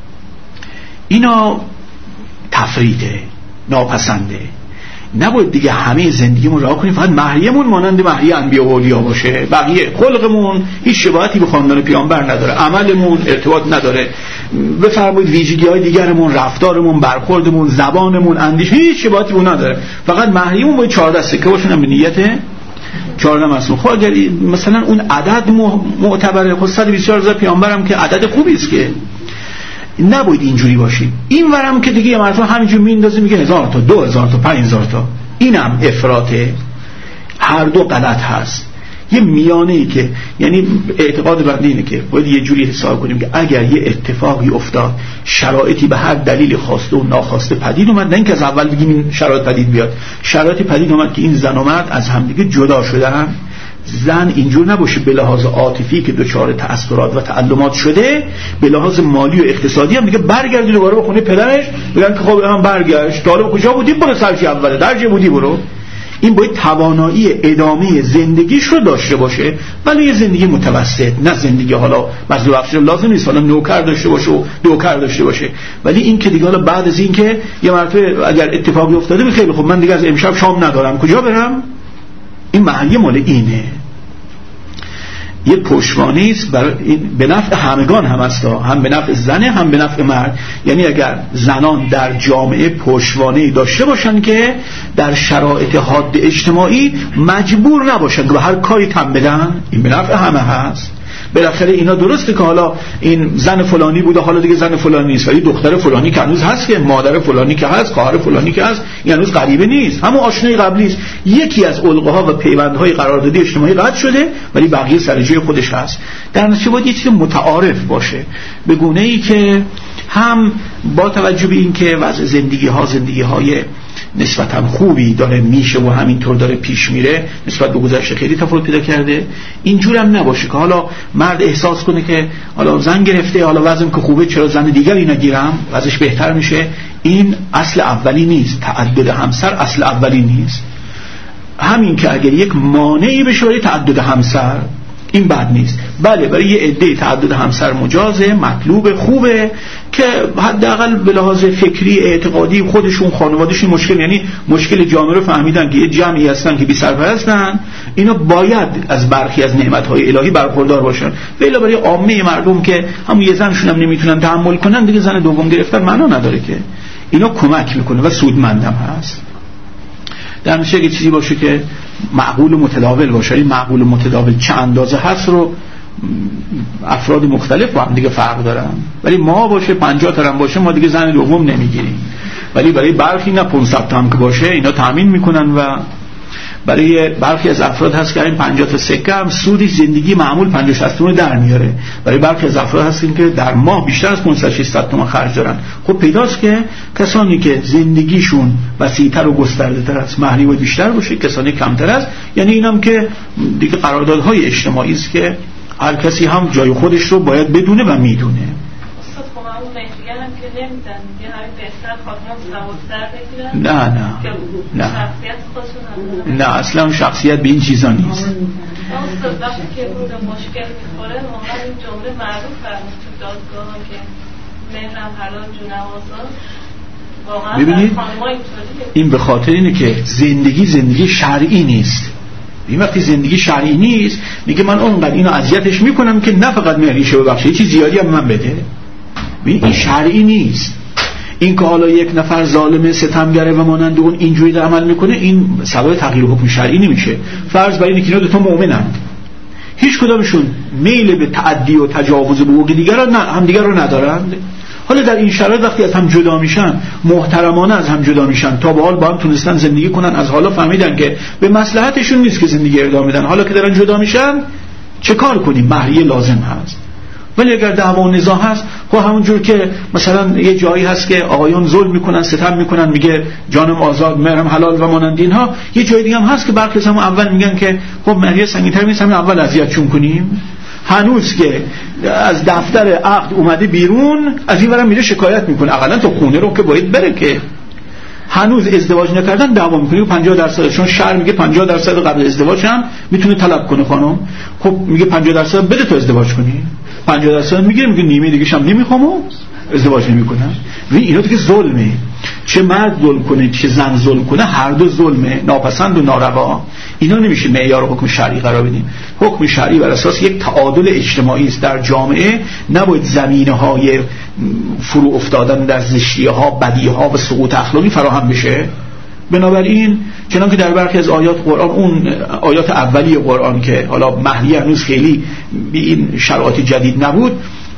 اینا تفریطه، ناپسنده. نباید دیگه همه زندگیمون راه کنیم فقط مهریه‌مون مانند مهریه انبیا و اولیا باشه، بقیه خلقمون هیچ شباهتی به خاندان پیامبر نداره، عملمون ارتباط نداره، بفرمایید ویژگی‌های دیگرمون، رفتارمون، برخوردمون، زبانمون، اندیشه هیچ شباهتی به نداره، فقط مهریه‌مون باید چهارده سکه باشه به نیت چهارده مسئول. خب اگر مثلا اون عدد معتبره، خب صد و بیست و چهار هزار پیامبرم که عدد خوبی است که نباید اینجوری باشیم. این ورم که دیگه یه مرتبه همینجور میندازه میگه هزار تا، دو هزار تا، پنج هزار تا، اینم افراطه. هر دو غلط هست. یه میانه ای که یعنی اعتقاد بنده اینه که باید یه جوری حساب کنیم که اگر یه اتفاقی افتاد، شرایطی به هر دلیل خواسته و ناخواسته پدید اومد، نه اینکه از اول بگیم این شرایط پدید بیاد، شرایطی پدید اومد که این زن و مرد از همدیگه جدا شدن، زن اینجور نباشه به لحاظ عاطفی که دچار تأثیرات و تعلمات شده، به لحاظ مالی و اقتصادی هم دیگه برگردی دوباره به خونه پدرش، بگن که خب من برگشت، طالب کجا بودی؟ برو سرچی اوله درجه بودی برو. این باید توانایی ادامه زندگیش رو داشته باشه، ولی یه زندگی متوسط، نه زندگی حالا مزلو افشار لازم نیست حالا نوکر داشته باشه و دوکر داشته باشه، ولی این که دیگه حالا بعد از این که یه مرتبه اگر اتفاقی افتاده خیلی خب من دیگه از امشب شام ندارم کجا برم، این محلی مال اینه. یه پشتوانه است برای به نفع همگان هم است، هم به نفع زنه هم به نفع مرد. یعنی اگر زنان در جامعه پشتوانه‌ای داشته باشن که در شرایط حاد اجتماعی مجبور نباشن که به هر کاری تن بدن، این به نفع همه هست. بالاخره اینا درسته که حالا این زن فلانی بوده حالا دیگه زن فلانی نیست، ولی دختر فلانی که هنوز هست، که مادر فلانی که هست، خواهر فلانی که هست، این هنوز غریبه نیست، همون آشنای قبلی است. یکی از القه‌ها و پیوندهای قراردادی اجتماعی قطع شده ولی بقیه سر جای خودش هست. در نتیجه باید یه چیز متعارف باشه، به گونه‌ای که هم با توجه به این که وضع زندگی ها زندگی های نسبتا خوبی داره میشه و همینطور داره پیش میره، نسبت به گذشته خیلی تفاوت پیدا کرده، اینجور هم نباشه که حالا مرد احساس کنه که حالا زن گرفته، حالا وضعم که خوبه چرا زن دیگری نگیرم وضعش بهتر میشه. این اصل اولی نیست، تعدد همسر اصل اولی نیست. همین که اگر یک مانعی بشه برای تعدد همسر این بد نیست، بله برای یه عده تعدد همسر مجازه، مطلوب، خوبه که حداقل به لحاظ فکری اعتقادی خودشون خانوادهشون مشکل، یعنی مشکل جامعه رو فهمیدن که یه جمعی هستن که بی سرپرستن، اینا باید از برخی از نعمت‌های الهی برخوردار باشن. ولی برای عامه مردم که همون یه زنشون هم نمیتونن تحمل کنن، دیگه زن دوم گرفتن معنا نداره که. اینا کمک میکنه و سودمندم هست. در نتیجه یه چیزی باشه که معقول و متداول باشه. این معقول و متداول چه اندازه هست رو افراد مختلف با هم دیگه فرق دارن، ولی ما باشه پنجاه تا هم باشه ما دیگه زن دوم نمیگیریم، ولی برای برخی نه پانصد تا هم که باشه اینا تامین میکنن و برای برخی از افراد هست که این پنجاه تا سکه هم سودی زندگی معمول پنجاه شصت تومن در میاره. برای برخی از افراد هستین که در ماه بیشتر از پانصد ششصد تومن خرج دارن. خب پیداست که کسانی که زندگیشون وسیع‌تر و گسترده‌تر است مهری و بیشتر باشه، کسانی کمتر است، یعنی اینم که دیگه قراردادهای اجتماعی است که هر کسی هم جای خودش رو باید بدونه و میدونه. نه نه نه نه اصلا شخصیت به این چیزا نیست. وقتی که بود مشکل میخوره واقعا این جمله معروف فرمود تو دادگاه که مهرم حلال جون آزاد. ببینید این به خاطر اینه که زندگی زندگی شرعی نیست. این وقتی زندگی شرعی نیست میگه من اونقدر اینو اذیتش میکنم که نه فقط مهریشه ببخشه یه چیز زیادی هم من بده. این شرعی نیست. این که حالا یک نفر ظالم ستمگره و مانند اون اینجوری در عمل میکنه این سبب تغییر حکم شرعی نمیشه. فرض بر اینه که اینا دو تا مؤمنند، هیچ کدامشون میل به تعدی و تجاوز به حقوق دیگر را هم دیگر رو ندارند. حالا در این شرایط وقتی از هم جدا میشن، محترمانه از هم جدا میشن، تا به حال با هم تونستن زندگی کنن، از حالا فهمیدن که به مصلحتشون نیست که زندگی ادامه بدن، حالا که دارن جدا میشن چه کار کنیم؟ مهریه لازم هست. ولی اگر دعوا و نزاع هست، خب همونجور که مثلا یه جایی هست که آقایان ظلم میکنن، ستم میکنن، میگه جانم آزاد مهرم حلال و مانند اینها، یه جای دیگه هم هست که برخی از هم اول میگن که خب مهریه سنگین‌تر نیست، همین اول اذیتشون کنیم. هنوز که از دفتر عقد اومده بیرون از این ورم میره شکایت میکنه، اقلا تو خونه رو که باید بره، که هنوز ازدواج نکردن دعوا میکنه. پنجاه درصد چون شرع میگه پنجاه درصد قبل ازدواج هم میتونه طلب کنه خانم، خب میگه پنجاه درصد بده تو ازدواج کنی، پنجاه درصد میگیره میگه نیمه دیگه هم نمیخوام و ازدواج نمیکنم. و اینا دیگه ظلمه، چه مرد ظلم کنه چه زن ظلم کنه هر دو ظلمه، ناپسند و ناروا. اینا نمیشه معیار حکم شرعی قرار بدیم. حکم شرعی بر اساس یک تعادل اجتماعی است در جامعه، نباید زمینه‌های فرو افتادن در زشتی‌ها، بدی‌ها و سقوط اخلاقی فراهم بشه. بنابراین چنانکه در برخی از آیات قرآن، اون آیات اولی قرآن که حالا مهریه هنوز خیلی به این شرایط جدید نبود،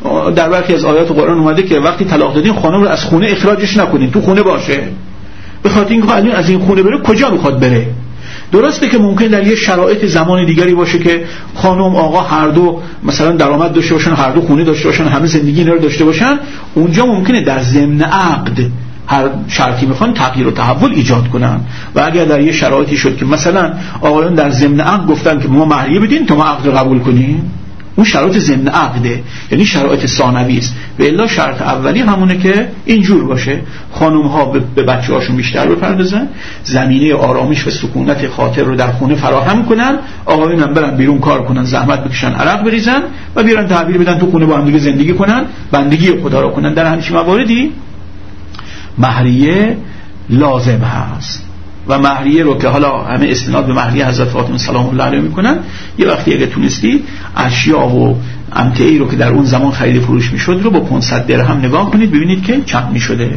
در برخی از آیات قرآن اومده که وقتی طلاق دادین خانم رو از خونه اخراجش نکنین، تو خونه باشه، به خاطر اینکه الان از این خونه بره کجا میخواد بره. درسته که ممکن در یه شرایط زمان دیگری باشه که خانم آقا هر دو مثلا درآمد داشته باشن، هر دو خونه داشته باشن، همه زندگی اینا رو داشته باشن، اونجا ممکنه در ضمن عقد هر شرطی میخوان تغییر و تحول ایجاد کنن. و اگر در یه شرایطی شد که مثلا آقایان در ضمن عقد گفتن که ما مهریه بدین تا ما عقد رو قبول کنیم، اون شرایط ضمن عقده، یعنی شرایط ثانوی است. و الا شرط اولی همونه که اینجور باشه خانم ها به بچه هاشون بیشتر بپردازن، زمینه آرامش و سکونت خاطر رو در خونه فراهم کنن، آقایون هم برن بیرون کار کنن، زحمت بکشن، عرق بریزن و بیرن تحویل بدن تو خونه با هم دیگه زندگی کنن، بندگی خدا رو کنن. در همین مواردی مهریه لازم هست. و مهریه رو که حالا همه استناد به مهریه حضرت فاطمه سلام الله علیها میکنن، یه وقتی اگه تونستی اشیا و امتعی رو که در اون زمان خرید فروش میشد رو با پانصد درهم نگاه کنید ببینید که چند میشده.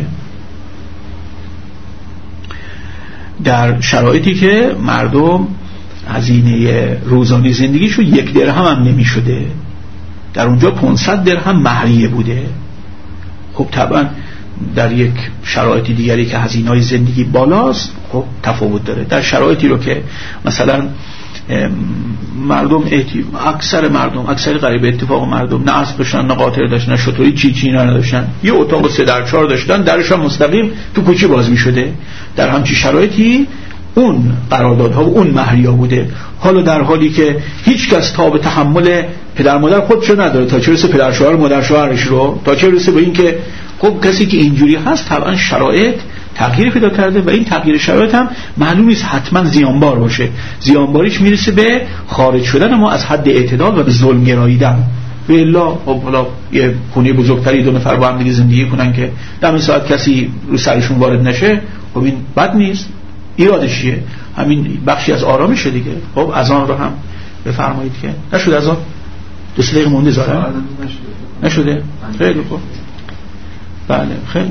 در شرایطی که مردم هزینه روزانه زندگیشو یک درهم هم نمیشده، در اونجا پانصد درهم مهریه بوده. خب طبعا در یک شرایطی دیگری که هزینه‌های زندگی بالاست خب تفاوت داره. در شرایطی رو که مثلا مردم اکثر مردم اکثر قریب اتفاق مردم نه اسب داشتن، نه قاطر داشتن، نه شطوری چی چی نه نداشتن، یه اتاق سه در چهار داشتن، درش هم مستقیم تو کوچه باز می‌شده، در همچین شرایطی اون قراردادها و اون مهریه بوده. حالا در حالی که هیچ کس تا به تحمل پدر مادر خودشو نداره، تا چه برسه پدر شوهر مادر شوهرش رو، تا چه برسه به این که خب کسی که اینجوری هست طبعا شرایط تغییر پیدا کرده و این تغییر شرایط هم معلوم نیست حتما زیانبار باشه. زیانباریش میرسه به خارج شدن ما از حد اعتدال و به ظلم گراییدن. و الا خب حالا یه خونه بزرگتری دو نفر با هم دیگه زندگی کنن که دم ساعت کسی رو سرشون وارد نشه، خب این بد نیست. ایرادش چیه؟ همین بخشی از آرامشه دیگه. خب اذان رو هم بفرمایید که نشد اذان دو سه دقیقه مونده زاره نشده. خیلی خوب، بله خیلی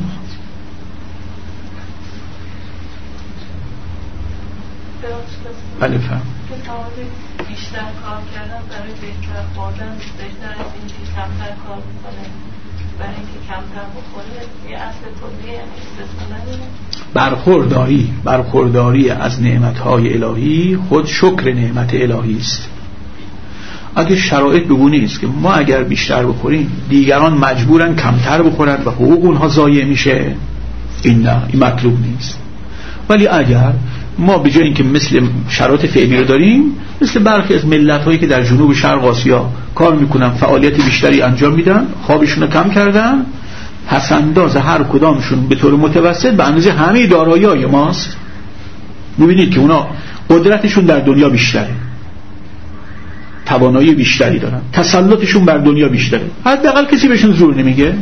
بله فهم بیشتر کار کردن برای بهتر خوردن بهتر از این که کمتر کار میکنه برای اینکه کمتر بخوره. یه اصل کلیه استثنایی برخورداری برخورداری از نعمتهای الهی خود شکر نعمت الهی است. اگه شرایط بگونه است که ما اگر بیشتر بخوریم دیگران مجبورن کمتر بخورن و حقوق اونها ضایع میشه، این نه، این مطلوب نیست. ولی اگر ما به جای اینکه مثل شرایط فعلی رو داریم مثل برخی از ملت‌هایی که در جنوب شرق آسیا کار میکنن، فعالیت بیشتری انجام میدن، خوابشون رو کم کردن، پس‌انداز هر کدامشون به طور متوسط به اندازه همه دارایی‌های ماست، میبینید که اونا قدرتشون در دنیا بیشتره، توانایی بیشتری دارن، تسلطشون بر دنیا بیشتره، حداقل کسی بهشون زور نمیگه.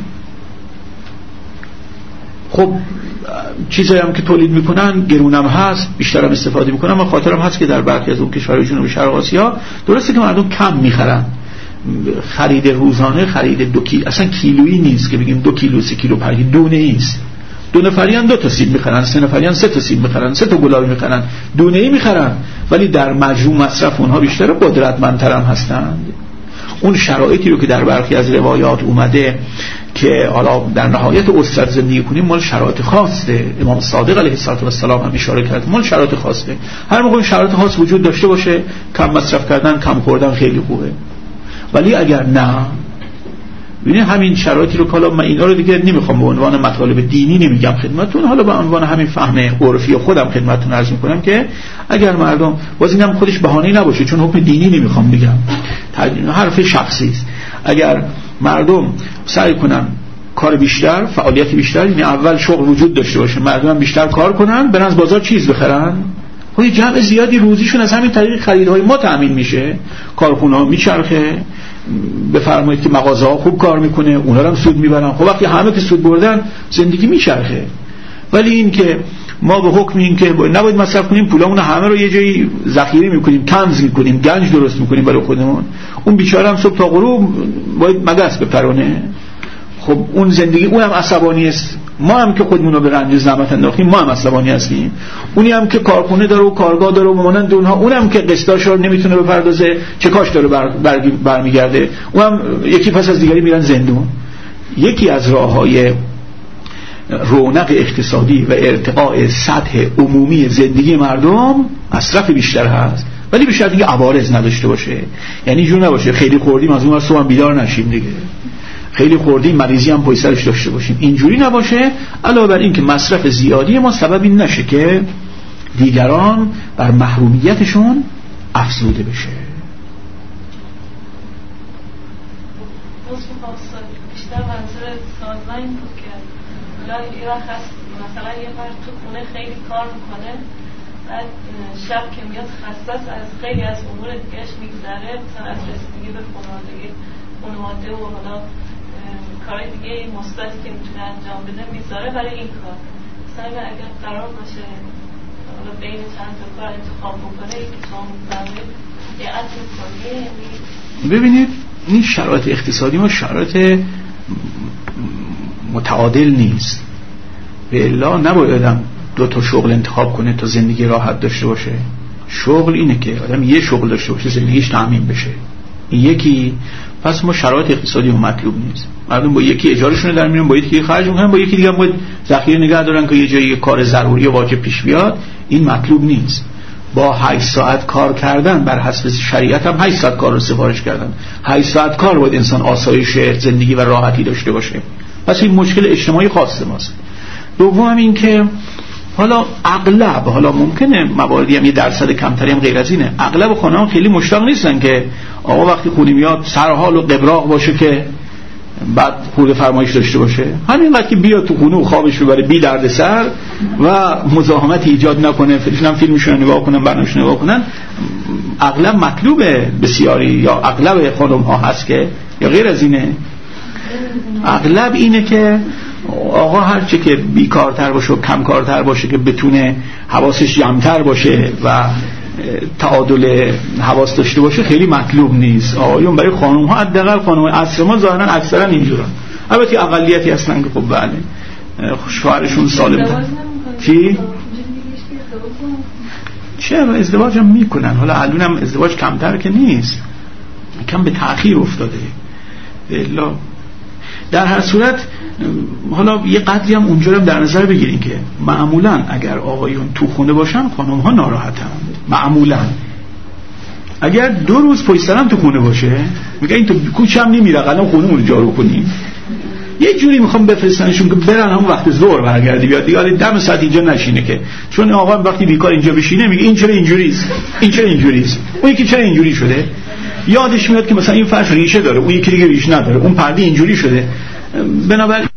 خب چیزایی هم که تولید میکنن گرونم هست، بیشتر هم استفاده میکنن. و خاطرم هست که در برخی از اون کشورهای جنوب شرق آسیا درسته که مردم کم میخرن، خرید روزانه خرید دو کیلو اصلا کیلویی نیست که بگیم دو کیلو سه کیلو پر دونه ایست. دو نفری هم دو تا سیب میخرن، سه نفری هم سه تا سیب میخرن، سه تا گلابی میخرن، دونه ای میخرن، ولی در مجموع مصرف اونها بیشتر، قدرتمندتر هم هستند. اون شرایطی رو که در برخی از روایات اومده که حالا در نهایت اسرت زندگی کنیم مال شرایط خاصه، امام صادق علیه السلام هم اشاره کرد مال شرایط خاصه. هر موقع شرایط خاص وجود داشته باشه کم مصرف کردن کم خوردن خیلی خوبه. ولی اگر نه، ببینید همین شرایطی رو که حالا من اینا رو دیگه نمیخوام به عنوان مطالب دینی نمیگم خدمتتون، حالا به عنوان همین فهم عرفی خودم خدمتتون عرض میکنم که اگر مردم باز اینم خودش بهانه‌ای نباشه، چون حکم دینی نمیخوام بگم، حرف شخصی است، اگر مردم سعی کنن کار بیشتر، فعالیت بیشتر، یعنی اول شغل وجود داشته باشه، مردم بیشتر کار کنن، برن از بازار چیز بخرن، خب جمع زیادی روزیشون از همین طریق خریدهای ما تامین میشه، کارخونه‌ها میچرخه، بفرمایید که مغازه ها خوب کار میکنه، اونا هم سود میبرن. خب وقتی همه که سود بردن زندگی میچرخه. ولی این که ما به حکم این که نباید مصرف کنیم، پولامون همه رو یه جایی ذخیره میکنیم، کنز میکنیم، گنج درست میکنیم برای خودمون، اون بیچاره هم صبح تا غروب باید مگس بپرونه. خب اون زندگی اونم عصبانی است، ما هم که خودمون رو به رنج زحمت انداختیم ما هم عصبانی هستیم. اونی هم که کارخونه داره و کارگاه داره و مانند اونها، اونم که قسطاش رو نمیتونه بپردازه چه کاش داره بر برمیگرده، اونم یکی پس از دیگری میرن زندون. یکی از راههای رونق اقتصادی و ارتقاء سطح عمومی زندگی مردم مصرف بیشتر هست، ولی به شرطی که عوارض نداشته باشه. یعنی جور نباشه خیلی خوردیم از اون ور صبح بیدار نشیم دیگه، خیلی خوردیم مریضی هم پشت سرش داشته باشیم، اینجوری نباشه. علاوه بر این که مصرف زیادی ما سبب این نشه که دیگران بر محرومیتشون افزوده بشه. بیشتر منظور سازمان این بود که ایران هست مثلا یه بار تو خونه خیلی کار میکنه، بعد شب که میاد خصاص از خیلی از امور دیگهش میگذره، مثلا از رسیدگی به خانوادگی خانواده و حالا کارهای دیگه مثبتی که میتونه انجام بده میذاره برای این کار. مثلا اگر قرار باشه حالا بین چند تا کار انتخاب بکنه که شما میفرمایید دقت میکنی. ببینید این شرایط اقتصادی ما شرایط متعادل نیست، به الا نباید آدم دو تا شغل انتخاب کنه تا زندگی راحت داشته باشه. شغل اینه که آدم یه شغل داشته باشه زندگیش تامین بشه، این یکی. پس ما شرایط اقتصادی اون مطلوب نیست، مردم با یکی اجارهشون رو در میارن، با یکی خرج میکنن، با یکی دیگه هم باید ذخیره نگه دارن که یه جایی کار ضروری و واجب پیش بیاد. این مطلوب نیست. با هشت ساعت کار کردن بر حسب شریعت هم هشت ساعت کار رو سفارش کردن. هشت ساعت کار باید انسان آسایش زندگی و راحتی داشته باشه. پس این مشکل اجتماعی خاص ماست. دوم این که حالا اغلب، حالا ممکنه مواردی هم یه درصد کمتری هم غیر از اینه، اغلب خانه‌ها خیلی مشتاق نیستن که آقا وقتی خونه میاد سرحال و قبراق باشه که بعد خورده فرمایش داشته باشه. همین وقتی بیاد تو خونه و خوابش رو بره بی درد سر و مزاحمت ایجاد نکنه، فیلم فیلمشون نگاه کنن، برنامه‌اش نگاه کنن. اغلب مطلوب بسیاری یا اغلب خانم‌ها هست که یا غیر از اینه، اغلب اینه که آقا هرچه که بیکارتر باشه و کمکارتر باشه که بتونه حواسش جمع‌تر باشه و تعادل حواس داشته باشه خیلی مطلوب نیست. آقایون برای خانم ها حداقل خانم عصر ما ظاهرا اکثرا اینجورن، البته اقلیتی هستن که خب بله شوهرشون سالم. چی؟ چرا ازدواج هم میکنن، حالا الان هم ازدواج کمتر که نیست، کم به تأخیر افتاده. الا در هر صورت حالا یه قدری هم اونجا هم در نظر بگیرین که معمولا اگر آقایون تو خونه باشن خانم ها ناراحتن. معمولا اگر دو روز پشت سرم تو خونه باشه میگه این تو کوچه هم نمیره الان خونمون رو جارو کنیم، یه جوری میخوام بفرستنشون که برن همون وقت ظهر برگردی بیاد دیگه دم ساعت اینجا نشینه، که چون آقا وقتی بیکار اینجا بشینه میگه این چرا اینجوریست، این چرا اینجوریست، اون یکی چرا اینجوری شده. یادش میاد که مثلا این فرش ریشه داره، اون یکی دیگه ریشه نداره، اون پرده اینجوری شده. بنابراین